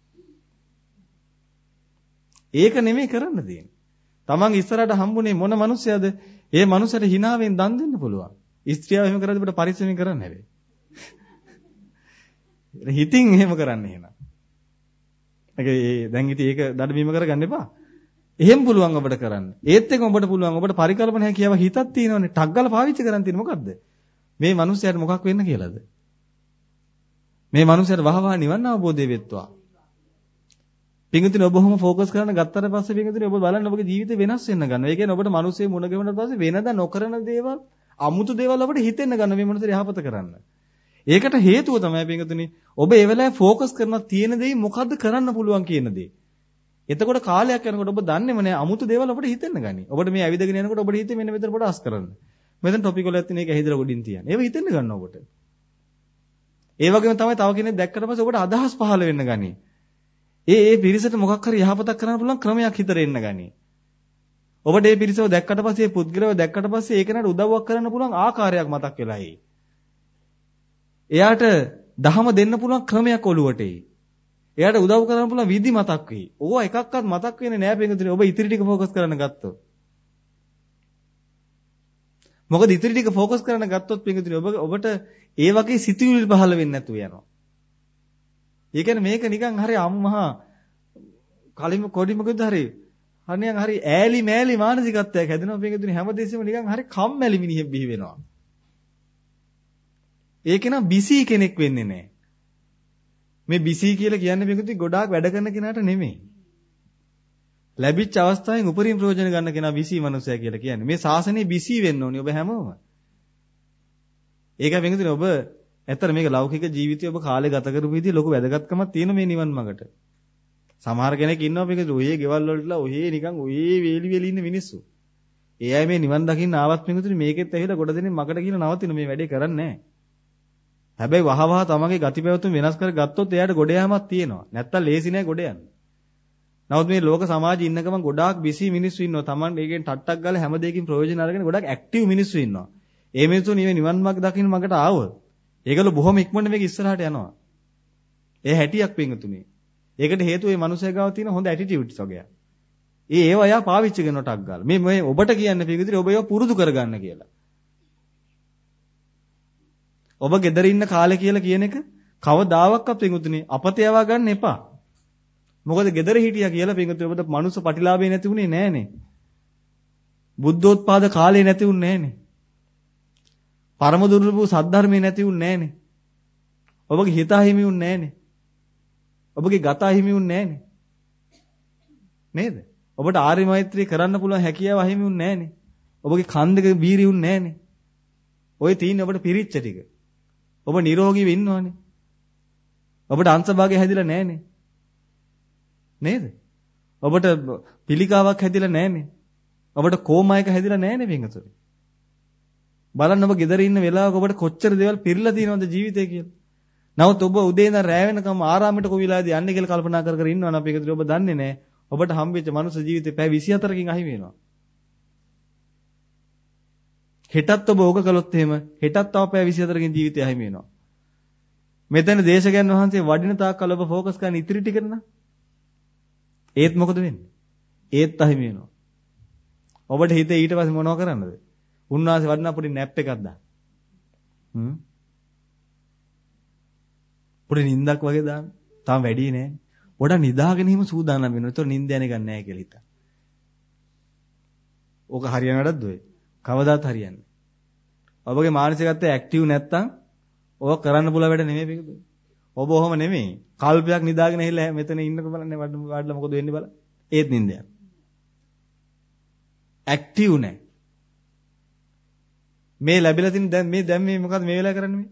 ඒක නෙමෙයි කරන්න තියෙන්නේ. තමන් ඉස්සරහට හම්බුනේ මොන මිනිස්සයද? ඒ මිනිසට hinaවෙන් දන් දෙන්න පුළුවන්. ස්ත්‍රියව එහෙම කරද්දී අපිට පරිස්සමෙන් කරන්න හැබැයි. හිතින් එහෙම කරන්න එහෙනම්. දැන් ඉතින් ඒක දඩබීම කරගන්න එපා. එහෙම පුළුවන් ඔබට කරන්න. ඒත් එක්ක ඔබට පුළුවන් ඔබට පරිකල්පන හැකියාව හිතක් තියෙනවනේ. ටක් ගාලා පාවිච්චි කරන් තියෙන්නේ මොකද්ද? මේ මිනිසයාට මොකක් වෙන්න කියලාද? මේ මිනිසයාට වහවහ නිවන් අවබෝධය වෙත්වා. පින්විතනේ ඔබ ඔහොම ફોකස් කරන්න ගත්තට පස්සේ පින්විතනේ ඔබ බලන්න ඔබගේ ජීවිතේ වෙනස් වෙන්න ගන්නවා. ඒ කියන්නේ ඔබට මිනිස්සේ මුණ ගැහුණාට පස්සේ වෙනදා නොකරන දේවල්, අමුතු දේවල් ඔබට හිතෙන්න ගන්න මේ මොනතර යහපත කරන්න. ඒකට හේතුව තමයි පින්විතනේ ඔබ ඒ වෙලාවේ ફોකස් කරන තියෙන දේ මොකද්ද කරන්න පුළුවන් කියන දේ. එතකොට කාලයක් යනකොට ඔබ දන්නේම නෑ අමුතු දේවල් ඔබට හිතෙන්න ගනි. ඔබට මේ ඇවිදගෙන යනකොට ඔබට හිතේ මෙන්න මෙතන පොඩ අස් කරන්න. මෙතන ටොපික් වල ඇත්තේ මේක ඇහිදලා ගොඩින් තියන්නේ. ඒව හිතෙන්න ගන්න ඔබට. ඒ වගේම තමයි තව කෙනෙක් දැක්කට පස්සේ ඔබට අදහස් පහළ වෙන්න ගනි. ඒ පිරිසට මොකක් හරි යහපතක් කරන්න පුළුවන් ක්‍රමයක් හිතට එන්න ගනි. ඔබට මේ පිරිසව දැක්කට පස්සේ මේ පුද්ගලව දැක්කට පස්සේ ඒ කෙනාට උදව්වක් කරන්න පුළුවන් ආකාරයක් මතක් වෙලා එයි. එයාට දහම දෙන්න පුළුවන් ක්‍රමයක් ඔළුවට එයි. එයාට උදව් කරන්න පුළුවන් විදි මතක් වෙයි. ඕවා එකක්වත් මතක් වෙන්නේ නැහැ පින්වතුනි. ඔබ ඉතිරි ටික ફોකස් කරන්න ගත්තොත්. මොකද ඉතිරි ටික ફોකස් කරන්න ගත්තොත් පින්වතුනි ඔබට ඒ වගේ සිතුවිලි පහළ වෙන්නේ නැතුව යනවා. ඒ කියන්නේ මේක නිකන් හරි අම්මහා කලින්ම කොඩි මොකද හරි අනියන් හරි ඈලි මෑලි මානසිකත්වයක් හැදෙනවා පින්වතුනි හැමදෙස්සෙම නිකන් හරි කම්මැලි මිනිහෙක් බිහි වෙනවා. ඒක නම් බිසි කෙනෙක් වෙන්නේ නැහැ. මේ බිසි කියලා කියන්නේ පින්වතුනි ගොඩාක් වැඩ කරන කෙනාට නෙමෙයි. ලැබිච්ච අවස්ථාවෙන් උපරිම ප්‍රයෝජන ගන්න කෙනා බිසි මනුස්සයා කියලා කියන්නේ. මේ ශාසනයේ බිසි වෙන්න ඕනේ ඔබ හැමෝම. ඒකයි පින්වතුනි ඔබ ඇත්තට මේක ලෞකික ජීවිතය ඔබ කාලේ ගත කරපු විදිහ ලොකු වැදගත්කමක් තියෙන මේ නිවන් මාර්ගට. සමහර කෙනෙක් ඉන්නවා මේක ඔයේ ගෙවල් වලටලා ඔයේ නිකන් ඔයේ වේලි වේලි ඉන්න මිනිස්සු. ඒ අය මේ නිවන් දකින්න ආවත් පින්වතුනි මේකෙත් ඇහිලා ගොඩ දෙනෙක් මකට කියලා නවතින මේ වැඩේ කරන්නේ නැහැ. හැබැයි වහවහ තමන්ගේ ගති පැවතුම් වෙනස් කර ගත්තොත් එයාට ගොඩ යාමක් තියෙනවා. නැත්තම් ලේසි නෑ ගොඩ යන්න. නමුත් මේ ලෝක සමාජයේ ඉන්න ගමන් ගොඩාක් බිසි මිනිස්සු ඉන්නවා. තමන් ඒකෙන් ටට්ටක් ගාලා හැම දෙයකින් ප්‍රයෝජන අරගෙන ගොඩාක් ඇක්ටිව් මිනිස්සු ඉන්නවා. ඒ මිනිස්සු නිවන් මාර්ග දකින්න මකට ආවොත් ඒගොල්ලෝ බොහොම ඉක්මනට මේක ඉස්සරහට යනවා. ඒ හැටියක් පින්තුනේ. ඒකට හේතුව මේ මනුස්සය ගාව තියෙන හොඳ ඇටිටියුඩ්ස් වගේ. ඒව අයා පාවිච්චි කරන ටක් ගාලා. මේ ඔබට කියන්නේ පින්තුනේ ඔබ ඒව පුරුදු කරගන්න කියලා. ඔබ ගෙදර ඉන්න කාලේ කියලා කියන එක කවදාවත් පින්තුනේ අපතේ යවා ගන්න එපා. මොකද ගෙදර හිටියා කියලා පින්තුනේ ඔබට මනුස්ස ප්‍රතිලාභේ නැති උනේ නෑනේ. බුද්ධෝත්පාද කාලේ නැති උන්නේ නෑනේ. පරම දුර්ලභ සද්ධර්මේ නැති උන්නේ නෑනේ. ඔබගේ හිත හිමි උන්නේ නෑනේ. ඔබගේ ගත හිමි උන්නේ නෑනේ. නේද? ඔබට ආර්ය මෛත්‍රී කරන්න පුළුවන් හැකියාව හිමි උන්නේ නෑනේ. ඔබගේ කන් දෙක බීරි උන්නේ නෑනේ. ඔය තියෙන්නේ ඔබට පිරිච්ච ටික. ඔබ නිරෝගීව ඉන්නවනේ. ඔබට අංශභාගය හැදිලා නෑනේ. නේද? ඔබට පිළිකාවක් හැදිලා නෑනේ. ඔබට කෝමයක හැදිලා නෑනේ පින්තුනේ. බලන්න ඔබ ගෙදර ඉන්න වෙලාවක ඔබට කොච්චර දේවල් පිරিলা තියෙනවද ජීවිතේ කියලා. නමුත් ඔබ උදේ ඉඳන් රැ වෙනකම් ආරාමයට කොවිලාද යන්නේ කියලා කල්පනා කර කර ඉන්නවනම් අපි ඒකද ඔබ දන්නේ නැහැ. ඔබට හම්බෙච්ච මනුස්ස ජීවිතේ පැය 24කින් අහිමි වෙනවා. හෙටත් ඔබ ඕක කළොත් එහෙම හෙටත් තව පැය 24කින් ජීවිතය අහිමි වෙනවා. මෙතන දේශකයන් වහන්සේ වඩින තාක්කල් ඔබ ફોකස් කරන ඉතිරි ටික න ะ. ඒත් මොකද වෙන්නේ? ඒත් අහිමි වෙනවා. ඔබට හිතේ ඊට පස්සේ මොනව කරන්නද? උන්වහන්සේ වඩිනා පොඩි නැප් එකක් දාන්න. පොඩි නිින්දක් වගේ දාන්න. තාම වැඩි නෑ. පොඩ නිදාගෙන හිම සූදානම් වෙනවා. ඒතකොට නිින්ද යන්නේ ගන්න නැහැ කියලා හිතා. ඕක හරියන වැඩක්ද ඔය? කවදාත් හරියන්නේ. ඔබගේ මානසිකත්වය ඇක්ටිව් නැත්තම් ඕක කරන්න පුළුවන් වැඩ නෙමෙයි මේක. ඔබ ඔහොම නෙමෙයි. කල්පයක් නිදාගෙන ඇහිලා මෙතන ඉන්නක බලන්න වඩලා මොකද වෙන්නේ බලන්න. ඒත් නිින්ද යනවා. ඇක්ටිව් නැහැ. මේ ලැබිලා තින් දැන් මේ මොකද මේ වෙලාව කරන්නේ මේ?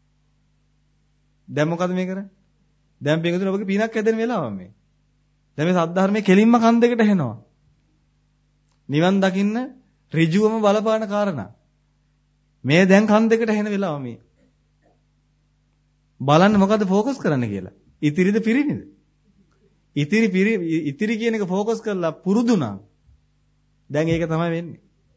දැන් මොකද මේ කරන්නේ? දැන් පිටුතුන ඔබගේ පීනක් හැදෙන වෙලාව මේ. දැන් මේ සද්ධර්මයේ කෙලින්ම කන් දෙකට ඇහෙනවා. නිවන් දකින්න ඍජුවම බලපාන කාරණා. මේ දැන් කන් දෙකට ඇහෙන වෙලාව මේ. බලන්න මොකද ફોකස් කරන්න කියලා. ඉතිරිද පිරිනිද? ඉතිරි කියන එක ફોකස් කරලා පුරුදු නම් දැන් ඒක තමයි වෙන්නේ.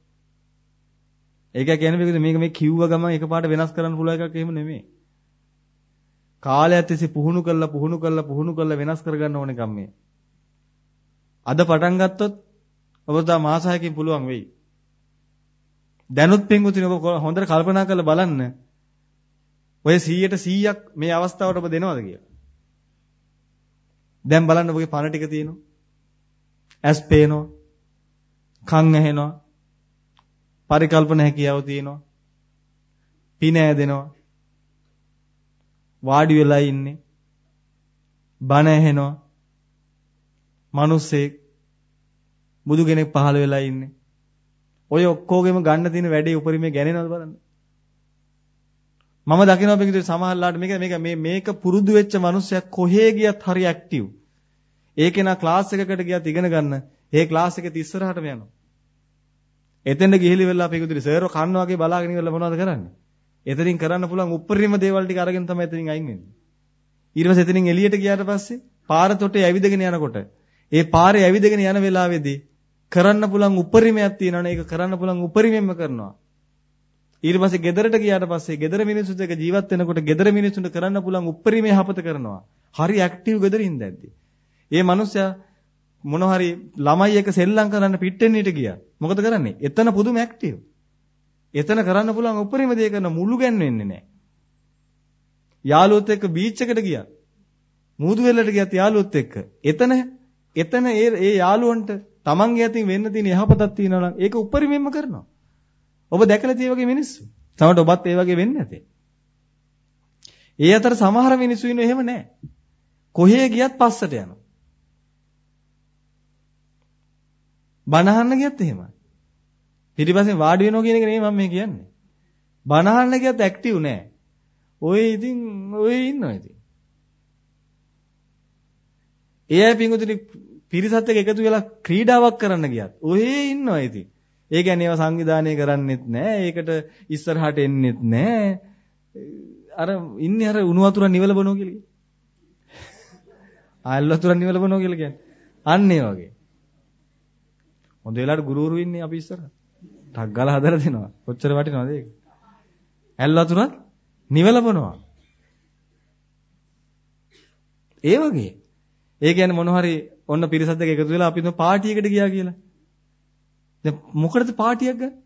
ඒක කියන්නේ මේක මේ කිව්ව ගමන් එකපාරට වෙනස් කරන්න පුළුවන් එකක් එහෙම නෙමෙයි. කාලයත් තිස්සේ පුහුණු කරලා වෙනස් කරගන්න ඕන එකක් මේ. අද පටන් ගත්තොත් ඔබ තා මාස 6කින් පුළුවන් වෙයි. දැනුත් පින්වතුනි ඔබ හොඳට කල්පනා කරලා බලන්න. ඔය 100% මේ අවස්ථාවට ඔබ දෙනවද කියලා. දැන් බලන්න ඔබගේ පණ ටික තියෙනවා. ඇස් පේනවා. කන් ඇහෙනවා. පරිකල්පන හැකියාව තියෙනවා. පින ඇදෙනවා. වාඩි වෙලා ඉන්නේ. බණ ඇහෙනවා. මිනිස්සෙක් බුදු කෙනෙක් පහළ වෙලා ඉන්නේ. ඔය ඔක්කොගෙම ගන්න තියෙන වැඩේ උපරිමේ ගැනෙනවද බලන්න. මම දකිනවා මේක සමහරලාට මේක පුරුදු වෙච්ච මිනිස්සයක් කොහේ ගියත් හරි ඇක්ටිව්. ඒකේ නා ක්ලාස් එකකට ගියත් ඉගෙන ගන්න. ඒ ක්ලාස් එකේ ඉස්සරහටම යනවා. එතෙන්ට ගිහිලි වෙලා පිඟුතුනි සර්ව කන්න වගේ බලාගෙන ඉවරලා මොනවද කරන්නේ? එතනින් කරන්න පුළුවන් උප්පරිම දේවල් ටික අරගෙන තමයි එතනින් අයින් වෙන්නේ. ඊට පස්සේ එතනින් එළියට ගියාට පස්සේ පාර තොටේ ඇවිදගෙන යනකොට ඒ පාරේ ඇවිදගෙන යන වෙලාවේදී කරන්න පුළුවන් උපරිමයක් තියෙනවනේ ඒක කරන්න පුළුවන් උපරිමයෙන්ම කරනවා. ඊට පස්සේ ගෙදරට ගියාට පස්සේ ගෙදර මිනිස්සුත් එක්ක ජීවත් වෙනකොට ගෙදර මිනිස්සුන්ට කරන්න පුළුවන් උපරිමයේ හපත කරනවා. හරි ඇක්ටිව් ගෙදරින් දැද්දි. ඒ මනුස්සයා මොන හරි ළමයි එක්ක සෙල්ලම් කරන්න පිට්ටෙන්නීට ගියා. මොකද කරන්නේ? එතන පුදුම ඇක්ටිව්. එතන කරන්න පුළුවන් උපරිම දේ කරන මුළු ගැන්වෙන්නේ නැහැ. යාළුවොත් එක්ක බීච් එකට ගියා. මූදු වෙලට ගියත් යාළුවොත් එක්ක. එතන ඒ යාළුවන්ට තමන්ගේ අතින් වෙන්න තියෙන යහපතක් තියෙනවා නම් ඒක උපරිමයෙන්ම කරනවා. ඔබ දැකලා තියෙ වගේ මිනිස්සු. සමහරට ඔබත් ඒ වගේ වෙන්නේ නැතේ. ඒ අතර සමහර මිනිස්සු ඉන්නව එහෙම නැහැ. කොහේ ගියත් පස්සට යනවා. බණ අහන්න ගියත් එහෙමයි. පිටිපස්සෙන් වාඩි වෙනවා කියන එක නෙමෙයි මම මේ කියන්නේ. බණ අහන්න ගියත් ඇක්ටිව් නෑ. ඔය ඉතින් ඔය ඉන්නවා ඉතින්. ඒ අය පිංගුතුනි පිරිසත් එක්ක එකතු වෙලා ක්‍රීඩාවක් කරන්න ගියත් ඔය ඉන්නවා ඉතින්. ඒ කියන්නේ ඒවා සංවිධානය කරන්නෙත් නෑ. ඒකට ඉස්සරහට එන්නෙත් නෑ. අර ඉන්නේ අර උණු වතුර නිවල බොනවා කියලා කියන්නේ. ආයල් වතුර නිවල බොනවා කියලා කියන්නේ. අන්න ඒ වගේ. හොඳ වෙලාවට ගුරුවරු ඉන්නේ අපි ඉස්සරහ. ටක් ගාලා හදලා දෙනවා. කොච්චර වටිනවද ඒක? ඇල් වතුරත් නිවල බොනවා. ඒ වගේ. ඒ කියන්නේ මොන හරි ඔන්න පිරිසත් එක්ක එකතු වෙලා අපි පාටි එකට ගියා කියලා. දැන් මොකටද පාටියක් ගන්න?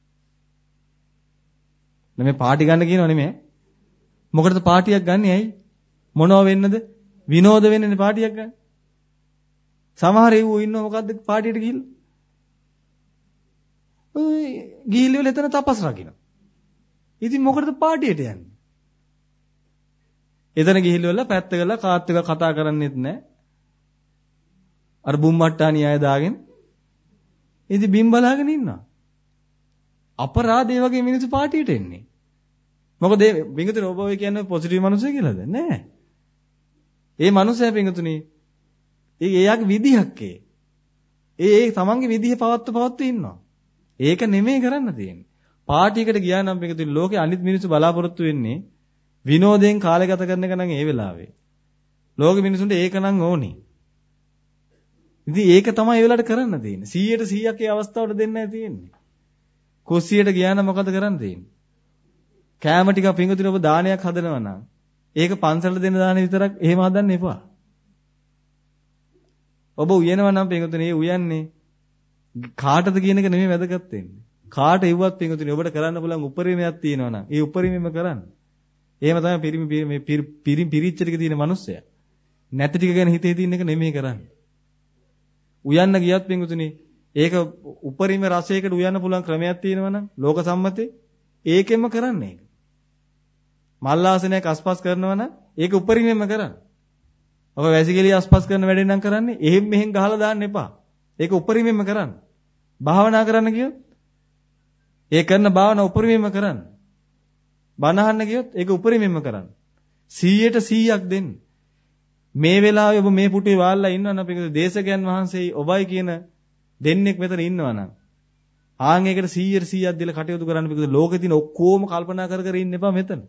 නෙමෙයි පාටි ගන්න කියනව නෙමෙයි. මොකටද පාටියක් ගන්නෙ ඇයි? මොනව වෙන්නද? විනෝද වෙන්නනේ පාටියක් ගන්න. සමහර ඒවෝ ඉන්නව මොකද්ද පාටියට ගිහිල්ලා? ඔය ගිහිල්ලා එතන තපස් රකින්න. ඉතින් මොකටද පාටියට යන්නේ? එතන ගිහිල්ලා පැත්ත කරලා කාත් එක කතා කරන්නෙත් නැහැ. අර බුම්මට්ටානි අය දාගෙන ඉතින් බිම් බලාගෙන ඉන්නවා. අපරාධේ වගේ මිනිස්සු පාටියට එන්නේ. මොකද මේ පිංගුතුනි ඔබ ඔය කියන්නේ පොසිටිව් මිනිස්සු කියලාද? නෑ. ඒ මිනිස්සයා පිංගුතුනි එයාගේ විදිහක් ඒ තමන්ගේ විදිහ පවත්ව ඉන්නවා. ඒක නෙමෙයි කරන්න තියෙන්නේ. පාටියකට ගියා නම් පිංගුතුනි ලෝකේ අනිත් මිනිස්සු බලාපොරොත්තු වෙන්නේ විනෝදයෙන් කාලය ගත කරන එක නම් ඒ වෙලාවේ. ලෝකෙ මිනිසුන්ට ඒක නම් ඕනේ. ඉතින් ඒක තමයි ඒ වෙලාවට කරන්න තියෙන්නේ. 100ට 100ක් ඒ අවස්ථාවට දෙන්නයි තියෙන්නේ. කුස්සියට ගියා නම් මොකද කරන්න තියෙන්නේ? කෑම ටික පිංගුතුනි ඔබ දානයක් හදනවා නම් ඒක පන්සලට දෙන දාන විතරක් එහෙම හදන්න එපා. ඔබ උයනවා නම් පිංගුතුනි උයන්නේ කාටද කියන එක නෙමෙයි වැදගත් වෙන්නේ. කාට එව්වත් පිංගුතුනි ඔබට කරන්න පුළුවන් උපරිමයක් තියෙනවා නම් ඒ උපරිමෙම කරන්න. එහෙම තමයි මේ පිරිච්ච ටික තියෙන මිනිස්සයා. නැති ටික ගැන හිතේ තියෙන එක නෙමෙයි කරන්නේ. උයන්න ගියත් පිංගුතුනි ඒක උපරිම රසයකට උයන්න පුළුවන් ක්‍රමයක් තියෙනවා නම් ලෝක සම්මතේ ඒකෙන්ම කරන්නේ ඒක. මල් ආසනයක් අස්පස් කරනවා නම් ඒක උපරිමයෙන්ම කරන්න. ඔබ වැසිකිළිය අස්පස් කරන වැඩේ නම් කරන්නේ එහෙම් මෙහෙම් ගහලා දාන්න එපා. ඒක උපරිමයෙන්ම කරන්න. භාවනා කරන්න කියොත් ඒ කරන භාවනා උපරිමයෙන්ම කරන්න. බණ අහන්න කියොත් ඒක උපරිමයෙන්ම කරන්න. 100ට 100ක් දෙන්න. මේ වෙලාවේ ඔබ මේ පුටුවේ වාල්ලා ඉන්නවනම් අපේ දේශකයන් වහන්සේ ඔබයි කියන දෙන්නෙක් මෙතන ඉන්නවනම් ආන් ඒකට 100ට 100ක් දීලා කටයුතු කරන්න පිටු ලෝකේ තියෙන ඔක්කොම කල්පනා කර කර ඉන්න එපා මෙතන.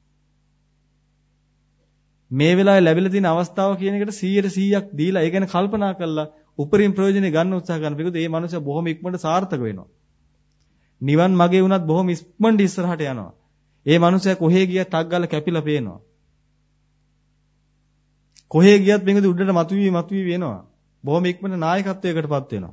මේ වෙලාවේ ලැබිලා තියෙන අවස්ථාව කියන එකට 100ට 100ක් දීලා ඒ ගැන කල්පනා කරලා උපරිම ප්‍රයෝජනෙ ගන්න උත්සාහ කරන පිටු මේ මනුස්සයා බොහොම ඉක්මනට සාර්ථක වෙනවා. නිවන් මගේ වුණත් බොහොම ඉක්මනට ඉස්සරහට යනවා. ඒ මනුස්සයා කොහේ ගියත් ටක් ගාලා කැපිලා පේනවා. කොහේ ගියත් මේකද උඩට මතුවී වෙනවා. බොහොම ඉක්මනට නායකත්වයකටපත් වෙනවා.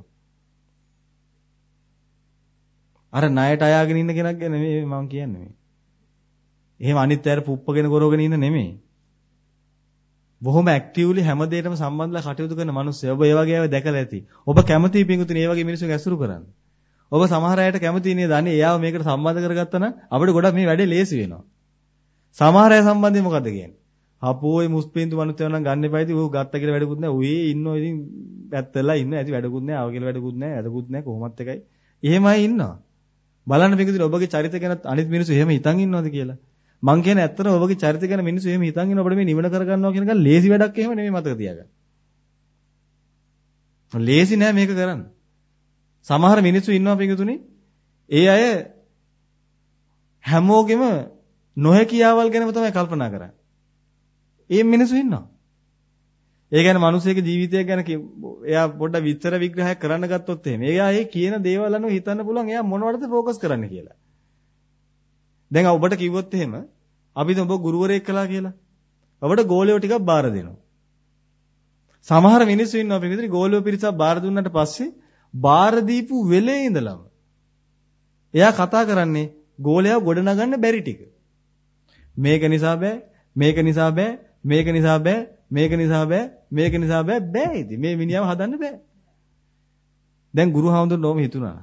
අර ණයට අයාගෙන ඉන්න කෙනෙක් ගැන නෙමෙයි මම කියන්නේ මේ. එහෙම අනිත් අයට පුප්පගෙන කරවගෙන ඉන්න නෙමෙයි. බොහොම ඇක්ටිව්ලි හැම දෙයකටම සම්බන්ධලා කටයුතු කරන මිනිස්සු. ඔබ ඒ වගේ අය දැකලා ඇති. ඔබ කැමතියි පිංගුතුනි ඒ වගේ මිනිස්සුන් ඇසුරු කරන්න. ඔබ සමහර අයට කැමති නේද? අනේ එයාව මේකට සම්බන්ධ කරගත්තා නම් අපිට ගොඩක් මේ වැඩේ ලේසි වෙනවා. සමහර අය සම්බන්ධයෙන් මොකද කියන්නේ? අපෝයි මුස්පින්තු මනුස්සයෝ නම් ගන්න එපා ඉතින් ඌ ගත්ත කියලා වැඩකුත් නැහැ. ඌ ඉන්නෝ ඉතින් පැත්තලා ඉන්න ඇති වැඩකුත් නැහැ. ආව කියලා වැඩකුත් නැහැ. වැඩකුත් නැහැ කොහොමත් එකයි. එහෙමයි ඉන්නවා. බලන්න පිංගුතුනි ඔබගේ චරිත ගැන අනිත් මිනිස්සු එහෙම හිතන් ඉන්නවද කියලා. මං කියන්නේ ඇත්තටම ඔබගේ චරිත ගැන මිනිස්සු එහෙම හිතන් ඉන්න අපිට මේ නිවන කරගන්නවා කියන එක ලේසි වැඩක් එහෙම නෙමෙයි මතක තියාගන්න. ලේසි නෑ මේක කරන්න. සමහර මිනිස්සු ඉන්නවා පිංගුතුනි ඒ අය හැමෝගෙම නොහැකියාවල් ගැනම තමයි කල්පනා කරන්නේ. ඒ මිනිස්සු ඉන්නවා. ඒ කියන්නේ මිනිස්සෙගේ ජීවිතය ගැන එයා පොඩ්ඩක් විස්තර විග්‍රහයක් කරන්න ගත්තොත් එහෙම. එයා ඒ කියන දේවල් අනුව හිතන්න පුළුවන් එයා මොනවටද ફોකස් කරන්න කියලා. දැන් ඔබට කිව්වොත් එහෙම අපිට ඔබ ගුරුවරයෙක් කළා කියලා. ඔබට ගෝලියෝ ටිකක් බාර දෙනවා. සමහර මිනිස්සු ඉන්නවා පිටින් ගෝලියෝ පිරිසක් බාර දුන්නාට පස්සේ බාර දීපු වෙලේ ඉඳලම එයා කතා කරන්නේ ගෝලයා ගොඩනගන්න බැරි ටික. මේක නිසා බෑ, මේක නිසා බෑ, මේක නිසා බෑ, මේක නිසා බෑ, මේක නිසා බෑ බෑ ඉතින් මේ මිනිහව හදන්න බෑ. දැන් ගුරු හාමුදුරුවෝ නෝම හිතුණා.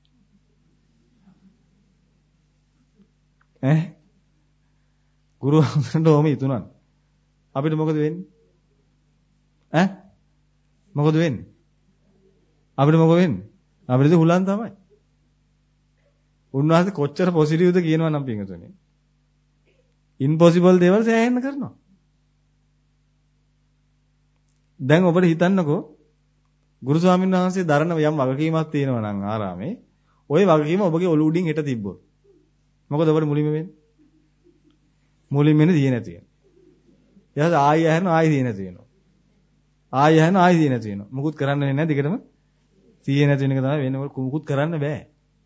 ගුරු හාමුදුරුවෝ නෝම හිතුණා. අපිට මොකද වෙන්නේ? මොකද වෙන්නේ? අපිට මොකද වෙන්නේ? අපිට හුලන් තමයි. උන්වහන්සේ කොච්චර පොසිටිව්ද කියනවා නම් පිටුනේ. ඉම්පොසිබල් දේවල් සෑහෙන්න කරනවා. දැන් ඔබට හිතන්නකෝ ගුරු ස්වාමීන් වහන්සේ දරන යම් වගකීමක් තියෙනවා නම් ආරාමේ ওই වගකීම ඔබගේ ඔලු උඩින් හෙට තිබ්බොත් මොකද ඔබට මුලින්ම වෙන්නේ? මුලින්ම වෙන්නේ දිය නැති වෙන. ඊට ආයෙ ඇහෙන ආයෙ දිය නැති වෙනවා. ආයෙ ඇහෙන ආයෙ දිය නැති වෙනවා. මුකුත් කරන්න නැහැ දිගටම දිය නැති වෙන එක තමයි වෙන්නේ. මුකුත් කරන්න බෑ.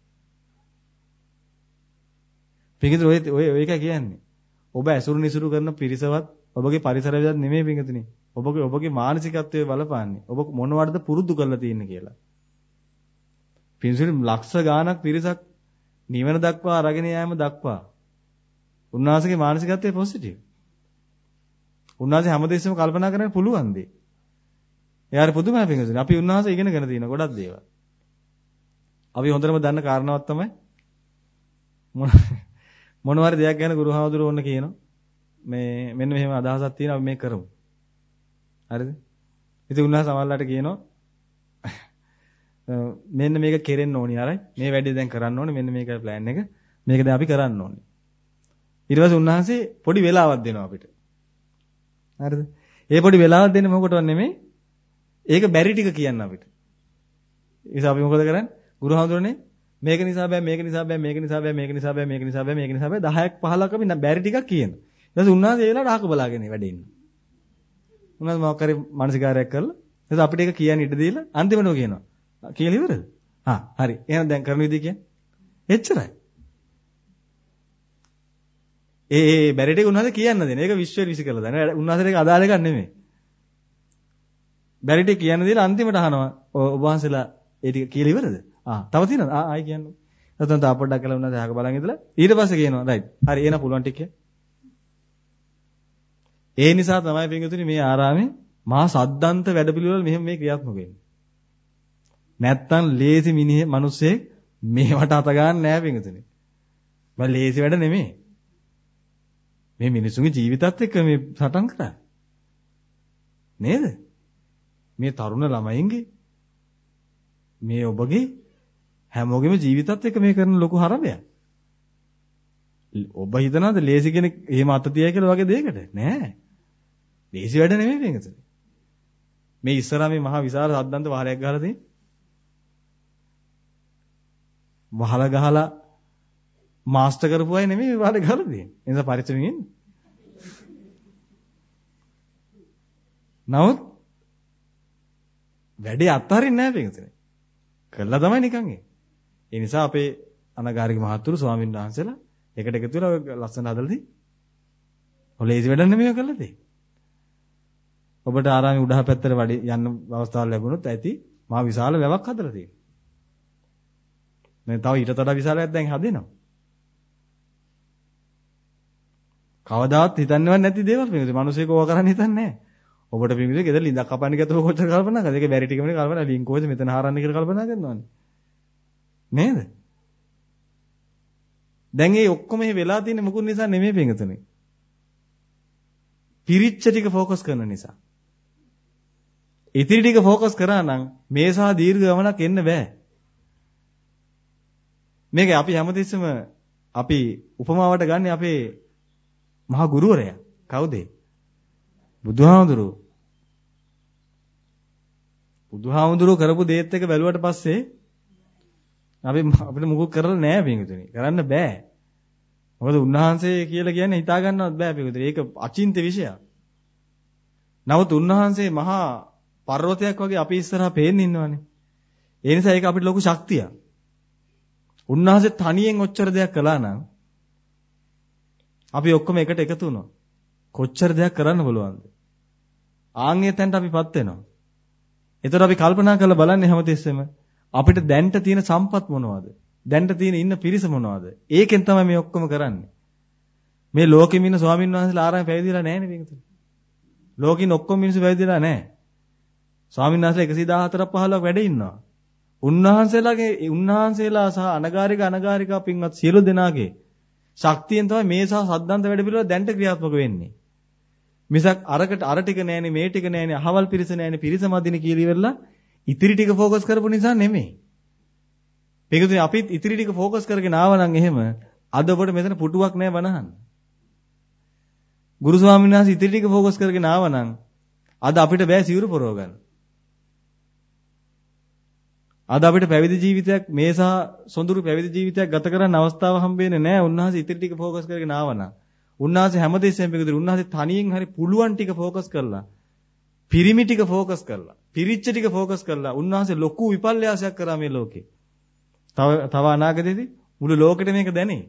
පිටින් ඔය එක කියන්නේ. ඔබ ඇසුරු නිසුරු කරන පිරිසවත් ඔබගේ පරිසරයවත් නෙමෙයි පිටින්. ඔබගේ මානසිකත්වයේ බලපාන්නේ. ඔබ මොනවටද පුරුදු කරලා තියෙන්නේ කියලා. පින්සිල් ලක්ෂ ගාණක් පිරිසක් නිවන දක්වා අරගෙන යෑම දක්වා උන්වහන්සේගේ මානසිකත්වය පොසිටිව්. උන්වහන්සේ හැමදෙස්සම කල්පනා කරන්න පුළුවන් දේ. එයාට පුදුමයි පින්සිල්. අපි උන්වහන්සේ ඉගෙනගෙන තියෙන ගොඩක් දේවල්. අපි හොඳටම දන්න කාරණාවක් තමයි මොනවාරි දෙයක් ගැන ගුරුහාමුදුරුවෝ ඕන්න කියනවා. මේ මෙන්න මෙහෙම අදහසක් තියෙනවා අපි මේක කරමු. හරිද? ඉතින් උන්වහන්සේ සමහරලාට කියනවා මෙන්න මේක කෙරෙන්න ඕනි අරයි. මේ වැඩේ දැන් කරන්න ඕනේ. මෙන්න මේකයි ප්ලෑන් එක. මේක දැන් අපි කරන්න ඕනේ. ඊට පස්සේ උන්වහන්සේ පොඩි වෙලාවක් දෙනවා අපිට. හරිද? ඒ පොඩි වෙලාවක් දෙන්නේ මොකටවත් නෙමෙයි. ඒක බැරි ටික කියන්න අපිට. ඊට අපි මොකද කරන්නේ? ගුරුහාමුදුරනේ මේක නිසා බෑ මේක නිසා බෑ මේක නිසා බෑ මේක නිසා බෑ මේක නිසා බෑ මේක නිසා බෑ 10ක් 15ක් අපි බැරි ටිකක් කියන. ඊට පස්සේ උන්වහන්සේ ඒ වෙලාවට අහක බලාගෙන වැඩේ ඉන්න. උන්වහන්සේ මොකක් කරේ මානසිකාරයක් කරලා ඊට අපිට ඒක කියන්න ඉඩ දීලා අන්තිමට කියනවා. කියලා ඉවරද? හරි. එහෙනම් දැන් කරන විදිහ කියන්නේ. එච්චරයි. ඒ බැරි ටික උන්වහන්සේ කියන්න දෙන. ඒක විශ්වය විසි කළා දැන්. උන්වහන්සේට ඒක අදාළ එකක් නෙමෙයි. බැරි ටික කියන්න දීලා අන්තිමට අහනවා ඔබ වහන්සේලා ඒ ටික කියලා ඉවරද? තව තියෙනවද? ආයි කියන්න. නැත්නම් තා පොඩ්ඩක් කියලා උන්වහන්සේ අහක බලන් ඉඳලා ඊට පස්සේ කියනවා රයිට්. හරි එහෙනම් පුළුවන් ටික කිය. ඒ නිසා තමයි පින්වතුනි මේ ආරාමේ මහා සද්දන්ත වැඩපිළිවෙල මෙහෙම මේ ක්‍රියාත්මක වෙන්නේ. නැත්තම් ලේසි මිනිහෙක් මේවට අත ගන්න නෑ පින්වතුනි. මම ලේසි වැඩ නෙමෙයි. මේ මිනිසුන්ගේ ජීවිතත් එක්ක මේ සටන් කරන්නේ. නේද? මේ තරුණ ළමයින්ගේ මේ ඔබගේ හැමෝගෙම ජීවිතත් එක්ක මේ කරන ලොකු හරබයක්. ඔබ හිතනවාද ලේසි කෙනෙක් එහෙම අත තියයි කියලා වගේ දෙයකට? නෑ. ලේසි වැඩ නෙමෙයි මේකද. මේ ඉස්සරහා මේ මහා විශාල සද්දන්ත වහලයක් ගහලා තියෙන්නේ. වහල ගහලා මාස්ටර් කරපු අය නෙමෙයි මේ වහල ගහලා තියෙන්නේ. ඒ නිසා පරිස්සමින් ඉන්න. නමුත් වැඩේ අත්හරින්නේ නැහැ මේකතනේ. කළා තමයි නිකන් ඒ. ඒ නිසා අපේ අනගාരിക මහත්තුරු ස්වාමීන් වහන්සේලා එකට එකතු වෙලා ලස්සන හදලා තියෙන්නේ. ඔලේසි වැඩක් නෙමෙයි කළා තියෙන්නේ. ඔබට ආරාමේ උඩහ පැත්තට වැඩි යන්න අවස්ථාවක් ලැබුණොත් ඇති මහා විශාල වැවක් හදලා තියෙනවා. මේ තව ඊට වඩා විශාලයක් දැන් හදෙනවා. කවදාවත් හිතන්නේවත් නැති දේවල් මේ මිනිස්සෙක් ඕවා කරන්න හිතන්නේ නැහැ. ඔබට පිළිගන්නේ ගෙදර ලිඳක් කපන්න ගියතෝ කොච්චර කල්පනා කරද? ඒක බැරි ටිකමනේ කල්පනා ලින්ක් කොහෙද මෙතන හරන්න කියලා කල්පනා කරනවනේ. නේද? දැන් මේ ඔක්කොම මේ වෙලා තියෙන්නේ මොකුත් නිසා නෙමෙයි පින්ගතුනේ. පිරිච්ච ටික ફોකස් කරන නිසා. ඉතිරි ටික ફોකස් කරා නම් මේ සා දීර්ඝ ගමනක් එන්න බෑ. මේක අපි හැමතිස්සෙම අපි උපමාවට ගන්න අපේ මහා ගුරුවරයා. කවුද? බුදුහාමුදුරුවෝ. බුදුහාමුදුරුවෝ කරපු දේත් එක බැලුවට පස්සේ අපිට මුකුත් කරලා නැහැ පිටුතුනි. කරන්න බෑ. මොකද උන්වහන්සේ කියලා කියන්නේ හිතා ගන්නවත් බෑ පිටුතුනි. ඒක අචින්ත විෂයක්. නමුත් උන්වහන්සේ මහා පර්වතයක් වගේ අපි ඉස්සරහා පේන්න ඉන්නවනේ. ඒ නිසා ඒක අපිට ලොකු ශක්තියක්. උන්වහන්සේ තනියෙන් ඔච්චර දෙයක් කළා නම් අපි ඔක්කොම එකට එකතු වුණා. කොච්චර දෙයක් කරන්න පුළුවන්ද? ආන්ගේ තැනට අපිපත් වෙනවා. ඒතර අපි කල්පනා කරලා බලන්නේ හැමතිස්සෙම අපිට දැන්ට තියෙන සම්පත් මොනවද? දැන්ට තියෙන ඉන්න පිරිස මොනවද? ඒකෙන් තමයි මේ ඔක්කොම කරන්නේ. මේ ලෝකෙම ඉන්න ස්වාමීන් වහන්සේලා ආරාම පැවිදිලා නැහැ නේ මේකට. ලෝකින් ඔක්කොම මිනිස්සු පැවිදිලා නැහැ. ස්වාමීන් වහන්සේලා 114ක් 15ක් වැඩ ඉන්නවා. උන්වහන්සේලා සහ අනගාരിക පින්වත් සියලු දෙනාගේ ශක්තියෙන් තමයි මේ සහ සද්දන්ත වැඩ පිළිවෙල දැන්ට ක්‍රියාත්මක වෙන්නේ. මිසක් අර ටික නෑනේ මේ ටික නෑනේ අහවල් පිරිස නෑනේ පිරිස මදිනේ කියලා ඉවරලා ඉතිරි ටික ફોකස් කරපු නිසා නෙමෙයි. මේකදී අපිත් ඉතිරි ටික ફોකස් කරගෙන ආවනම් එහෙම අද ඔබට මෙතන පුටුවක් නෑ වනහන්. ගුරු ස්වාමීන් වහන්සේ ඉතිරි ටික ફોකස් කරගෙන ආවනම් අද අපිට බෑ සිවුරු පොරව ගන්න. අද අපිට පැවිදි ජීවිතයක් මේ සහ සොඳුරු පැවිදි ජීවිතයක් ගත කරන්න අවස්ථාව හම්බෙන්නේ නැහැ. උන්වහන්සේ ඉතිරි ටික ફોකස් කරගෙන ආවනම්. උන්වහන්සේ හැමදෙස්සෙම පිටුදුර උන්වහන්සේ තනියෙන් හරි පුළුවන් ටික ફોකස් කරලා පිරිමි ටික ફોකස් කරලා පිරිච්ච ටික ફોකස් කරලා උන්වහන්සේ ලොකු විපල්යාසයක් කරා මේ ලෝකේ. තව අනාගතයේදී මුළු ලෝකෙට මේක දැනේ.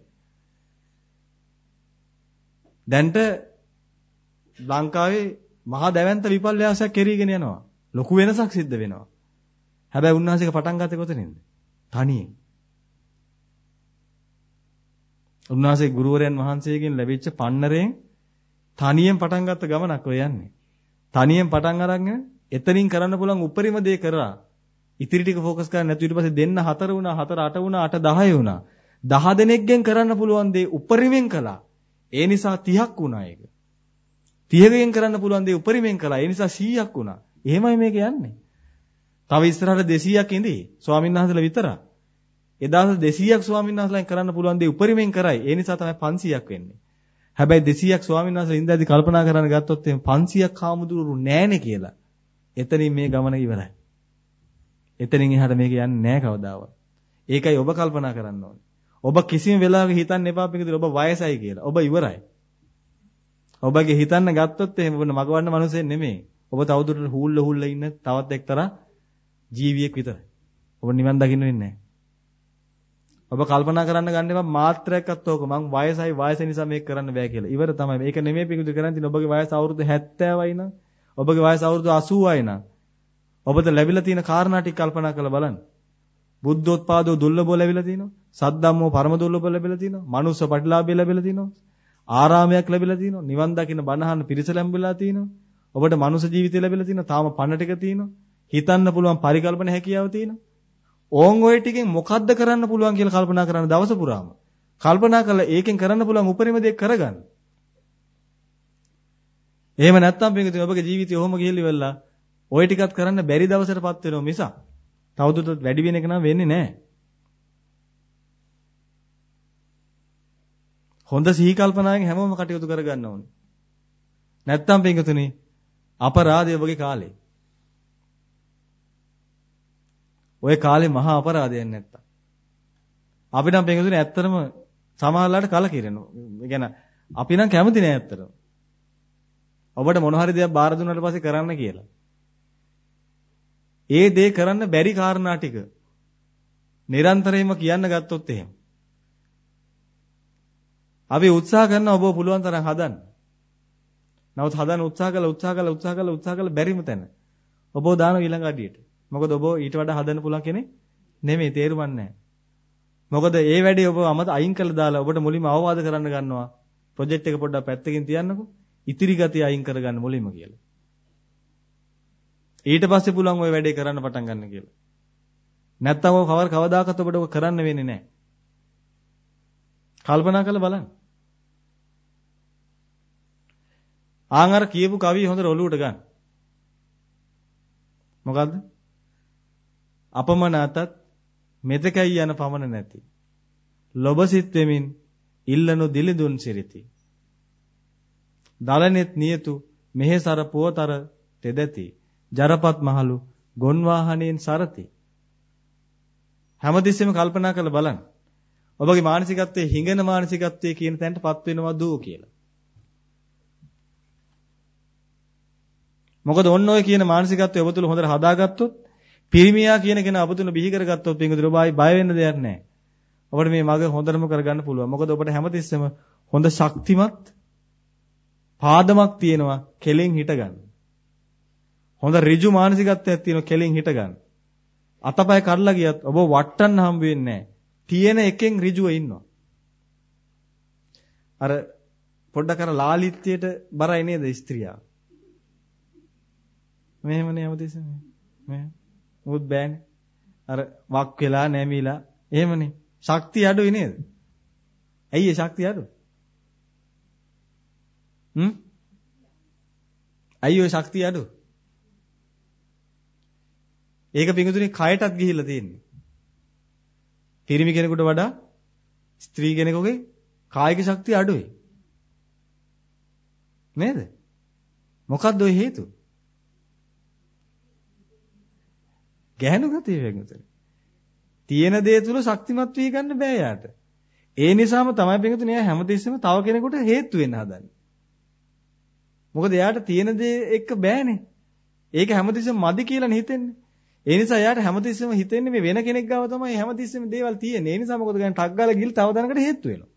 දැන්ට ලංකාවේ මහා දැවැන්ත විපල්යාසයක් කෙරීගෙන යනවා. ලොකු වෙනසක් සිද්ධ වෙනවා. හැබැයි උන්වහන්සේක පටන් ගත්තේ කොතනින්ද? තනියෙන්. උන්වහන්සේ ගුරුවරයන් වහන්සේගෙන් ලැබිච්ච පන්නරයෙන් තනියෙන් පටන් ගත්ත ගමනක් ඔය යන්නේ. තනියෙන් පටන් අරගෙන එතනින් කරන්න පුළුවන් උපරිම දේ කරා. ඉතිරි ටික ફોකස් කරන්නේ නැතු ඊට පස්සේ දෙන්න 4 වුණා, 4 8 වුණා, 8 10 වුණා. 10 දෙනෙක්ගෙන් කරන්න පුළුවන් දේ උපරිමෙන් කළා. ඒ නිසා 30ක් වුණා ඒක. 30කින් කරන්න පුළුවන් දේ උපරිමෙන් කළා. ඒ නිසා 100ක් වුණා. එහෙමයි මේක යන්නේ. තව ඉස්සරහට 200ක් ඉඳී ස්වාමීන් වහන්සේලා විතරක්. එදා 200ක් ස්වාමීන් වහන්සේලාෙන් කරන්න පුළුවන් දේ උපරිමෙන් කරයි. ඒ නිසා තමයි 500ක් වෙන්නේ. හැබැයි 200ක් ස්වාමීන් වහන්සේලා ඉඳලාදී කල්පනා කරන්න ගත්තොත් එහෙනම් 500ක් හාමුදුරු නෑනේ කියලා. එතනින් මේ ගමන ඉවරයි. එතනින් එහාට මේක යන්නේ නෑ කවදාවත්. ඒකයි ඔබ කල්පනා කරන්න ඕනේ. ඔබ කිසිම වෙලාවක හිතන්න එපා පිටින් ඔබ වයසයි කියලා. ඔබ ඉවරයි. ඔබගේ හිතන්න ගත්තොත් එහෙම වෙන මගවන්න මිනිසෙක් නෙමෙයි. ඔබ තවදුරටත් හූල්ල ඉන්න තවත් එක්තරා ජීවියෙක් විතරයි. ඔබ නිවන් දකින්න වෙන්නේ නැහැ. ඔබ කල්පනා කරන්න ගන්න එපා මාත්‍රයක්වත් ඕක මං වයස නිසා මේක කරන්න බෑ කියලා. ඉවර තමයි. මේක නෙමෙයි පිටු කරන් තියෙන ඔබගේ වයස අවුරුදු 70යි නම් ඔබගේ වයස අවුරුදු 80යි නම් ඔබට ලැබිලා තියෙන කාරණා ටික කල්පනා කරලා බලන්න. බුද්ධෝත්පාදෝ දුර්ලභව ලැබිලා තිනවා. සද්ධම්මෝ පරම දුර්ලභව ලැබිලා තිනවා. මනුස්ස පටිලාභය ලැබිලා තිනවා. ආරාමයක් ලැබිලා තිනවා. නිවන් දකින්න බණ අහන්න පිරිස ලැබිලා තිනවා. ඔබට මනුස්ස ජීවිතය ලැබිලා තිනවා. තාම පණ ටික තිනවා. හිතන්න පුළුවන් පරිකල්පන හැකියාව තියෙනවා. ඕන් ඔය ටිකෙන් මොකද්ද කරන්න පුළුවන් කියලා කල්පනා කරන දවස පුරාම. කල්පනා කරලා ඒකෙන් කරන්න පුළුවන් උපරිම දේ කරගන්න. එහෙම නැත්නම් මේක ඔබගේ ජීවිතය ඔහොම ගිහිල්ලා ඉවරලා ඔය ටිකත් කරන්න බැරි දවසටපත් වෙනවා මිස තවදුරටත් වැඩි වෙන එක නම් වෙන්නේ නැහැ. හොඳ සිහි කල්පනාවෙන් හැමෝම කටයුතු කරගන්න ඕනේ. නැත්නම් පින්කතුනි අපරාධය ඔබගේ කාලේ. ඔය කාලේ මහා අපරාධයක් නැත්තම්. අපි නම් පින්කතුනි ඇත්තටම සමහරලාට කලකිරෙනවා. ඒ කියන්නේ අපි නම් කැමති නෑ ඇත්තටම. ඔබට මොන හරි දෙයක් බාර දුන්නාට පස්සේ කරන්න කියලා. ඒ දේ කරන්න බැරි කාරණා ටික නිරන්තරයෙන්ම කියන්න ගත්තොත් එහෙම. අපි උත්සාහ කරනවා ඔබ පුළුවන් තරම් හදන්න. නමුත් හදන්න උත්සාහ කළා බැරිම තැන. ඔබ දාන ඊළඟ අඩියට. මොකද ඔබ ඊට වඩා හදන්න පුළුවන් කෙනෙක් නෙමෙයි තේරුම් නැහැ. මොකද ඒ වැඩේ ඔබ අයින් කළා දාලා ඔබට මුලින්ම අවවාද කරන්න ගන්නවා. ප්‍රොජෙක්ට් එක පොඩ්ඩක් පැත්තකින් තියන්නකෝ. ඉතිරි ගතිය අයින් කරගන්න මුලින්ම කියලා. ඊට පස්සේ පුළුවන් ওই වැඩේ කරන්න පටන් ගන්න කියලා. නැත්තම් ඔබ කවදාකවත් ඔබට ඔබ කරන්න වෙන්නේ නැහැ. කල්පනා කරලා බලන්න. ආන්ගර කියපු කවිය හොඳට ඔලුවට ගන්න. මොකද්ද? අපමණ අතත් මෙතකයි යන පමණ නැති. ලොබසිත වෙමින් ඉල්ලනු දිලිඳුන් සිරිති. දලනෙත් නියතු මෙහෙසර පුවතර තෙදති. ජරපත් මහලු ගොන් වාහනයෙන් සරති. හැමතිස්සෙම කල්පනා කරලා බලන්න. ඔබගේ මානසිකත්වයේ හිඟන මානසිකත්වයේ කියන තැනටපත් වෙනවද කියලා. මොකද ඔන්න ඔය කියන මානසිකත්වය ඔබ තුල හොඳට හදාගත්තොත් පිරිමියා කියන කෙනා ඔබ තුල බිහි කරගත්තොත් පින්වතුනි ඔබ ආයි බය වෙන්න දෙයක් නැහැ. ඔබට මේ මග හොඳටම කරගන්න පුළුවන්. මොකද ඔබට හැමතිස්සෙම හොඳ ශක්තිමත් පාදමක් තියෙනවා කෙලින් හිට ගන්න. හොඳ ඍජු මානසිකත්වයක් තියෙනවා කෙලින් හිට ගන්න. අතපය කඩලා ගියත් ඔබ වටන්න හම්බ වෙන්නේ නැහැ. තියෙන එකෙන් ඍජුව ඉන්නවා. අර පොඩ්ඩක් අර ලාලිත්‍යයට බරයි නේද ස්ත්‍රියා? මෙහෙමනේ හැමතිස්සෙම. මෙහෙම. මොකද බෑනේ. අර වක් වෙලා නැමිලා එහෙමනේ. ශක්තිය අඩුයි නේද? ඇයි ඒ ශක්තිය අඩු? ඇයි ඔය ශක්තිය අඩු? ඒක පිඟුතුනේ කයටත් ගිහිල්ලා තියෙන්නේ. පිරිමි කෙනෙකුට වඩා ස්ත්‍රී කෙනෙකුගේ කායික ශක්තිය අඩුයි. නේද? මොකක්ද ඔය හේතුව? ගැහණු ගතිය පිඟුතුනේ. තියෙන දේ තුල ශක්තිමත් වී ගන්න බෑ යාට. ඒ නිසාම තමයි පිඟුතුනේ එයා හැමතිස්සෙම තව කෙනෙකුට හේතු වෙන්න හදන්නේ. මොකද එයාට තියෙන දේ එක්ක බෑනේ. ඒක හැමතිස්සෙම මදි කියලා හිතෙන්නේ. ඒ නිසා එයාට හැමතිස්සෙම හිතෙන්නේ මේ වෙන කෙනෙක් ගාව තමයි හැමතිස්සෙම දේවල් තියෙන්නේ. ඒ නිසා මොකද ගන්නේ ටක් ගාලා ගිහින් තව දැනකට හේතු වෙනවා.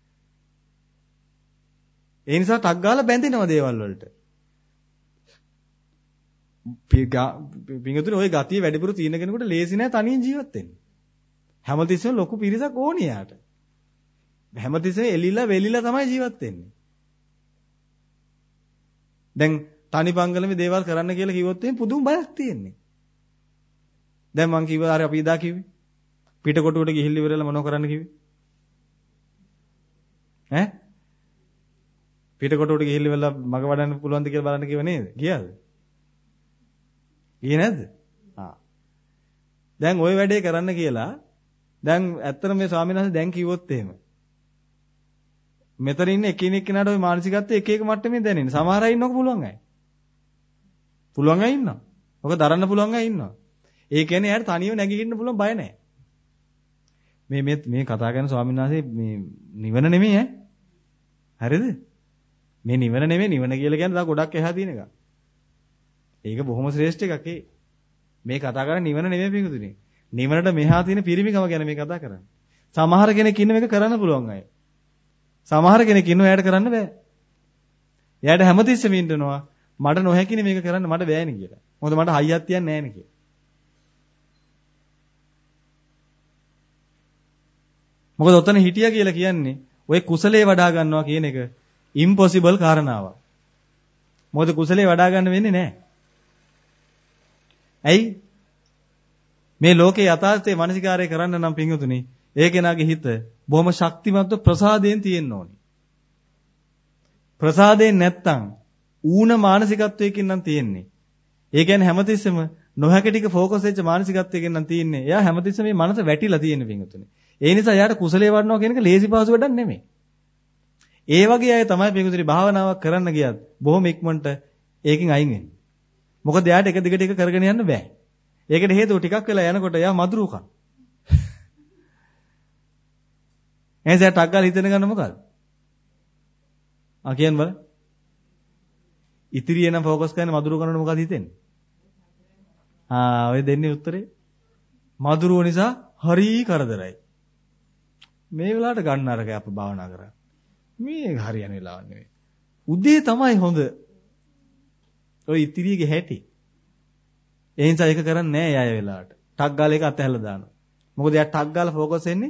ඒ නිසා ටක් ගාලා බැඳෙනවා දේවල් වලට. පිඟුතුනේ ওই ගතිය වැඩිපුර තියෙන කෙනෙකුට ලේසි නෑ තනියෙන් ජීවත් වෙන්න. හැමතිස්සෙම ලොකු පිරිසක් ඕනේ යාට. හැමතිස්සෙම එලිලා වෙලිලා තමයි ජීවත් වෙන්නේ. දැන් තනිපංගලමේ දේවල් කරන්න කියලා කිව්වොත් එහෙනම් පුදුම බයක් තියෙන්නේ. දැන් මං කිව්වා අර අපි ඉදා කිව්වේ. පිටකොටුවට ගිහිල්ලා ඉවරලා මොනව කරන්න කිව්වේ? ඈ? පිටකොටුවට ගිහිල්ලා ඉවරලා මග වඩන්න පුළුවන්ද කියලා බලන්න කිව්ව නේද? ගියාද? ගියේ නැද්ද? දැන් ওই වැඩේ කරන්න කියලා දැන් ඇත්තට මේ ස්වාමීන් වහන්සේ දැන් කිව්වොත් එහෙම මෙතන ඉන්න එකිනෙක කෙනාට ওই මානසිකත්වයේ එක එක මට්ටමේ දැනෙන. සමහර අය ඉන්නක පුළුවන් අය. පුළුවන් අය ඉන්නවා. ඔක දරන්න පුළුවන් අය ඉන්නවා. ඒ කියන්නේ එයාට තනියම නැගිටින්න පුළුවන් බය නැහැ. මේ කතා කරන ස්වාමීන් වහන්සේ මේ නිවන නෙමෙයි ඈ. හරිද? මේ නිවන නෙමෙයි නිවන කියලා කියන්නේ තව ගොඩක් එහා තියෙන එකක්. ඒක බොහොම ශ්‍රේෂ්ඨ එකක් ඒ. මේ කතා කරන්නේ නිවන නෙමෙයි පිටුතුනේ. නිවනට මෙහා තියෙන පිරිමිකම ගැන මේ කතා කරන්නේ. සමහර කෙනෙක් ඉන්න මේක කරන්න පුළුවන් අය. සමහර කෙනෙක් ඉන්නවා එයාට කරන්න බෑ. එයාට හැමතිස්සෙම ඉන්නවා මට නොහැකිනේ මේක කරන්න මට බෑනේ කියලා. මොකද මට හයියක් තියන්නේ නැහැනේ කියලා. මොකද ඔතන හිටියා කියලා කියන්නේ ඔය කුසලයේ වඩා ගන්නවා කියන එක ඉම්පොසිබල් කාරණාවක්. මොකද කුසලයේ වඩා ගන්න වෙන්නේ නැහැ. ඇයි? මේ ලෝකේ යථාර්ථයේ මානසිකාරය කරන්න නම් පිංගුතුනි ඒ කෙනාගේ හිත බොහොම ශක්තිමත්ව ප්‍රසාදයෙන් තියෙන්න ඕනේ. ප්‍රසාදයෙන් නැත්තම් ඌන මානසිකත්වයකින් නම් තියෙන්නේ. ඒ කියන්නේ හැමතිස්සෙම නොහැක ටික ફોකස් වෙච්ච මානසිකත්වයකින් නම් තියෙන්නේ. එයා හැමතිස්සෙම මේ මනස වැටිලා තියෙන පිංගුතුනි. ඒ නිසා එයාට කුසලයේ වඩනවා කියන එක ලේසි පහසු වැඩක් නෙමෙයි. ඒ වගේ අය තමයි පිංගුතුනි භාවනාවක් කරන්න ගියත් බොහොම ඉක්මනට ඒකෙන් අයින් වෙන්නේ. මොකද එයාට එක දිගට එක කරගෙන යන්න බෑ. ඒකට හේතුව ටිකක් වෙලා යනකොට එයා මදුරුකම්. එහෙනම් ටක් ගාලා හිතෙන ගන්න මොකද්ද? කියන්න බල. ඉතිරිය නම් ફોකස් කරන්නේ මදුරුව කරනකොට මොකද හිතෙන්නේ? ඔය දෙන්නේ උත්තරේ. මදුරුව නිසා හරි කරදරයි. මේ වෙලාවට ගන්න අරක අප භාවනා කරා. මේ හරියන වෙලාවක් නෙවෙයි. උදේ තමයි හොඳ. ඔය ඉතිරියගේ හැටි. ඒ නිසා ඒක කරන්නේ නැහැ යාය වෙලාවට. ටක් ගාලා ඒක අතහැරලා දානවා. මොකද එයා ටක් ගාලා ફોකස් වෙන්නේ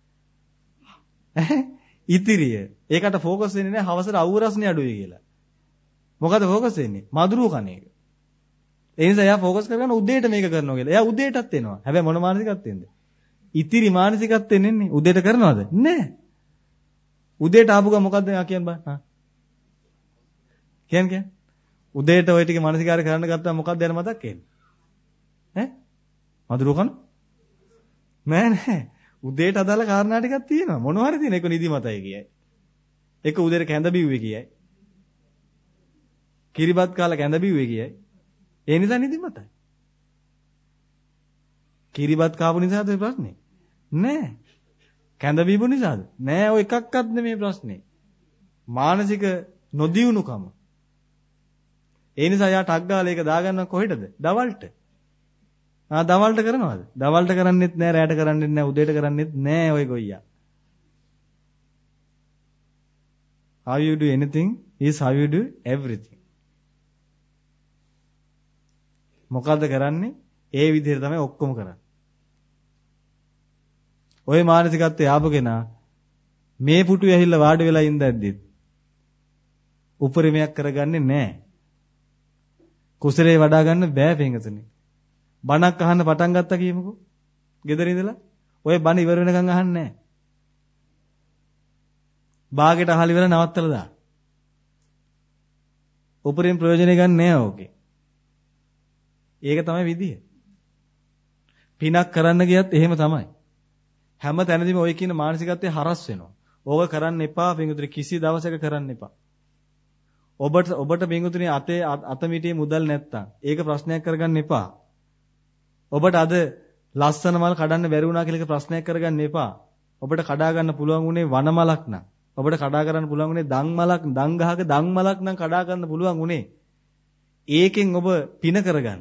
ඉතිරිය. ඒකට ફોකස් වෙන්නේ නැහැ හවසට අවුව රස්නේ අඩුයි කියලා. මොකද ફોකස් වෙන්නේ? මදුරුව කන එක. ඒ නිසා එයා ફોකස් කරගෙන උදේට මේක කරනවා කියලා. එයා උදේටත් එනවා. හැබැයි මොන මානසිකත්වෙන්ද? ඉතිරි මානසිකත්වෙන් එන්නේ. උදේට කරනවද? නැහැ. උදේට ආපු ගමන් මොකද්ද එයා කියන්න බෑ. කියන්නේ උදේට ওই ටික මානසිකාරය කරන්න ගත්තාම මොකක්ද යන මතක් එන්නේ? ඈ? මදුරුව කන? නෑ. උදේට අදාළ කාරණා ටිකක් තියෙනවා. මොනවා හරි තියෙන එක නිදිමතයි කියයි. එක උදේට කැඳ බිව්වේ කියයි. කිරිබත් කාලා කැඳ බිව්වේ කියයි. ඒ නිසා නිදිමතයි. කිරිබත් කාපු නිසාද මේ ප්‍රශ්නේ? නෑ. කැඳ බීපු නිසාද? නෑ ඔය එකක්වත් නෙමේ ප්‍රශ්නේ. මානසික නොදියුණුකම. ඒ නිසා යා ටක් ගාලා ඒක දාගන්න කොහෙටද? දවල්ට. දවල්ට කරනවද? දවල්ට කරන්නෙත් නෑ, රැයට කරන්නෙත් නෑ, උදේට කරන්නෙත් නෑ ඔය ගොයියා. How you do anything is how you do everything. මොකද්ද කරන්නේ? ඒ විදිහට තමයි ඔක්කොම කරන්නේ. ඔය මානසිකත්වයේ ආපගෙනා මේ පුටුවේ ඇහිල්ලා වාඩි වෙලා ඉඳද්දිත් උපරිමයක් කරගන්නේ නැහැ. කුසලයේ වඩා ගන්න බෑ පින්ගතුනි. බණක් අහන්න පටන් ගත්තා කියමුකෝ. ගෙදර ඉඳලා ඔය බණ ඉවර වෙනකන් අහන්නේ නැහැ. බාගෙට අහලා ඉවර නවත්තලා දාන්න. උපරිම ප්‍රයෝජනෙ ගන්න නැහැ ඕකේ. ඒක තමයි විදිය. පිනක් කරන්න ගියත් එහෙම තමයි. හැම තැනදීම ඔය කියන මානසිකත්වයේ හරස් වෙනවා. ඕක කරන්න එපා පින්ගුතුනි, කිසි දවසක කරන්න එපා. ඔබට පින්ගුතුනි අතේ අතමිටියේ මුදල් නැත්තම් ඒක ප්‍රශ්නයක් කරගන්න එපා. ඔබට අද ලස්සන මල් කඩන්න බැරි වුණා කියලා ඒක ප්‍රශ්නයක් කරගන්න එපා. ඔබට කඩා ගන්න පුළුවන් උනේ වනමලක් නම්. ඔබට කඩා ගන්න පුළුවන් උනේ දන් මලක්, දන් ගහක දන් මලක් නම් කඩා ගන්න පුළුවන් උනේ. ඒකෙන් ඔබ පින කරගන්න.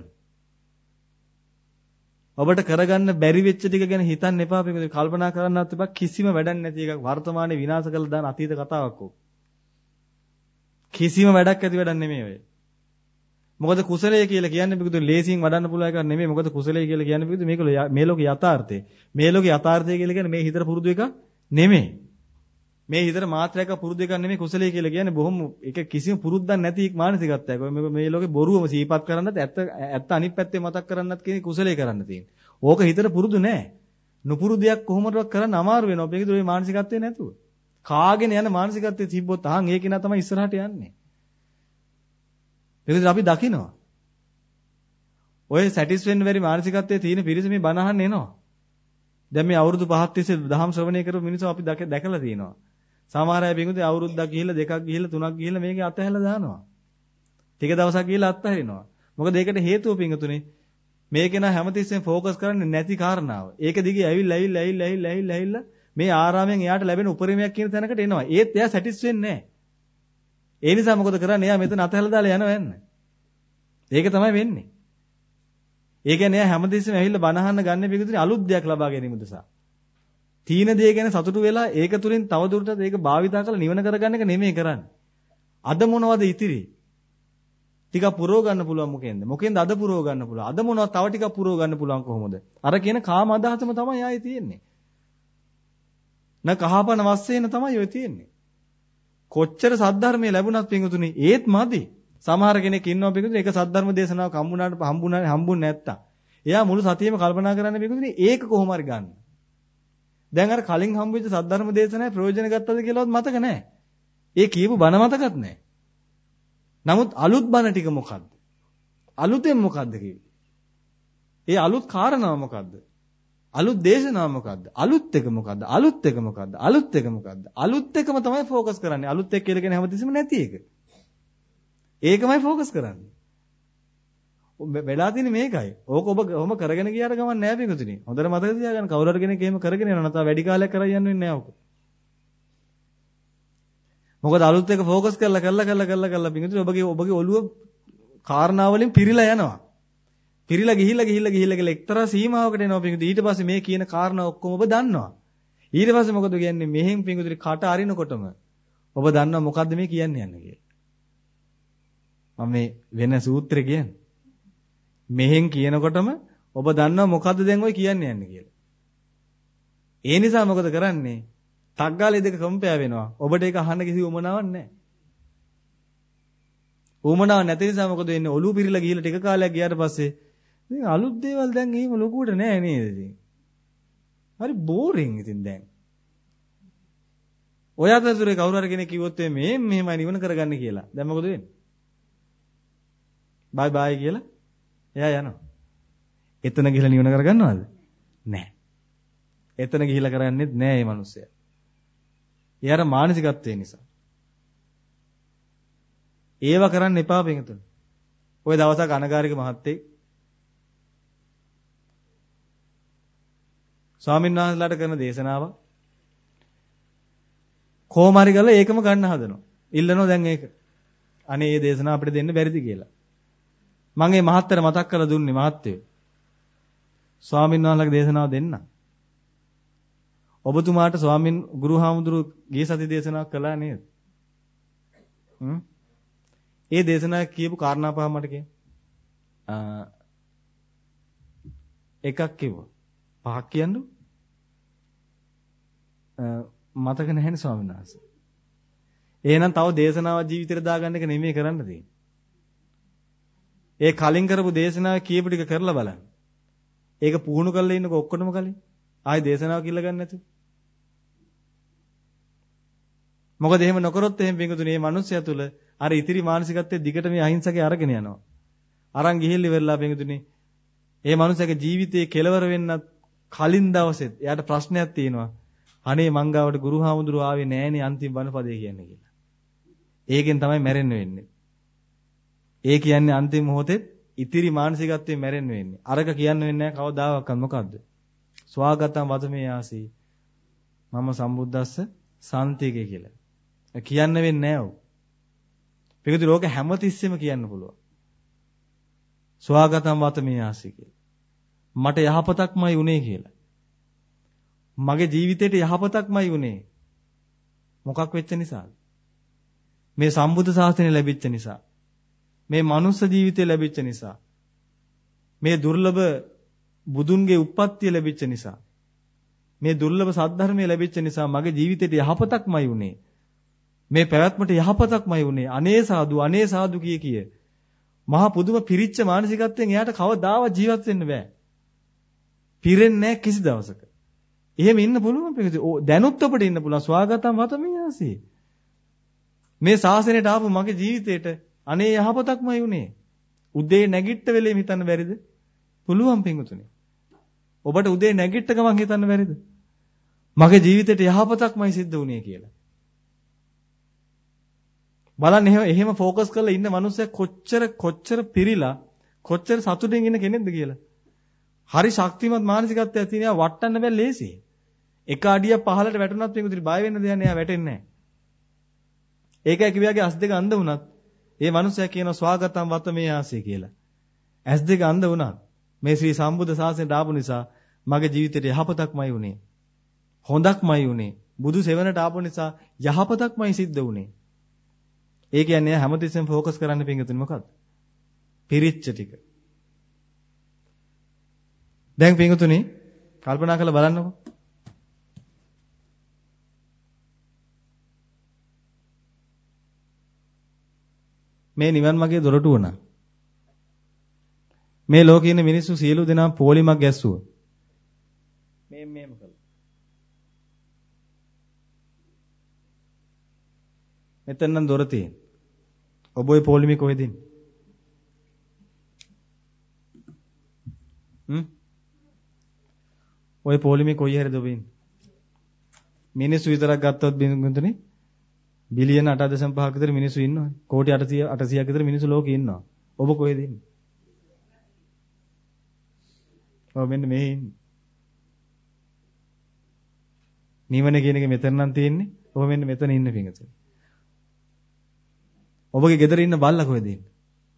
ඔබට කරගන්න බැරි වෙච්ච ටික ගැන හිතන්න එපා. පින්වතුනි කල්පනා කරන්නවත් එපා. කිසිම වැඩක් නැති එකක් වර්තමානයේ විනාශ කරලා දාන අතීත කතාවක් ඕක. කිසිම වැඩක් ඇති වැඩක් නෙමෙයි ඔය. මොකද කුසලයේ කියලා කියන්නේ පිටුතුන් ලේසියෙන් වඩන්න පුළුවන් එකක් නෙමෙයි. මොකද කුසලයේ කියලා කියන්නේ පිටුතුන් මේක මේ ලෝකේ යථාර්ථය. මේ ලෝකේ යථාර්ථය කියලා කියන්නේ මේ හිතට පුරුදු එකක් නෙමෙයි. මේ හිතට මාත්‍රයක් පුරුදු එකක් නෙමෙයි කුසලයේ කියලා කියන්නේ බොහොම ඒක කිසිම පුරුද්දක් නැති මානසිකත්වයක්. ඔය මේ ලෝකේ බොරුවම සීපත් කරන්නත් ඇත්ත අනිත් පැත්තේ මතක් කරන්නත් කියන්නේ කුසලයේ කරන්න තියෙන්නේ. ඕක හිතට පුරුදු නෑ. නුපුරුදියක් කොහොමදවත් කරන්න අමාරු වෙනවා. මේකේ මේ මානසිකත්වය නැතුව. කාගෙන යන මානසිකත්වයේ තිබ්බොත් අහන් ඒක නා තමයි ඉස්සරහට යන්නේ. ඒකද අපි දකිනවා. ඔය සැටිස් වෙන්න බැරි මානසිකත්වයේ තියෙන පිරිස මේ බණ අහන්න එනවා. දැන් මේ අවුරුදු 5ක් තිස්සේ දහම් ශ්‍රවණය කරපු මිනිස්සු අපි දැකලා තියෙනවා. සමහර අය බින්දුවේ අවුරුද්දක් ගිහිල්ලා දෙකක් ගිහිල්ලා තුනක් ගිහිල්ලා මේකේ අතහැරලා දානවා. ටික දවසක් ගිහිල්ලා අත්හරිනවා. මොකද ඒකට හේතුව පින්තුනේ මේකේ නා හැමතිස්සෙම ફોකස් කරන්නේ නැති කාරණාව. ඒක දිගේ ඇවිල්ලා මේ ආරාමයෙන් එයාට ලැබෙන උපරිමයක් කියන තැනකට එනවා. ඒත් එයා සැටිස් වෙන්නේ නැහැ. ඒ නිසා මොකද කරන්නේ? එයා මෙතන අතහැරලා දාලා යනවා යන්න. ඒක තමයි වෙන්නේ. ඒ කියන්නේ එයා හැමතිස්සෙම ඇවිල්ලා බණ අහන්න ගන්න පිටුතුනේ අලුත් දෙයක් ලබා ගැනීම උදෙසා. තීන දේ ගැන සතුටු වෙලා ඒක තුලින් තවදුරටත් ඒක භාවිතා කරලා නිවන කරගන්න එක නෙමෙයි කරන්නේ. අද මොනවද ඉතිරි? ටිකක් පුරව ගන්න පුළුවන් මොකෙන්ද? මොකෙන්ද අද පුරව ගන්න පුළුවන්? අද මොනවද තව ටිකක් පුරව ගන්න පුළුවන් කොහොමද? අර කියන කාම අදහසම තමයි ආයේ තියෙන්නේ. න කහපන වස්සේන තමයි ඔය තියෙන්නේ. කොච්චර සද්ධර්මයේ ලැබුණත් පිංගුතුනි ඒත් මදි. සමහර කෙනෙක් ඉන්නවා පිංගුතුනි ඒක සද්ධර්ම දේශනාවක් හම්බුන්නේ නැත්තම්. එයා මුළු සතියෙම කල්පනා කරන්නේ පිංගුතුනි ඒක කොහොම හරි ගන්න. දැන් අර කලින් හම්බෙච්ච සද්ධර්ම දේශනාවේ ප්‍රයෝජන ගත්තද කියලාවත් මතක නැහැ. ඒ කියපු බණ මතකත් නැහැ. නමුත් අලුත් බණ ටික මොකද්ද? අලුතෙන් මොකද්ද කිව්වේ? ඒ අලුත් කාරණාව මොකද්ද? අලුත් දේශනාව මොකද්ද? අලුත් එක මොකද්ද? අලුත් එක මොකද්ද? අලුත් එක මොකද්ද? අලුත් එකම තමයි ફોકસ කරන්නේ. අලුත් එක කියලා කියන්නේ හැමතිස්සෙම නැති එක. ඒකමයි ફોકસ කරන්නේ. වෙලා තියෙන්නේ මේකයි. ඕක ඔබ ඔහොම කරගෙන ගියාට ගමන් නෑ පිටුතුනි. හොඳට මතක තියාගන්න කවුරු හරි කෙනෙක් එහෙම කරගෙන යනවා නැත්නම් වැඩි කාලයක් කරා යන්න වෙන්නේ නෑ ඕක. මොකද අලුත් එක ફોકસ කරලා පිටුතුනි ඔබගේ ඔළුව කාරණාවලින් පිරීලා යනවා. පිරීලා ගිහිල්ලා එක්තරා සීමාවකට එනවා පිටුතුනි. ඊට පස්සේ මේ කියන කාරණා ඔක්කොම ඔබ දන්නවා. ඊට පස්සේ මොකද කියන්නේ? මෙහෙන් පිටුතුනි කට අරිනකොටම ඔබ දන්නවා මොකද්ද මේ කියන්නේ යන්නේ කියලා. මම මේ වෙන සූත්‍රය කියන්නේ මෙහෙන් කියනකොටම ඔබ දන්නවා මොකද්ද දැන් ඔය කියන්නේ යන්නේ කියලා. ඒ නිසා මොකද කරන්නේ? තග්ගාලේ දෙක කම්පයා වෙනවා. ඔබට ඒක අහන්න කිසි උවමනාවක් නැහැ. උවමනාවක් නැති නිසා මොකද වෙන්නේ? ඔළුව පිරීලා ගිහිල්ලා ටික කාලයක් ගියාට පස්සේ ඉතින් අලුත් දේවල් දැන් එහෙම ලොකුවට නැහැ නේද ඉතින්. හරි බෝරින් ඉතින් දැන්. ඔය අතරතුරේ කවුරු හරි කෙනෙක් කිව්වොත් මේ මෙහෙමයි නිවන කරගන්න කියලා. දැන් මොකද වෙන්නේ? බයි බයි කියලා එයා යනවා. එතන ගිහලා නිවන කරගන්නවද? නැහැ. එතන ගිහිලා කරන්නේත් නැහැ මේ මිනිස්සයා. එයාට මානසිකත්වය නිසා. ඒව කරන්න එපා පිටුතුනි. ඔය දවසක් අනගාരിക මහත්තයෙක් ස්වාමීන් වහන්සේලාට කරන දේශනාවක්. කොහොම හරි ගාලා ඒකම ගන්න හදනවා. ඉල්ලනවා දැන් ඒක. අනේ මේ දේශනාව අපිට දෙන්න බැරිද කියලා. මම මේ මහත්තයට මතක් කරලා දුන්නේ මහත්තයෝ. ස්වාමීන් වහන්සේලාගේ දේශනාව දෙන්න. ඔබතුමාට ස්වාමීන් ගුරුහාමුදුරු ගිය සති දේශනාවක් කළා නේද? ඒ දේශනාවේ කියපු කාරණා පහ මට කියන්න. එකක් කිව්වා. පහක් කියන්නු. මතක නැහැනේ ස්වාමීන් වහන්සේ. එහෙනම් තව දේශනාවක් ජීවිතේට දාගන්න එක නෙමෙයි කරන්න තියෙන්නේ. ඒ කලින් කරපු දේශනාව කියපු ටික කරලා බලන්න. ඒක පුහුණු කරලා ඉන්නකො ඔක්කොටම කලින්. ආයි දේශනාව කිල්ල ගන්න නැතුව. මොකද එහෙම නොකරොත් එහෙම පිඟුතුනේ මේ මිනිස්සයා තුල අර ඉතිරි මානසිකත්වයේ දිගට මේ අහිංසකේ අරගෙන යනවා. අරන් ගිහිල්ල ඉවරලා පිඟුතුනේ මේ මිනිස්සයාගේ ජීවිතේ කෙලවර වෙන්නත් කලින් දවසෙත් එයාට ප්‍රශ්නයක් තියෙනවා. අනේ මංගාවට ගුරුහාමුදුරුව ආවේ නෑනේ අන්තිම බණපදේ කියන්නේ කියලා. ඒකෙන් තමයි මැරෙන්න වෙන්නේ. ඒ කියන්නේ අන්තිම මොහොතේ ඉතිරි මානසිකත්වයෙන් මැරෙන්න වෙන්නේ. අරක කියන්න වෙන්නේ නැහැ කවදාවත්. මොකද්ද? ස්වාගතම් වතමේ ආසී. මම සම්බුද්දස්ස සාන්තිකේ කියලා. කියන්න වෙන්නේ නැහැ ඔව්. පිටු ලෝක හැමතිස්සෙම කියන්න පුළුවන්. ස්වාගතම් වතමේ ආසී කියලා. මට යහපතක්මයි උනේ කියලා. මගේ ජීවිතේට යහපතක්මයි උනේ. මොකක් වෙච්ච නිසාද? මේ සම්බුද්ධ ශාසනය ලැබිච්ච නිසා. මේ මනුස්ස ජීවිතය ලැබිච්ච නිසා. මේ දුර්ලභ බුදුන්ගේ උප්පත්තිය ලැබිච්ච නිසා. මේ දුර්ලභ සද්ධර්මය ලැබිච්ච නිසා මගේ ජීවිතේට යහපතක්මයි උනේ. මේ පැවැත්මට යහපතක්මයි උනේ. අනේ සාදු කිය. මහා පුදුම පිරිච්ච මානසිකත්වයෙන් එයාට කවදාවත් ජීවත් වෙන්න බෑ. පිරෙන්නේ නැහැ කිසි දවසක. එහෙම ඉන්න පුළුවන් පිළිතුරු. දැනුත් අපිට ඉන්න පුළුවන්. ස්වාගතම් වතමියාසී. මේ ශාසනයට ආපු මගේ ජීවිතේට අනේ යහපතක්මයි උනේ. උදේ නැගිට වෙලෙම හිතන්න බැරිද? පුළුවන් පිංගුතුනේ. ඔබට උදේ නැගිට ගමන් හිතන්න බැරිද? මගේ ජීවිතේට යහපතක්මයි සිද්ධ වුනේ කියලා. බලන්න එහෙම ફોකස් කරලා ඉන්න මනුස්සයා කොච්චර පිරිලා කොච්චර සතුටින් ඉන්න කෙනෙක්ද කියලා. හරි ශක්තිමත් මානසිකත්වයක් තියෙනවා වටන්න බෑ ලේසි. එක අඩියක් පහළට වැටුණත් පිංගුතුනි බය වෙන්න දෙයක් නෑ වැටෙන්නේ නෑ. ඒකයි කිව්වාගේ අස් දෙක අඳ වුණත් ඒ මනුස්සයා කියනවා ස්වාගතම් වතමේ ආසී කියලා. ඇස් දෙක අඳ වුණත් මේ ශ්‍රී සම්බුද්ධ ශාසනයට ආපු නිසා මගේ ජීවිතේට යහපතක්මයි උනේ. හොඳක්මයි උනේ. බුදු සෙවණට ආපු නිසා යහපතක්මයි සිද්ධ වුනේ. ඒ කියන්නේ හැමතිස්සෙම ફોකස් කරන්න පිංගුතුනි මොකද්ද? පිරිච්ච ටික. දැන් පිංගුතුනි කල්පනා කරලා බලන්නකෝ. මේ නිවන් මාගේ දොරටුව නා. මේ ලෝකේ ඉන්න මිනිස්සු සියලු දෙනා පොලිමක් ගැස්සුවා. මේම කළා. මෙතන නම් දොර තියෙන. ඔබ ওই පොලිමේ කොහෙද ඉන්නේ? ඔය පොලිමේ කොයි හැරද ඔබ ඉන්නේ? මිනිස්සු විතරක් ගත්තොත් බින්දුනේ බිලියන 8.5ක විතර මිනිස්සු ඉන්නවා. කෝටි 800ක් විතර මිනිස්සු ලෝකේ ඉන්නවා. ඔබ කොහෙද ඉන්නේ? ඔව් මෙන්න මේ ඉන්නේ. නිවන කියන එක මෙතන නම් තියෙන්නේ. ඔබ මෙන්න මෙතන ඉන්න පිංගුතුනි. ඔබගේ ගෙදර ඉන්න බල්ලා කොහෙද ඉන්නේ?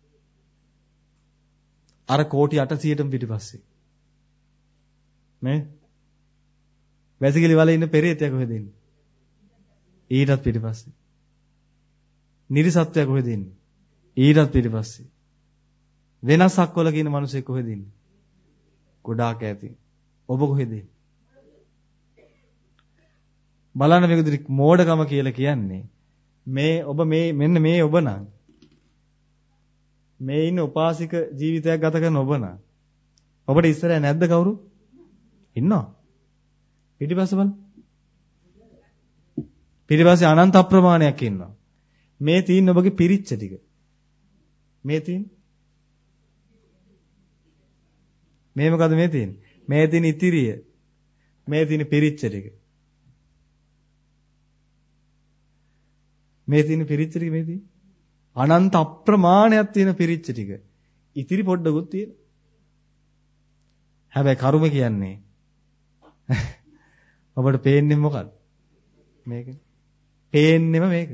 අර කෝටි 800ටම පිටිපස්සේ. නේ? වැසිකිලි වල ඉන්න පෙරේතයා කොහෙද ඉන්නේ? ඊටත් පිටිපස්සේ. නිරිසත්වයා කොහෙද ඉන්නේ? ඊටත් පිටිපස්සේ. වෙනසක් වල කියන මිනිස්සෙක් කොහෙද ඉන්නේ? ගොඩාක් ඈතින්. ඔබ කොහෙද ඉන්නේ? බලන්න මේක මෝඩකම කියලා කියන්නේ මේ ඔබ මෙන්න මේ ඔබ නම් මේ ඉන්න උපාසික ජීවිතයක් ගත කරන ඔබ නම් ඔබට ඉස්සරහ නැද්ද කවුරු? ඉන්නවා. පිටිපස්ස බලන්න. පිටිපස්සේ අනන්ත අප්‍රමාණයක් ඉන්නවා. මේ තියෙන ඔබගේ පිරිච්ච ටික. මේ තියෙන. මේ මොකද මේ තියෙන්නේ? මේ තියෙන ඉතිරිය. මේ තියෙන පිරිච්ච ටික. මේ තියෙන පිරිච්ච ටික මේ තියෙන. අනන්ත අප්‍රමාණයක් තියෙන පිරිච්ච ටික. ඉතිරි පොඩ්ඩකුත් තියෙන. හැබැයි කර්ම කියන්නේ ඔබට පේන්නේ මොකක්ද? මේක. පේන්නෙම මේක.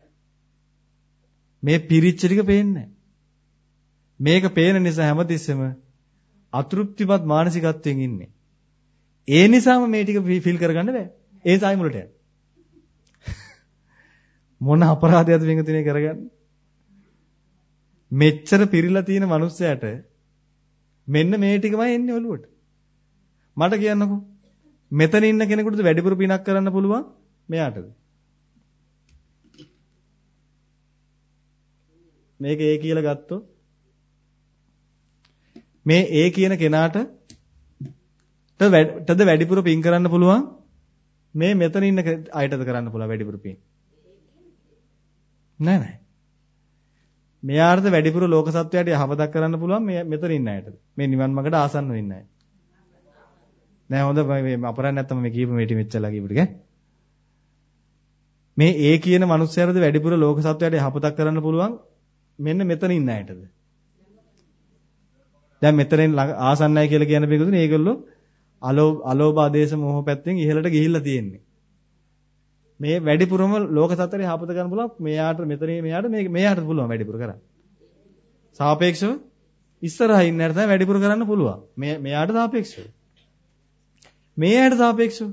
මේ පිරිච්ච ටික පේන්නේ මේක පේන නිසා හැමතිස්සෙම අතෘප්තිමත් මානසිකත්වයෙන් ඉන්නේ. ඒ නිසාම මේ ටික ෆීල් කරගන්න බෑ. ඒ සායි මුලට යන්න. මොන අපරාධයක්ද වෙනතුනේ කරගන්නේ? මෙච්චර පිරීලා තියෙන මිනිස්සයාට මෙන්න මේ ටිකමයි එන්නේ ඔළුවට. මට කියන්නකෝ. මෙතන ඉන්න කෙනෙකුට වැඩිපුර පිනක් කරන්න පුළුවන් මෙයාටද? මේක ඒ කියලා ගත්තොත් මේ ඒ කියන කෙනාට ටද වැඩිපුර පින් කරන්න පුළුවන් මේ මෙතන ඉන්න අයටද කරන්න පුළුවන් වැඩිපුර පින් නෑ මෙයාටද වැඩිපුර ලෝක සත්වයාට යහපතක් කරන්න පුළුවන් මේ මෙතන ඉන්න අයටද මේ නිවන් මාර්ගට ආසන්න ඉන්න අය නෑ හොඳ මේ අපරාධ නැත්තම මේ කීප මේටි මෙච්චලා කීප ටික මේ ඒ කියන මිනිස්සයාටද වැඩිපුර ලෝක සත්වයාට යහපතක් කරන්න පුළුවන් මෙන්න මෙතන ඉන්න අයටද දැන් මෙතනින් ආසන්නයි කියලා කියන බේකුතුනේ ඒගොල්ලෝ අලෝභ ආදේශ මොහ පැත්තෙන් ඉහළට ගිහිල්ලා තියෙන්නේ. මේ වැඩිපුරම ලෝක සතරේ හපත ගන්න පුළුවන් මෙයාට මෙතනේ මෙයාට පුළුවන් වැඩිපුර කරන්න. සාපේක්ෂව ඉස්සරහා ඉන්න අයට තමයි වැඩිපුර කරන්න පුළුවන්. මෙයාට සාපේක්ෂව. මෙයාට සාපේක්ෂව.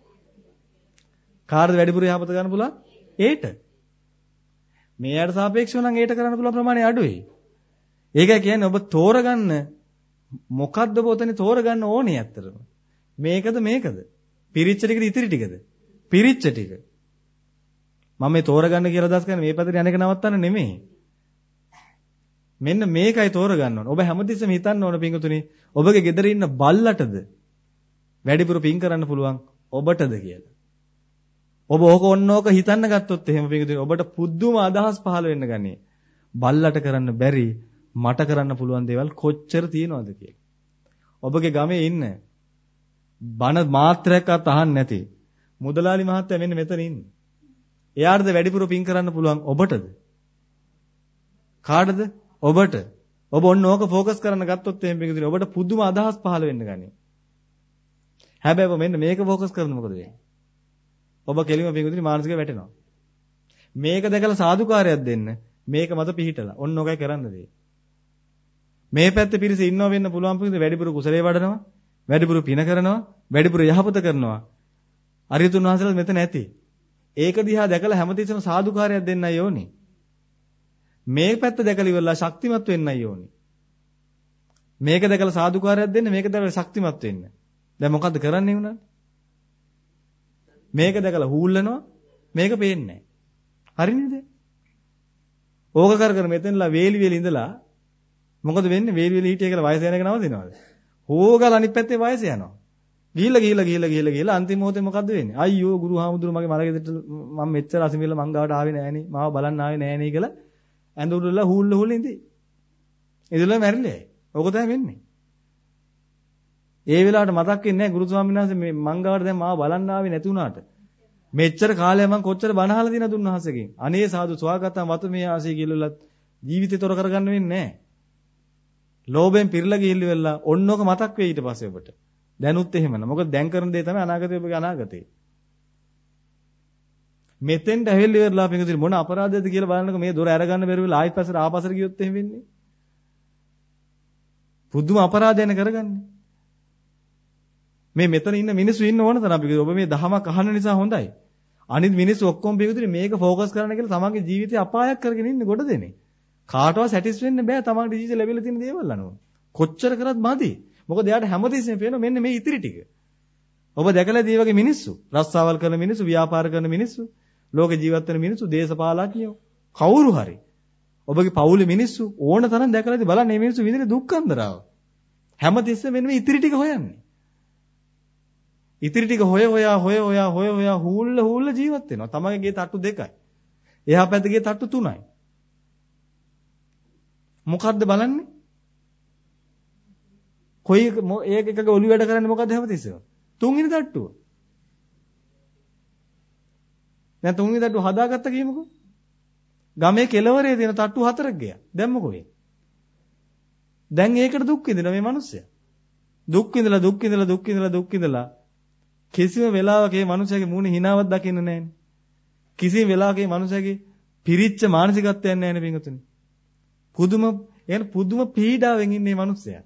කාටද වැඩිපුර යහපත ගන්න පුළුවන්? ඒට. මෙයාට සාපේක්ෂව නම් ඒට කරන්න පුළුවන් ප්‍රමාණය අඩුයි. ඒකයි කියන්නේ ඔබ තෝරගන්න මොකද්ද ඔබ ඔතන තෝරගන්න ඕනේ ඇත්තටම. මේකද? පිරිච්ච ටිකද ඉතිරි ටිකද? පිරිච්ච ටික. මම මේ තෝරගන්න කියලා අදහස් කරන්නේ මේ පැත්තට යන එක නවත්තන්න නෙමෙයි. මෙන්න මේකයි තෝරගන්න ඕන. ඔබ හැමතිස්සෙම හිතන්න ඕන පිංගුතුනි ඔබගේ ගෙදර ඉන්න බල්ලටද වැඩිපුර පිං කරන්න පුළුවන් ඔබටද කියලා. ඔබ ඕක හිතන්න ගත්තොත් එහෙම පිංගුතුනි ඔබට පුදුම අදහස් පහළ වෙන්න ගන්නේ. බල්ලට කරන්න බැරි මට කරන්න පුළුවන් දේවල් කොච්චර තියෙනවද කියලා. ඔබගේ ගමේ ඉන්න බණ මාත්‍රයක්වත් අහන්න නැති මුදලාලි මහත්තයා මෙන්න මෙතන ඉන්නේ. එයාටද වැඩිපුර පින් කරන්න පුළුවන් ඔබටද? කාටද? ඔබට. ඔබ ඔන්න ඕක ફોකස් කරන්න ගත්තොත් එහෙම පිටින් ඔබට පුදුම අදහස් පහළ වෙන්න ගන්නේ. හැබැයි ඔබ මෙන්න මේක ફોකස් කරන මොකද වෙන්නේ? ඔබ කෙලිම පිටින් මානසිකව වැටෙනවා. මේක දැකලා සාදුකාරයක් දෙන්න මේක මත පිහිටලා ඔන්න ඔකයි කරන්න දෙන්නේ. මේ පැත්තේ පිරිස ඉන්නව වෙන්න පුළුවන් පිටින් වැඩිපුර කුසලයේ වඩනවා, වැඩිපුර පින කරනවා, වැඩිපුර යහපත කරනවා. අරියතුන් වහන්සේලා මෙතන ඇති. ඒක දිහා දැකලා හැමතිස්සෙම සාදුකාරයක් දෙන්නයි ඕනේ. මේ පැත්ත දැකලා ඉවරලා ශක්තිමත් වෙන්නයි ඕනේ. මේක දැකලා සාදුකාරයක් දෙන්න, මේක දැකලා ශක්තිමත් වෙන්න. දැන් මොකද්ද කරන්නේ උනා? මේක දැකලා හූල්ලනවා, මේක පේන්නේ නැහැ. හරි නේද? ඕක කර මෙතනලා වේලි ඉඳලා මොකද වෙන්නේ? වේලි හිටිය කියලා වයස යන එක නවතිනවද? හොගල අනිත් පැත්තේ වයස යනවා. ගිහිල්ලා අන්තිම මොහොතේ මොකද්ද වෙන්නේ? අයියෝ ගුරු හාමුදුරුවෝ මගේ මල ගෙදරට මම මෙච්චර අසමිල්ල මං ගාවට ආවේ නෑනේ. මාව බලන්න ආවේ නෑනේ කියලා ඇඳුරුල්ලා හූල්ල ඉඳි. ඉඳලා මැරිලා. ඕක තමයි වෙන්නේ. ඒ වෙලාවට මතක් වෙන්නේ නෑ ගුරු ස්වාමීන් වහන්සේ මේ මං ගාවට දැන් මාව බලන්න ආවේ නැති වුණාට. මෙච්චර කාලයක් මං කොච්චර බණ අහලා දිනද උන්වහන්සේගෙන්. අනේ සාදු ස්වාගතම් වත මේ ආසී කියලා ජීවිතේ තොර කරගන්න වෙන්නේ නෑ. ලෝභයෙන් පිරලා ගිහිල්ලා ඔන්නෝක මතක් වෙයි ඊට පස්සේ ඔබට. දැනුත් එහෙමන. මොකද දැන් කරන දේ තමයි අනාගතේ ඔබගේ අනාගතේ. මෙතෙන්ට ඇවිල්ලා ඉවරලා පිටුදින මොන අපරාධයක්ද කියලා බලනකොට මේ දොර අරගන්න බැරි වෙලා ආයෙත් පස්සට ආපස්සට ගියොත් එහෙම වෙන්නේ. පුදුම අපරාධයන කරගන්නේ. මේ මෙතන ඉන්න මිනිස්සු ඉන්න ඕන තරම් පිටුදින ඔබ මේ දහමක් අහන නිසා හොඳයි. අනිත් මිනිස්සු ඔක්කොම පිටුදින මේක ફોකස් කරන්න කියලා තමන්ගේ ජීවිතේ අපායක් කරගෙන ඉන්නේ ගොඩ දෙනේ. කාටවත් සැටිස් වෙන්න බෑ තමන්ගේ ජීවිතේ ලැබිලා තියෙන දේවල් අනුව. කොච්චර කරත් මදි. මොකද එයාට හැමතිස්සෙම පේනවා මෙන්න මේ ඉතිරි ටික. ඔබ දැකලා මේ වගේ මිනිස්සු, රස්සාවල් කරන මිනිස්සු, ව්‍යාපාර කරන මිනිස්සු, ලෝක ජීවත් වෙන මිනිස්සු, දේශපාලඥයෝ, කවුරු හරි. ඔබගේ පවුලේ මිනිස්සු ඕන තරම් දැකලාදී බලන්න මේ මිනිස්සු විඳින දුක්ඛන්දරාව. හැමතිස්සෙම මෙන්න මේ ඉතිරි ටික හොයන්නේ. ඉතිරි ටික හොය හූල්ල ජීවත් වෙනවා. තමගේ ගේ තට්ටු දෙකයි. එහා පැත්තේ ගේ තට්ටු තුනයි. මොකද්ද බලන්නේ? කොයි ඒක එකක ඔලු වැඩ කරන්නේ මොකද්ද හැමතිස්සෙම? තුන්වෙනි තට්ටුව. දැන් තුන්වෙනි තට්ටුව හදාගත්ත කියමුකෝ. ගමේ කෙළවරේ තියෙන තට්ටු හතරක් ගියා. දැන් මොකෝ වෙන්නේ? දැන් ඒකට දුක් විඳින මේ මිනිස්සයා. දුක් විඳලා කිසිම වෙලාවක මේ මනුස්සයාගේ මූණේ හිනාවක් දකින්න නැහැනේ. කිසිම වෙලාවක මේ මනුස්සයාගේ පිරිච්ච මානසිකත්වයක් නැහැනේ පින්වතුනි. පුදුම පීඩාවෙන් ඉන්නේ මේ මනුස්සයා.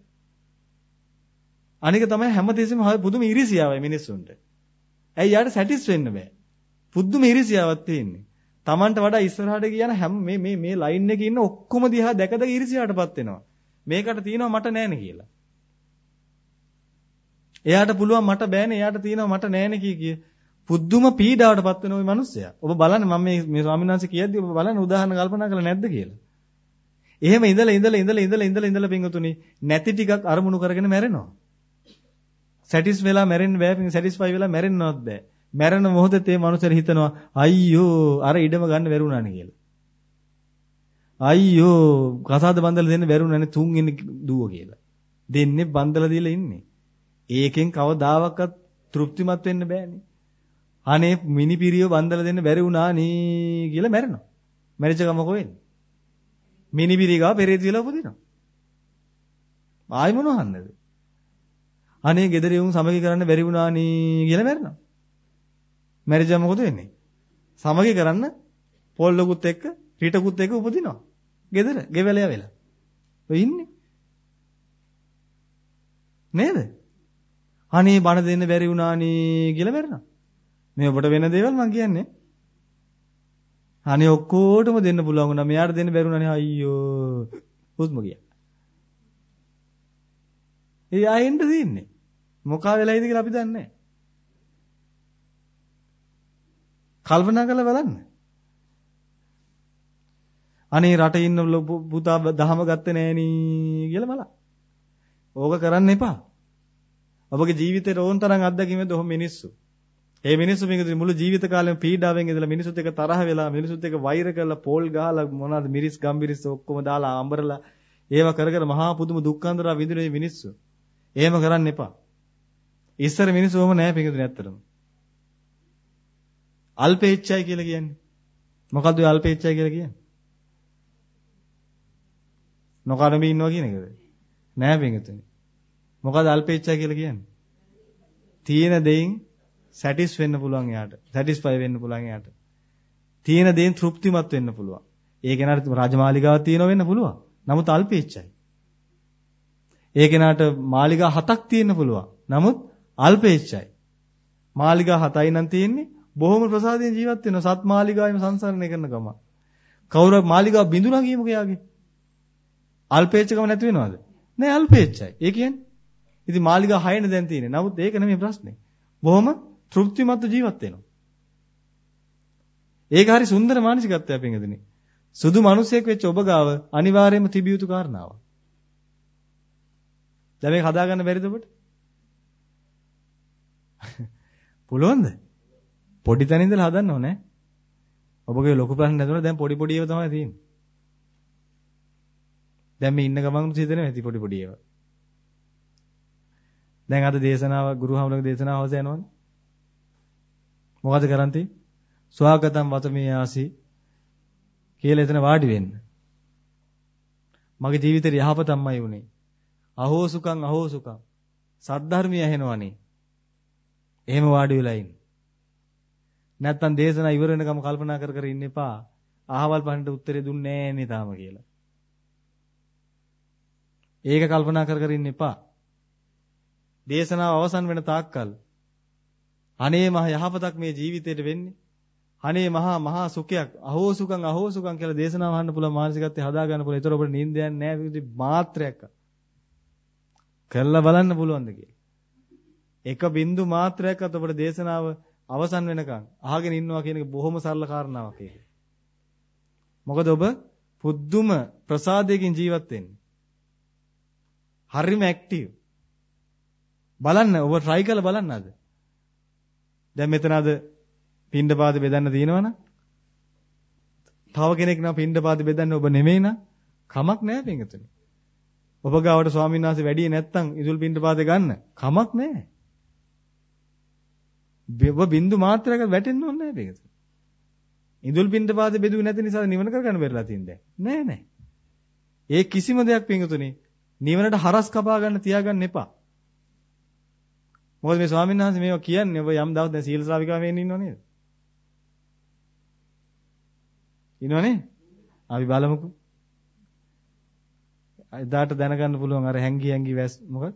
අනික තමයි හැමතිස්සෙම පුදුම ඉරිසියාවයි මිනිස්සුන්ට. ඇයි යාට සැටිස් වෙන්න බෑ. පුදුම ඉරිසියාවක් තියෙන්නේ. Tamanට වඩා ඉස්සරහට ගියන හැම මේ ලයින් එකේ ඉන්න ඔක්කොම දිහා දැක ඉරිසියාටපත් වෙනවා. මේකට තියෙනවා මට නෑනේ කියලා. එයාට පුළුවන් මට බෑනේ, එයාට තියෙනවා මට නෑනේ කිය. පුදුම පීඩාවටපත් වෙන ওই මිනිස්සයා. ඔබ බලන්න මම මේ ස්වාමීන් වහන්සේ කියද්දි ඔබ බලන්න උදාහරණ කල්පනා කරලා නැද්ද කියලා. එහෙම ඉඳලා පින්වතුනි නැති ටිකක් අරමුණු කරගෙන මැරෙනවා. සැටිස් වෙලා මැරෙන්න බෑ, සැටිස්ෆයි වෙලා මැරෙන්නවත් බෑ. මැරෙන මොහොතේ මේ මනුස්සයා හිතනවා අයියෝ අර ඉඩම ගන්න බැරුණානේ කියලා. අයියෝ කසාද බන්දලා දෙන්න බැරුණානේ තුන්වෙනි දුව කියලා. දෙන්නේ බන්දලා දීලා ඉන්නේ. ඒකෙන් කවදාවත් තෘප්තිමත් වෙන්න බෑනේ. අනේ මිනිපිරියෝ බන්දලා දෙන්න බැරි වුණා නේ කියලා මැරෙනවා. මැරිච්ච ගම කොහෙන්ද? මිනිපිරිය ගාව පෙරේත කියලා උපදිනවා. ආයි මොනවන්නද? අනේ ගෙදර යුන් සමගි කරන්න බැරි වුණා නේ කියලා මැරෙනවා. මැරිච්ච මොකද වෙන්නේ? සමගි කරන්න පොල්ලකුත් එක්ක රිටකුත් එක්ක උපදිනවා. ගෙදර ගෙවැලයා වෙලා. ඔය ඉන්නේ. නේද? අනේ බණ දෙන්න බැරි වුණා නේ කියලා මැරෙනවා. මේ ඔබට වෙන දේවල් මම කියන්නේ. අනේ ඔක්කොටම දෙන්න පුළුවන් වුණා. මෙයාට දෙන්න බැරි වුණානේ අයියෝ. හුස්ම ගියා. ඒ ආයෙත් දෙන්නේ. මොකා වෙලායිද කියලා අපි දන්නේ නැහැ. කල්පනා කරලා බලන්න. අනේ රටේ ඉන්න පුතා දහම ගත්තේ නෑනී කියලා බලන්න. ඕක කරන්න එපා. ඔබගේ ජීවිතේට ඕන තරම් අත්දැකීම් දෙහොම මිනිස්සු. ඒ මිනිස්සු මේකේ මුළු ජීවිත කාලෙම පීඩාවෙන් ඉඳලා මිනිස්සුත් එක්ක තරහ වෙලා මිනිස්සුත් එක්ක වෛර කරලා පෝල් ගහලා මොනවාද මිරිස් ගම්බිරිස් ඔක්කොම දාලා අඹරලා ඒව කර කර මහා පුදුම දුක්ඛන්දරා විඳින මිනිස්සු. එහෙම කරන්න එපා. ඉස්සර මිනිස්සු ඔහම නෑ පිටුනේ ඇත්තටම. අල්පේච්ඡයි කියලා කියන්නේ. මොකද්ද ඔය අල්පේච්ඡයි කියලා කියන්නේ? නොකරම ඉන්නවා කියන එකද? නෑ පිටුනේ. මොකද්ද අල්පේච්ඡයි කියලා කියන්නේ? තියෙන දෙයින් සැටිස් වෙන්න පුළුවන් එයාට. සැටිස්ෆයි වෙන්න පුළුවන් එයාට. තියෙන දේෙන් තෘප්තිමත් වෙන්න පුළුවන්. ඒ කෙනාට රාජමාලිගාවක් තියෙනව වෙන්න පුළුවන්. නමුත් අල්පේච්ඡයි. ඒ කෙනාට මාලිගා 7ක් තියෙන්න පුළුවන්. නමුත් අල්පේච්ඡයි. මාලිගා 7යි නම් තියෙන්නේ බොහොම ප්‍රසාදයෙන් ජීවත් වෙනවා. සත් මාලිගාවෙම සංසරණය කරන ගම. කවුරු මාලිගාව බිඳුනා කියමුක යාගේ. අල්පේච්ඡකම නැති වෙනවද? නෑ අල්පේච්ඡයි. ඒ කියන්නේ ඉතින් මාලිගා 6නේ දැන් තියෙන්නේ. නමුත් ඒක නෙමෙයි ප්‍රශ්නේ. බොහොම තෘප්තිමත් ජීවත් වෙනවා. ඒක හරි සුන්දර මානසිකත්වයක් පින්වදිනේ. සුදු මිනිසෙක් වෙච්ච ඔබ ගාව අනිවාර්යයෙන්ම තිබිය යුතු කාරණාවක්. දැන් මේක හදාගන්න බැරිද ඔබට? පුළුවන්ද? පොඩි තැන ඉඳලා හදන්න ඕනේ. ඔබගේ ලොකු ප්‍රශ්න නැතුණා දැන් පොඩි පොඩි ඒවා තමයි තියෙන්නේ. දැන් මේ ඉන්න ගමන් සිදෙන්නේ නැති පොඩි පොඩි ඒවා. දැන් අද දේශනාව ගුරුහමලගේ දේශනාව හවස යනවනේ. මොකද කරන්නේ? ස්වාගතම් වතමේ ආසි කියලා එතන වාඩි වෙන්න. මගේ ජීවිතේ යහපතක්මයි උනේ. අහෝ සුඛං සද්ධර්මය ඇහෙනවනේ. එහෙම වාඩි වෙලා ඉන්න. නැත්තම් දේශනා ඉවර වෙනකම් කල්පනා කර කර ඉන්න එපා. අහවල් පහනට උත්තරේ දුන්නේ නෑනේ තාම කියලා. ඒක කල්පනා කර කර ඉන්න එපා. දේශනාව අවසන් වෙන තාක්කල් අනේ මහ යහපතක් මේ ජීවිතේට වෙන්නේ. අනේ මහා සුඛයක්. අහෝ සුඛං කියලා දේශනාව අහන්න පුළුවන් මානසිකත්වය හදා ගන්න පුළුවන්. ඒතර ඔබට නිින්ද යන්නේ නෑ මාත්‍රයක්. කරලා බලන්න පුළුවන්ද කියලා. එක බින්දු මාත්‍රයක්වත් ඔබට දේශනාව අවසන් වෙනකන් අහගෙන ඉන්නවා කියන එක බොහොම සරල කාරණාවක් ඒක. මොකද ඔබ පුදුම ප්‍රසාදයකින් ජීවත් වෙන්නේ. හරිම ඇක්ටිව්. බලන්න ඔබ try කරලා බලන්න අද. දැන් මෙතන අද පින්ඩපාත බෙදන්න තියෙනවනම් තව කෙනෙක් නම් පින්ඩපාත බෙදන්නේ ඔබ නෙමෙයි නම් කමක් නැහැ පින්ගතුනි. ඔබ ගාවට ස්වාමීන් වහන්සේ වැඩි නැත්තම් ඉදුල් පින්ඩපාත ගන්න කමක් නැහැ. ඔබ බින්දු මාත්‍රයක වැටෙන්න ඕනේ නැහැ පින්ගතුනි. ඉදුල් පින්ඩපාත බෙදුවේ නැති නිසා නිවන කරගන්න බැරිලා තින්ද? නෑ. ඒ කිසිම දෙයක් පින්ගතුනි නිවනට හරස් කපා ගන්න තියාගන්න එපා. මොකද මේ ස්වාමීන් වහන්සේ මේවා කියන්නේ ඔබ යම් දවස් දැන් සීල ශ්‍රාවිකාව වෙන්න ඉන්නව නේද? ඉන්නවනේ? අපි බලමුකෝ. එදාට දැනගන්න පුළුවන් අර හැංගි වැස් මොකද?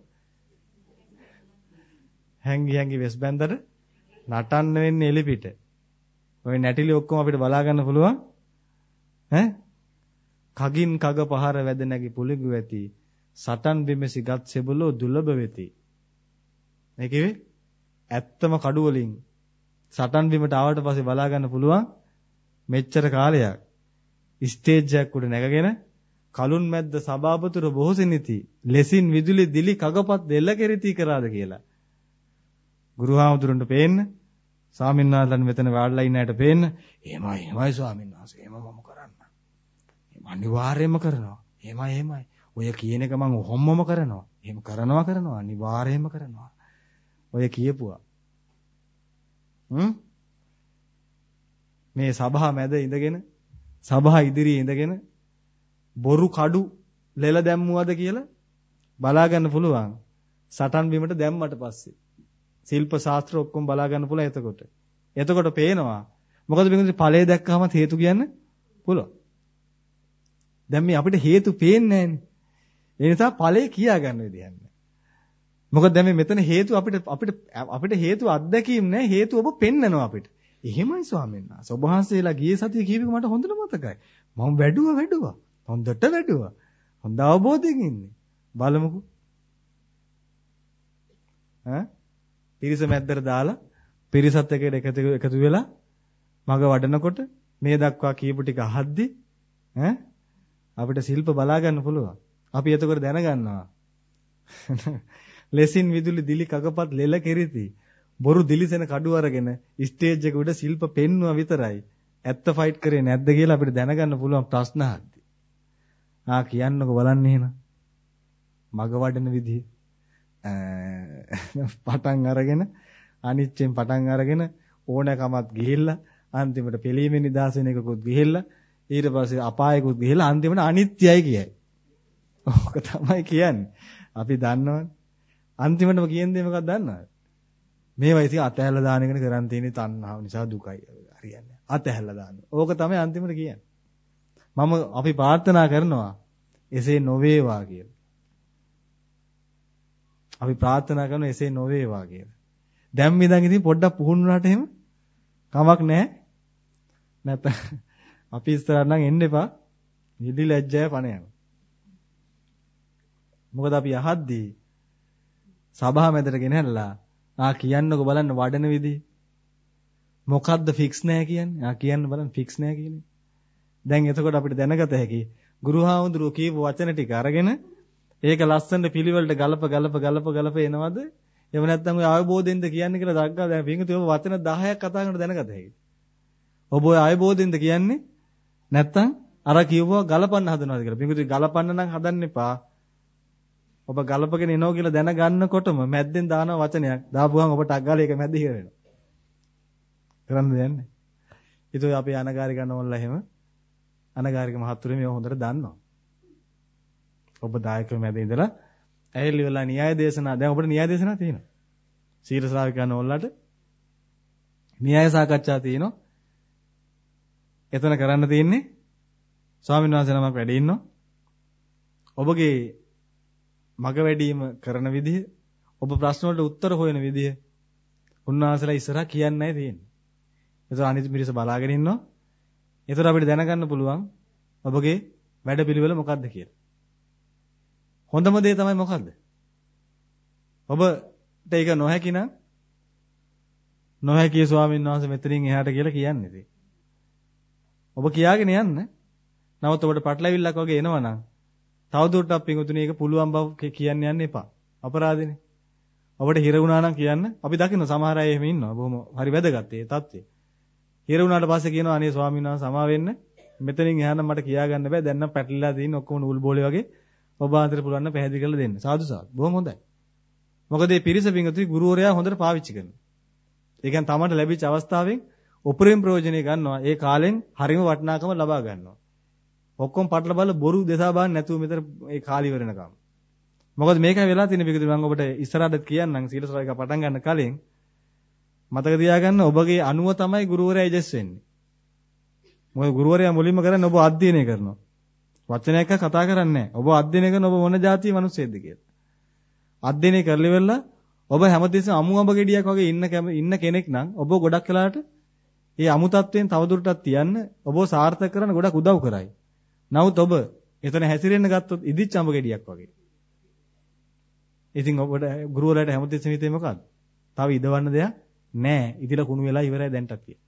හැංගි වැස් බැන්දට නටන්න වෙන්නේ එලිපිට. ඔය නැටිලි ඔක්කොම අපිට බලා ගන්න පුළුවන්. ඈ? කගින් කග පහර වැද නැගි පුලිගු වෙති. සටන් බිමසි ගත් සෙබළෝ දුර්ලභ වෙති. මේ කිව්වේ ඇත්තම කඩු වලින් සටන් බිමට ආවට පස්සේ බලා ගන්න පුළුවන් මෙච්චර කාලයක් ස්ටේජ් එකක් උඩ නැගගෙන කලුන් මැද්ද සභාපතිතුර බොහෝසෙනිති ලෙසින් විදුලි දිලි කගපත් දෙල්ල කෙරිති කරාද කියලා. ගුරුහාමුදුරන්ට පේන්න ස්වාමීන් වහන්සේලාන් මෙතන වාඩිලා ඉන්න අයට පේන්න එහෙමයි ස්වාමීන් වහන්සේ එහෙම මම කරන්න. අනිවාර්යයෙන්ම කරනවා. එහෙමයි. ඔය කියන එක මම ඔහොමම කරනවා. එහෙම කරනවා අනිවාර්යයෙන්ම කරනවා. ඔය කියපුවා. මේ සභා මැද ඉඳගෙන සභා ඉදිරියේ ඉඳගෙන බොරු කඩු ලෙල දැම්මුවද කියලා බලා ගන්න පුළුවන්. සටන් බිමට දැම්මට පස්සේ ශිල්ප ශාස්ත්‍ර ඔක්කොම බලා ගන්න පුළුවන් එතකොට පේනවා. මොකද මේකේ ඵලය දැක්කම හේතු කියන්න පුළුවන්. දැන් මේ අපිට හේතු පේන්නේ නැහැනේ. ඒ නිසා ඵලය කියා ගන්න විදියක් නැහැ. මොකද දැන් මෙතන හේතු අපිට හේතු අත්දැකීම් නැහැ. හේතු ඔබ පෙන්නනවා අපිට. එහෙමයි ස්වාමීන් වහන්සේ. ඔබ වහන්සේලා ගියේ සතියේ කියපේක මට හොඳට මතකයි. මම වැඩුවා. හොඳට වැඩුවා. හොඳ අවබෝධයෙන් ඉන්නේ. බලමුකෝ. පිරිස මැද්දට දාලා පිරිසත් එක්ක එකතු වෙලා මග වඩනකොට මේ දක්වා කියපු ටික අහද්දි අපිට ශිල්ප බලා ගන්න පුළුවන්. අපි එතකොට දැනගන්නවා. ලෙසින් විදුලි දිලි කගපත් ලෙල කෙරිති. බොරු දිලිසෙන කඩු අරගෙන ස්ටේජ් එක උඩ ශිල්ප පෙන්නුවා විතරයි. ඇත්ත ෆයිට් කරේ නැද්ද කියලා අපිට දැනගන්න පුළුවන් ප්‍රශ්න අහද්දි. කියන්නකො බලන්න එහෙනම්. මග වඩන විදිහ. පටන් අරගෙන අනිච්චෙන් පටන් අරගෙන ඕනෑකමත් ගිහිල්ලා අන්තිමට පිළීමේ නිදාස වෙන එකකුත් ගිහිල්ලා ඊට පස්සේ අපායකුත් ගිහිල්ලා අන්තිමට අනිත්‍යයි කියයි. ඕක තමයි කියන්නේ. අපි දන්නවනේ. අන්තිමටම කියන්නේ මොකක්ද දන්නවද? මේවා ඉතින් අතහැරලා දාන එකනේ කරන් තියෙන්නේ තණ්හාව නිසා දුකයි. හරියන්නේ. අතහැරලා දාන්න. ඕක තමයි අන්තිමට කියන්නේ. අපි ප්‍රාර්ථනා කරනවා එසේ නොවේවා කියලා. අපි ප්‍රාර්ථනා කරනවා එසේ නොවේවා කියලා. දැන් මිදන් ඉතින් පොඩ්ඩක් පුහුණු වුණාට එහෙම කමක් නැහැ. නැත්නම් අපි ඉස්සරහට නම් එන්න එපා. නිදි ලැජ්ජය පණ යනවා. මොකද අපි අහද්දී සභා මැදට ගෙනහැල්ලා කියන්නකො බලන්න වඩන විදිහ. මොකද්ද ෆික්ස් නැහැ කියන්නේ? කියන්න බලන්න ෆික්ස් නැහැ කියන්නේ. දැන් එතකොට අපිට දැනගත හැකි ගුරුහාමුදුරුවෝ කියපු වචන ටික අරගෙන ඒක ලස්සනට පිළිවෙලට ගලප එනවද? එහෙම නැත්නම් ඔය අවබෝධයෙන්ද කියන්නේ කියලා දක්වා දැන් පින්විතේ ඔබ වචන 10ක් කතා කරනකොට දැනගත හැකියි. ඔබ ඔය අවබෝධයෙන්ද කියන්නේ නැත්නම් අර කියවුවා ගලපන්න හදනවාද කියලා. පින්විතේ ගලපන්න නම් හදන්න එපා. ඔබ ගලපගෙන එනවා කියලා දැනගන්නකොටම මැද්දෙන් දාන වචනයක් දාපුවහම ඔබට අග්ගාලේ ඒක මැද ඉහිර වෙනවා. කරන්න දෙන්නේ. ඒතෝ අපි අනගාരിക නෝල්ලා එහෙම අනගාരിക මහත්තුරුනේ මේව හොඳට දන්නවා. ඔබ දායකව මැද ඉඳලා ඇහිලි වෙලා න්‍යාය දේශනා දැන් ඔබට න්‍යාය දේශනා තියෙනවා. සීල ශ්‍රාවිකයන් ඕල්ලාට න්‍යාය සාකච්ඡා තියෙනවා. එතන කරන්න තියෙන්නේ ස්වාමීන් වහන්සේ නමක් වැඩ ඉන්නවා. ඔබගේ මග වැඩිම කරන විදිහ, ඔබ ප්‍රශ්න වලට උත්තර හොයන විදිහ උන්වහන්සේලා ඉස්සරහා කියන්නයි තියෙන්නේ. ඒතර අනිත් මිනිස්සු බලාගෙන ඉන්නවා. ඒතර අපිට දැනගන්න පුළුවන් ඔබගේ වැඩපිළිවෙල මොකක්ද කියලා. හොඳම දේ තමයි මොකද්ද? ඔබට ඒක නොහැකි නම් නොහැකි ස්වාමීන් වහන්සේ මෙතනින් එහාට කියලා කියන්නේ ඉතින්. ඔබ කියාගෙන යන්න. නමුත් ඔබට පටලවිල්ලක් වගේ එනවනම් තවදුරටත් පිඟුතුනේ ඒක පුළුවන් බව කියන්න යන්න එපා. අපරාධනේ. ඔබට හිර වුණා නම් කියන්න. අපි දකින්න සමහර අය එහෙම ඉන්නවා. බොහොම හරි වැදගත් ඒ தත්ත්වය. හිර වුණාට පස්සේ කියනවා අනේ ස්වාමීන් වහන්සේ සමා වෙන්න. මෙතනින් එහා නම් මට කියා ගන්න බෑ. දැන් නම් පැටලිලා තියෙන ඔක්කොම නූල් බෝලේ වගේ ඔබ අතර පුළුවන් නම් පැහැදිලි කරලා දෙන්න. සාදු සාදු. බොහොම හොඳයි. මොකද මේ පිරිස පිඟුතුයි ගුරුවරයා හොඳට පාවිච්චි කරනවා. ඒ කියන්නේ තමන්ට ලැබිච්ච අවස්ථාවෙන් උපරිම ප්‍රයෝජනෙ ගන්නවා. ඒ කාලෙන් හරිම වටිනාකම ලබා ගන්නවා. ඔක්කොම පටල බල බොරු දෙසා බාන්න නැතුව මෙතන ඒ කාලි වෙරණකම්. මොකද මේකයි වෙලා තියෙන්නේ පිටුතුනි මම ඔබට ඉස්සරහට කියන්නම් සීල ශ්‍රාවික පටන් ගන්න කලින් මතක තියාගන්න ඔබගේ අනුව තමයි ගුරුවරයා ඇජස් වෙන්නේ. මොකද ගුරුවරයා මුලින්ම කරන්නේ ඔබ අධ්‍යයනය කරනවා. වචනයක් කතා කරන්නේ නැහැ. ඔබ අධ්‍යයනය කරන ඔබ මොන જાතිය මිනිස්සෙක්ද කියලා. අධ්‍යයනය කරලි වෙලා ඔබ හැමතිස්සෙම අමු අඹ ගෙඩියක් වගේ ඉන්න කෙනෙක් නම් ඔබ ගොඩක් වෙලාට මේ අමු තත්වයෙන් තවදුරටත් තියන්න ඔබ සාර්ථක කරන්න ගොඩක් උදව් කරයි. නමුත් ඔබ එතන හැසිරෙන්න ගත්තොත් ඉදිච්ච අඹ ගෙඩියක් වගේ. ඉතින් ඔබට ගුරුවරයාට හැමතිස්සෙම හිතේ මොකද්ද? තව ඉදවන්න දෙයක් නැහැ. ඉතිලා කුණු වෙලා ඉවරයි දැන්ටත් කියලා.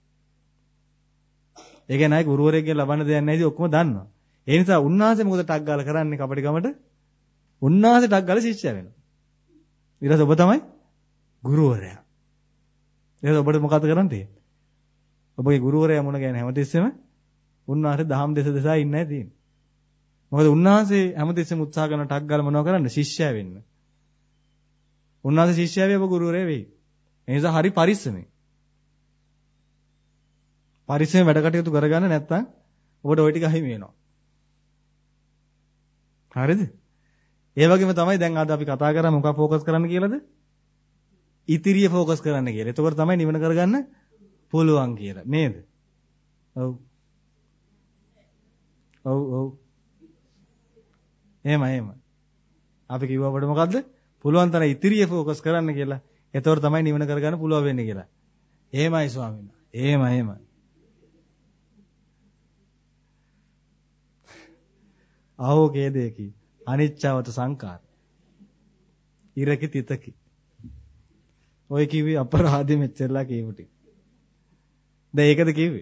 ඒ කියන්නේ ගුරුවරයෙක්ගෙන් ලබන්න දෙයක් නැහැ ඉතින් ඔක්කොම දන්නවා. ඒ නිසා උන්වහන්සේ මොකද ටක් ගාලා කරන්නේ කපටි ගමට? උන්වහන්සේ ටක් ගාලා ශිෂ්‍යයා වෙනවා. ඊට පස්සේ ඔබ තමයි ගුරුවරයා. ඊට පස්සේ ඔබට මොකද කරන්න තියෙන්නේ? ඔබගේ ගුරුවරයා මොන ගැන හැමතිස්සෙම උන්වහන්සේ දහම් දෙසා ඉන්නයි තියෙන්නේ. මොකද උන්වහන්සේ හැමතිස්සෙම උත්සාහ කරන ටක් ගාලා මොනව කරන්නේ? ශිෂ්‍යයා වෙන්න. උන්වහන්සේ ශිෂ්‍යයා වෙයි ඔබ ගුරුවරයා වෙයි. ඒ නිසා හරි පරිස්සමෙන්. පරිස්සමෙන් වැඩ කටයුතු කරගන්න නැත්නම් ඔබට ওই ටික අහිමි වෙනවා. හරිද? ඒ වගේම තමයි දැන් අද අපි කතා කරා මොකක් ફોකස් කරන්න කියලාද? ඉතිරිය ફોකස් කරන්න කියලා. එතකොට තමයි නිවන කරගන්න පුළුවන් කියලා. නේද? ඔව්. ඔව්. එහෙම. අපි කිව්වා අපිට මොකද්ද? පුළුවන් තරම් ඉතිරිය ફોකස් කරන්න කියලා. එතකොට තමයි නිවන කරගන්න පුළුවන් වෙන්නේ කියලා. එහෙමයි ස්වාමීන් වහන්සේ. එහෙම. ආෝකේදේකි අනිච්චවත සංකාර. ඉරකි තිතකි. ඔය කිව්වේ අපරාධෙ මෙච්චරලා කියපුටි. දැන් ඒකද කිව්වේ?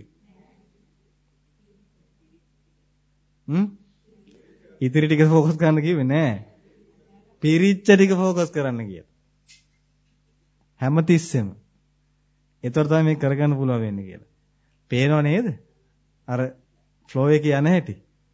ඉතිරි ටික ફોකස් කරන්න කිව්වේ නෑ. පිරිච්ච ටික ફોකස් කරන්න කියලා. හැමතිස්සෙම. ඒතර තමයි මේක කරගන්න පුළුවන් වෙන්නේ කියලා. පේනව නේද? අර ෆ්ලෝ එකේ යන හැටි.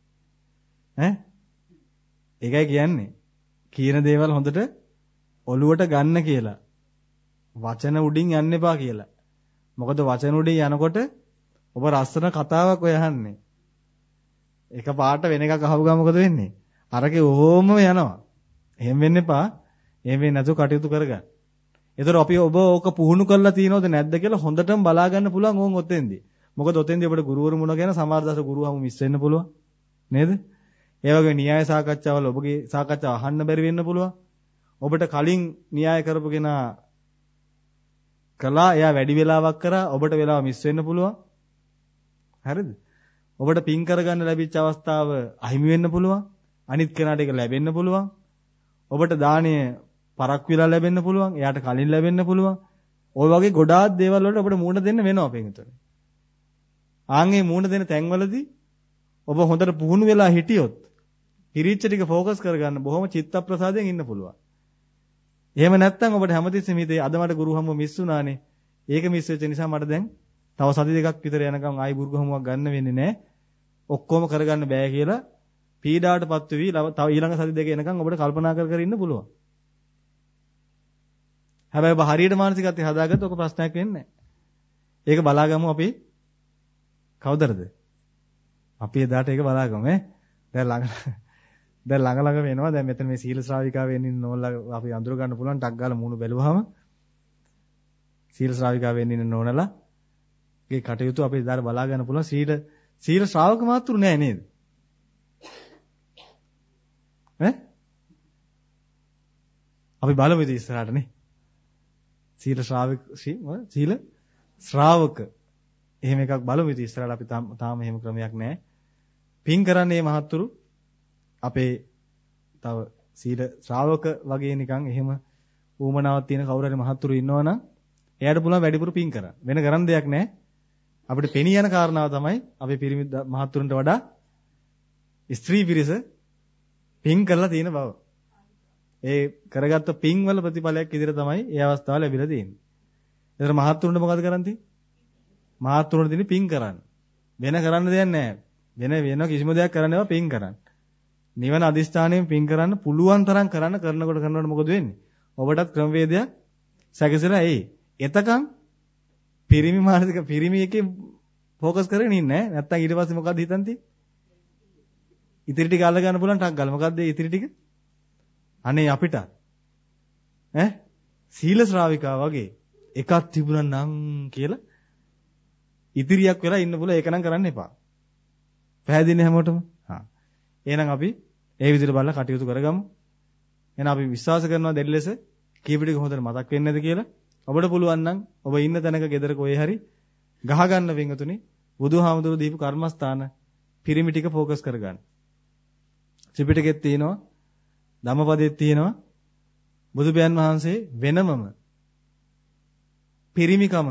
ඒකයි කියන්නේ. කියන දේවල් හොඳට ඔලුවට ගන්න කියලා. වචන උඩින් යන්න එපා කියලා. මොකද වචන උඩින් යනකොට ඔබ රස්සන කතාවක් ඔය අහන්නේ. එක පාට වෙන එකක් අහව ගා මොකද වෙන්නේ? අරකේ ඕම යනවා. එහෙම වෙන්න එපා. එහෙම වෙන්නේ නැතුව කටයුතු කරගන්න. ඒතර අපි ඔබ ඕක පුහුණු කරලා තියෙනවද නැද්ද කියලා හොඳටම බලා ගන්න පුළුවන් ඕන් ඔතෙන්දී. මොකද ඔතෙන්දී ඔබට ගුරුවරු මුණ ගැන සමහර දවස ගුරුවහම මිස් වෙන්න පුළුවන්. නේද? ඒ වගේ න්‍යාය සාකච්ඡාවල ඔබගේ සාකච්ඡාව අහන්න බැරි වෙන්න පුළුවන්. ඔබට කලින් න්‍යාය කරපු කෙනා කළා එයා වැඩි වෙලාවක් කරා ඔබට වෙලාව මිස් වෙන්න පුළුවන්. හරිද? ඔබට පින් කරගන්න ලැබිච්ච අවස්ථාව අහිමි වෙන්න පුළුවන්. අනිත් කෙනාට ඒක ලැබෙන්න පුළුවන්. ඔබට දාණය පරක් විලා ලැබෙන්න පුළුවන්. එයාට කලින් ලැබෙන්න පුළුවන්. ওই වගේ ගොඩාක් දේවල් වලට ඔබට මූණ දෙන්න වෙනවා පින්තුනේ. ආන්ගේ මූණ දෙන තැන්වලදී ඔබ හොඳට පුහුණු වෙලා හිටියොත් හිරිච්ච ටික ફોකස් කරගන්න බොහොම චිත්ත ප්‍රසාදයෙන් ඉන්න පුළුවන්. එහෙම නැත්නම් ඔබට හැමතිස්සෙම හිතේ අද මට ගුරු හමුව මිස් වුණානේ. ඒක මිස් වෙච්ච නිසා මට දැන් තව සති දෙකක් විතර යනකම් ආයි ගුරු හමුවක් ගන්න වෙන්නේ නැහැ. ඔක්කොම කරගන්න බෑ කියලා පීඩාවටපත් වෙවි තව ඊළඟ සති දෙක එනකම් ඔබට කල්පනා කර ඉන්න පුළුවන්. හැබැයි ඔබ හරියට මානසිකත්වය හදාගත්තොත් ඔක ප්‍රශ්නයක් වෙන්නේ නැහැ. ඒක බලාගමු අපි කවදද? අපි එදාට ඒක බලාගමු ඈ. දැන් ළඟ වෙනවා. දැන් මෙතන මේ සීල ශ්‍රාවිකාව වෙන්න ඉන්න නෝනලා අපි අඳුර ගන්න පුළුවන්. ටක් ගාලා මූණ බැලුවාම සීල ශ්‍රාවිකාව වෙන්න ඉන්න නෝනලා ගේ කටයුතු අපි එදාට බලා ගන්න පුළුවන්. සීල ශ්‍රාවක මාත්‍රු නෑ නේද? ඈ? අපි බලමු ඉතින් ඉස්සරහට නේ. සීල ශ්‍රාවක එහෙම එකක් බලමු ඉතින් ඉස්සරහට. අපි තාම එහෙම ක්‍රමයක් නෑ. පින් කරන්නේ මහත්තුරු අපේ තව සීල ශ්‍රාවක වගේ නිකන් එහෙම ඌමනාවක් තියෙන කවුරු හරි මහත්තුරු ඉන්නවනම් එයාට පුළුවන් වැඩිපුර පින් කරන්න. වෙන කරන්න දෙයක් නැහැ. අපිට පෙනී යන කාරණාව තමයි අපේ පිරිමි මහත්තුරුන්ට වඩා ස්ත්‍රී පිරිස පින් කරලා තියෙන බව. ඒ කරගත්ත පින් වල ප්‍රතිඵලයක් විදිහට තමයි ඒ අවස්ථාව ලැබිලා තියෙන්නේ. ඒතර මහත්තුරුන්ට මොකද කරන්න තියෙන්නේ? මහත්තුරුන්ට තියෙන්නේ පින් කරන්න. වෙන කරන්න දෙයක් නැහැ. වෙන කිසිම දෙයක් කරන්න එපා පින් කරන්න. නිවන අදිස්ථානයෙන් පින් කරන්න පුළුවන් තරම් කරනකොට මොකද වෙන්නේ? ඔබටත් ක්‍රමවේදයක් සැකසෙලා එයි. එතකන් පිරිමි එකේ ફોකස් කරගෙන ඉන්නේ නැහැ. නැත්තම් ඊට පස්සේ මොකද්ද හිතන්නේ? ඉතිරි ටික අල්ල ගන්න පුළුවන් ටක් ගාලා. මොකද්ද ඉතිරි ටික? අනේ අපිට සීල ශ්‍රාවිකා වගේ එකක් තිබුණා නම් කියලා ඉදිරියක් වෙලා ඉන්න පුළුවන්. ඒක නම් කරන්න එපා. පැහැදිලිනේ හැමෝටම? එහෙනම් අපි ඒ විදිහට බලලා කටයුතු කරගමු. එහෙනම් අපි විශ්වාස කරනවා දෙල් ලෙස කීප ටික හොඳට මතක් වෙන්නේ නැද කියලා. ඔබට පුළුවන් නම් ඔබ ඉන්න තැනක ගෙදර කොහේ හරි ගහ ගන්න වින්තුනි බුදුහාමුදුරු දීපු කර්මස්ථාන පිරිමි ටික ફોකස් කරගන්න. ත්‍රිපිටකෙත් තියෙනවා, ධම්මපදෙත් තියෙනවා. බුදුපියන් වහන්සේ වෙනමම පිරිමිකම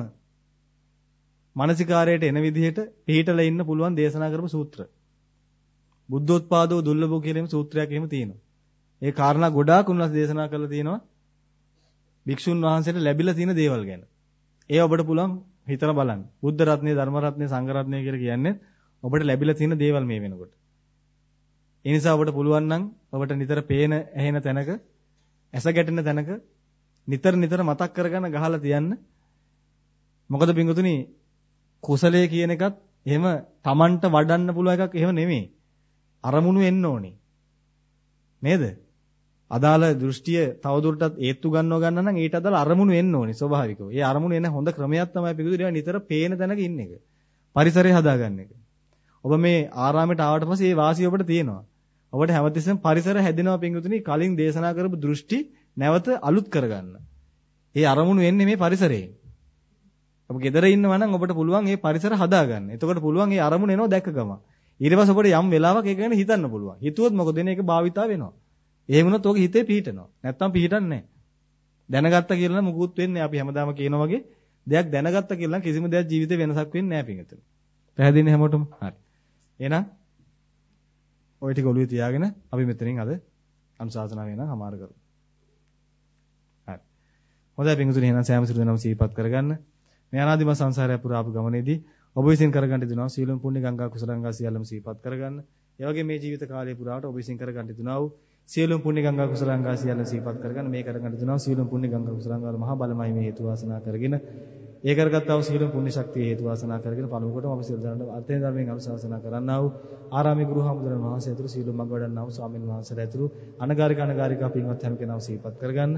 මානසිකාරයට එන විදිහට පිළිටලා ඉන්න පුළුවන් දේශනා කරපු සූත්‍ර. බුද්ධෝත්පාදෝ දුර්ලභෝ කියන සූත්‍රයක් එහෙම තියෙනවා. ඒ කාරණා ගොඩාක් උන්වහන්සේ දේශනා කරලා තියෙනවා. භික්ෂුන් වහන්සේට ලැබිලා තියෙන දේවල් ගැන. ඒ ඔබට පුළුවන් හිතලා බලන්න. බුද්ධ රත්නේ, ධර්ම රත්නේ, සංඝ රත්නේ කියලා කියන්නේ ඔබට ලැබිලා තියෙන දේවල් මේ වෙනකොට. ඒ නිසා ඔබට පුළුවන් නම් ඔබට නිතර පේන, ඇහෙන තැනක, ඇස ගැටෙන තැනක නිතර මතක් කරගෙන ගහලා තියන්න. මොකද පින්වතුනි කුසලයේ කියන එකත් එහෙම Tamanට වඩන්න පුළුවන් එකක් එහෙම නෙමෙයි. අරමුණු එන්න ඕනේ. නේද? අදාළ දෘෂ්ටිය තවදුරටත් ඒත්තු ගන්නව නම් ඊට අදාළ අරමුණු එන්න ඕනේ ස්වභාවිකව. ඒ අරමුණු එන හොඳ ක්‍රමයක් තමයි පිටුදේ නිතර පේන තැනක ඉන්න එක. පරිසරය හදාගන්න එක. ඔබ මේ ආරාමයට ආවට පස්සේ ඒ වාසිය ඔබට තියෙනවා. ඔබට හැමතිස්සෙම පරිසර හැදෙනවා පිටුතුනි කලින් දේශනා කරපු දෘෂ්ටි නැවත අලුත් කරගන්න. ඒ අරමුණු එන්නේ මේ පරිසරයෙන්. ඔබ ගෙදර ඉන්නවා නම් ඔබට පුළුවන් මේ පරිසර හදාගන්න. එතකොට පුළුවන් මේ අරමුණ එනවා දැක්ක ගම. ඊට පස්සේ ඔබට යම් වෙලාවක ඒක ගැන හිතන්න පුළුවන්. හිතුවොත් මොකද වෙන්නේ? ඒක භාවිතා වෙනවා. එහෙම වුණොත් ඔක හිතේ පිහිටනවා. නැත්තම් පිහිටන්නේ නැහැ. දැනගත්ත කියලා නම් මුකුත් වෙන්නේ නැහැ. අපි හැමදාම කියනා වගේ දෙයක් දැනගත්ත කියලා නම් කිසිම දෙයක් ජීවිතේ වෙනසක් වෙන්නේ නැහැ පිටුතුනි. පැහැදිලිනේ හැමෝටම? හරි. එහෙනම් ඔය ටික ඔළුවේ තියාගෙන අපි මෙතනින් අද අනුශාසනාව වෙනනම් හමාර කරමු. හරි. හොඳයි පිටුතුනි එහෙනම් සෑම සිදු වෙනම සිහිපත් කරගන්න. මේ අනාදිම සංසාරය පුරාපු ගමනේදී ඔබ විසින් කරගන්න දෙනවා සීලම් පුණ්‍ය ගංගා කුසල ගංගා සියල්ලම සිහිපත් කරගන්න. ඒ වගේ මේ ජීවිත කාලය පුරාට ඔබ විසින් කරගන්න දෙනවා වූ සීලම් පුණ්‍ය ගංගා කුසල ගංගා සියල්ලම සිහිපත් කරගන්න. මේ කරගන්න දෙනවා සීලම් පුණ්‍ය ගංගා කුසල ගංගා මහා බලමයි මේ හේතු වාසනා කරගෙන ඒ කරගත්තා වූ සීලම් පුණ්‍ය ශක්තිය හේතු වාසනා කරගෙන පළමු කොටම අපි සියලු දෙනාට අර්ථයෙන් ධර්මයෙන් අනුශාසනා කරන්නා වූ ආරාමී ගුරු හාමුදුරන් වහන්සේ ඇතුළු සීලම් මඟ වඩන්නා වූ ස්වාමීන් වහන්සේලා ඇතුළු අනගාരികා පින්වත් හැම කෙනාම සිහිපත් කරගන්න.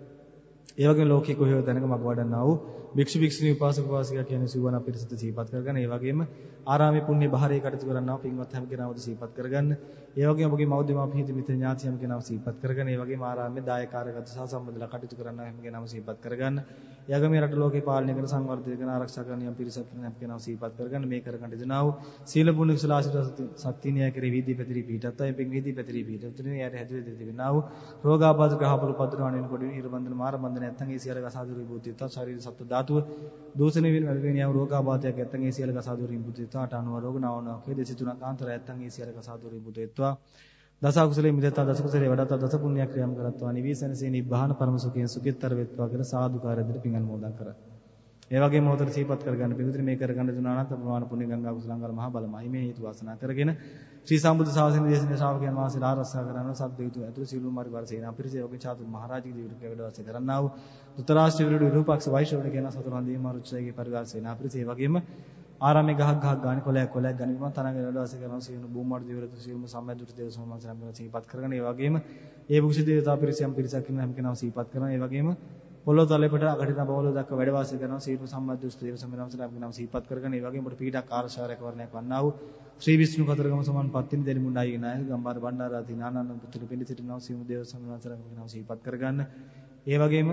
ඒ වගේම ලෝකේ කොහේ තැනක මඟ වඩන්නා වූ භික්ෂු භික්ෂුණී උපාසක උපාසිකා කියන සිවණ පිරිසට සිහිපත් කරගන්න. ඒ වගේම ආරාමයේ පුණ්‍ය බහරේ කටයුතු කරන්නා පින්වත් හැම කෙනාමද සිහිපත් කරගන්න. ඒ වගේම ඔබගේ මව් දෙමාපිය හිත මිත්‍ර ඥාති හැම කෙනාම සිහිපත් කරගන්න. ඒ වගේම ආරාමයේ දායකාරගත සහ සම්බන්ධලා කටයුතු කරන්නා හැම කෙනාම සිහිපත් කරගන්න. ඒ වගේම රට ලෝකේ පාලනය කරන සංවර්ධනය කරන ආරක්ෂා කරන යම් පිරිසක් හැම කෙනාම සිහිපත් කරගන්න. මේ කරගන්න දෙනා වූ සීල පුණ්‍ය කුසල ආශිර්වාද ශක්තිනිය කෙරේ වීදී පැතිරී පිටත් අය පින් වීදී පැතිරී පිටත් තුනේ යට හැදුවේ දෙවිනා වූ රෝගාබාධ ග්‍රහපල පද්‍රවණෙන් කොටි නිර්බන්ධන මාර බන්ධන නැත්නම් ඒ සියල්ල ගසාදුරි භූතිත ශරීර සත්ව ධාතුව දෝෂණ වෙන වැඩගෙන යම් රෝගාබාධයක් නැත්නම් ඒ සියල්ල ගසාදුරි භූතිත අටානුව රෝග නාවනවා කේ දෙසි තුනක් ආන්තර නැත්නම් ඒ සියල්ල ගසාදුරි භූතේත්වා දස කුසලයේ මිදෙත්තා දස කුසලයේ වඩත්තා දස පුණ්‍ය ක්‍රියාම් කරත්වා නිවිසනසේ නිබ්බාන පරම සුඛයෙන් සුඛිතතර වෙත්වා කියලා සාදුකාරයෙන් පින් අනුමෝදන් කරා. ඒ වගේම මොහොතට සිහිපත් කරගන්න පිටුදින මේ කරගන්න දුනානත් අප්‍රමාණ පුණ්‍ය ගංගා කුසලංගල මහා බලමයි මේ හේතු වාසනා කරගෙන ශ්‍රී සම්බුද්ධ ශාසනයේ දේශනේ ශ්‍රාවකයන් වහන්සේලා ආරක්ෂා කරන සත්දේතු ඇතුළු සියලු මාර්ග වර්සේනා පිරිසේ යෝගී චාතුම් මහරජගේ දිවිරුක වැඩ වාසය කරන්නා වූ දුතරාෂ්ට්‍ර විරුද්ධ විරූපක්ෂ වෛශ්‍රවණ කියන සතරන් දී මාරුච්චයේ පරිවාර සේනා පිරිසේ වගේම ආරාමයේ ගහක් ගානේ කොලයක් ගනිමින් තනගෙන වැඩ වාසය කරන සියලු භූමාඩ දිවිරුක සියලු සම්මෙදුට දේව සෝමංසනම් කරන සිහිපත් කරගෙන ඒ වගේම ඒ බුක්ෂ දේවතා පිරිසයන් පිරිසක් ඉන්න හැම කෙනාම සිහිපත් කරන ඒ වගේම පොළොව තලෙපට අගටින බවල දක්වා වැඩ වාසය කරන සීල සම්බන්ධ දේව සම්මෙලනසලා අපි නම් සිහිපත් කරගෙන ඒ වගේම ඔබට පීඩක් ආරශාරයක් වර්ණයක් වන්නා වූ ශ්‍රී විෂ්ණු කතරගම සමන් පත්තිනි දෙලිමුණ්ඩායි නායක ගම්බාර බණ්ඩාරාදී නානන්ද පුතුළු පිළි සිටිනා සීම දේව සම්මෙලනසලා අපි නම් සිහිපත් කරගන්න. ඒ වගේම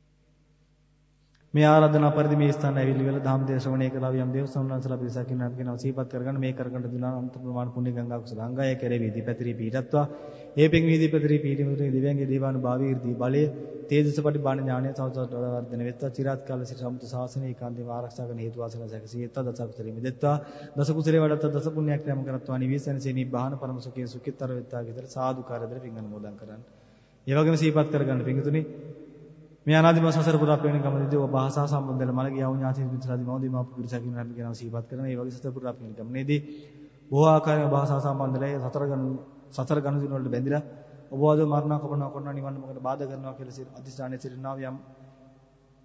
මේ ආරාධනා පරිදි මේ ස්ථාන ඇවිල්ලි වෙලා ධම්ම දේශ ශ්‍රවණය කළා වියම් දේව සම්මෙලනසලා පිරිසක් ඉන්න අපි නම් සිහිපත් කරගන්න. මේ කරගන්න දුනා අන්ත ප්‍රමාණ පුණ්‍ය ගංගා කුසල අංගය කෙරේ වීදී පැතිරී පීඩත්වා ඒ පින් වීදී පැතිරී පීඩිමුතුනි දිව්‍යංගේ දේවානුභාවී irdi බලය තේජස පරිබාණ ඥානය තවතවත් වර්ධනය වෙත්වා චිරාත් කාල සිට සම්මුත ශාසනය ඒකාන්තව ආරක්ෂා කරන හේතු වාසනා සැකසීත්වා දස කුසලෙ මෙදෙත්වා දස කුසලේ වඩත්තා දස පුණ්‍යක් ක්‍රම කරත්වා නිවිසනසේ නිබ්බාන පරම සුඛයේ සුඛිතතර වෙත්වා කියලා සාදුකාරයෙන් පින් අනුමෝදන් කරන්න. ඒ වගේම සිහිපත් කරගන්න පින්තුනි මේ අනාදිම සසර පුරා පෙරණ ගමනේදී ඔබ භාෂා සම්බන්ධල මළගිය ආ වුණාති මිත්‍රාදී මෞදී මාපු පිරිසකින් රැඳ ගෙනව සිහිපත් කරන. ඒ වගේ සසර පුරා පෙරණ ගමනේදී බොහෝ ආකාරයෙන් භාෂා සම්බන්ධලයි සතර ගණු දින වලට බැඳිලා ඔබ වද මරණ කපනවා කරනවා නිවන්න මොකට බාධා කරනවා කියලා අධිෂ්ඨානයේ සිටිනවා යම්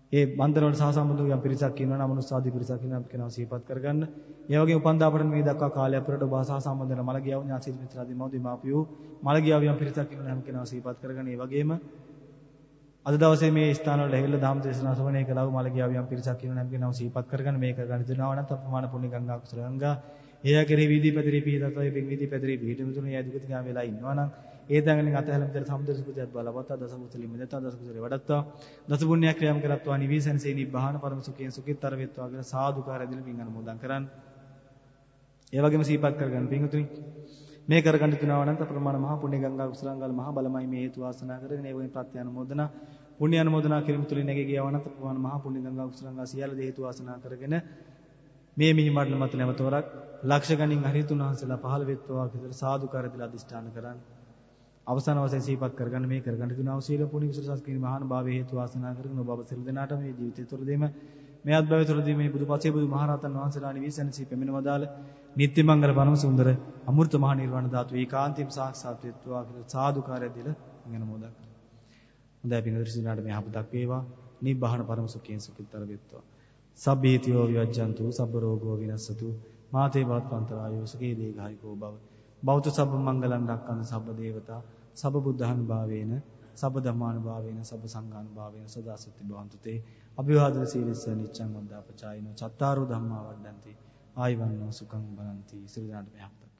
ඒ බන්ධන වලට සහසම්බන්ධ වූ යම් පිරිසක් ඉන්නවා නම් මනුස්සාදී පිරිසක් ඉන්නවා අපි කියනවා සිහිපත් කරගන්න. ඒ වගේම උපන්දා අපට මේ දක්වා කාලය අපරට ඔබ සහසම්බන්ධ වෙන මළගියව ඥාති මිත්‍රාදී මව්දී මාපියෝ මළගියව යම් පිරිසක් ඉන්නවා නම් කියනවා සිහිපත් කරගන්න. ඒ වගේම අද දවසේ මේ ස්ථාන වල ඇවිල්ලා ධම්ම දේශනා ශ්‍රවණය කළා වූ මළගියව යම් පිරිසක් ඉන්නවා නම් කියනවා සිහිපත් කරගන්න. මේක ගන්න දෙනවා නම් අප්‍රමාණ පුණ්‍ය ගංගා කුසල ගංගා එයා කෙරෙහි වීදී පැතිරී පිහිටතයි පින් වීදී පැතිරී පිහිට මිතුණු එයා දුගති ගාම වෙලා ඉන්නවා නම් ඒ තැඟලින් අතහැලම විතර සමුද්‍ර සුඛිතයත් බලවත්තා දස කුසලින් මෙදතා දස කුසලේ වඩත්තා දස පුණ්‍ය ක්‍රියාම් කරත්වා නිවිසන්සේ නිබ්බාන පරම සුඛයෙන් සුඛිතතර වෙත්වා කියලා සාදුකාර ඇදලා පින් අනුමෝදන් කරන්න. ඒ වගේම සීපත් කරගන්න පින්තුනි මේ කරගන්න තුනවා නම් අප්‍රමාණ මහා පුණ්‍ය ගංගා කුසලංගල මහා බලමයි මේ හේතු වාසනා කරගෙන ඒ වගේම ප්‍රත්‍ය අනුමෝදනා පුණ්‍ය අනුමෝදනා කිරීම තුලින් නැගී ගියා වුණත් අප්‍රමාණ මහා පුණ්‍ය ගංගා කුසලංගා සියල්ල හේතු වාසනා කරගෙන මේ මිහි මඩල මත නැවතවරක් ලක්ෂ ගණන් හරිතුන් වහන්සේලා පහළ වෙත්වා කියලා සාදුකාර ඇදලා අදිෂ්ඨාන කරන්න. අවසාන වශයෙන් සිහිපත් කරගන්න මේ කරගන්න තුනව සීල පුණ්‍ය කුසල සංස්කෘතික මහාන භාවයේ හේතු වාසනා කරගෙන ඔබ අප සියලු දෙනාට මේ ජීවිතය තුළදීම මේ අත්භවය තුළදී මේ බුදුපසේ බුදු මහරහතන් වහන්සේලා නිවිසනසී පෙමිනවදාල නිත්‍ය මංගල පරම සුන්දර අමෘත මහ නිර්වාණ ධාතු ඒකාන්තයෙන් සාක්ෂාත් වෙත්වා කියලා සාදුකාරය දීලා ඉගෙන මොදක්. හොඳයි පින්වතුනි සිනාට මේ අපදක් වේවා නිබ්බාන පරම සුඛයෙන් සුඛිතතර වෙත්වා. සබ්බීතියෝ විවජ්ජන්තු සබ්බ රෝගෝ විනස්සතු මාතේ වාත්වන්තරායෝ සුඛී දීඝායුකෝ භව. බෞද්ධ සබ්බ මංගලං රක්ඛන්තු සබ්බ දේවතා සබ්බ බුද්ධානුභාවේන සබ්බ ධම්මානුභාවේන සබ්බ සංඝානුභාවේන සදා සත්‍ය භවන්තු තේ අභිවාදන සීලස්ස නිච්ඡං වද්දාපචායිනෝ චත්තාරෝ ධම්මා වඩ්ඩಂತಿ ආයවන්නෝ සුඛං බලಂತಿ සිරිදාට මෙහප්ත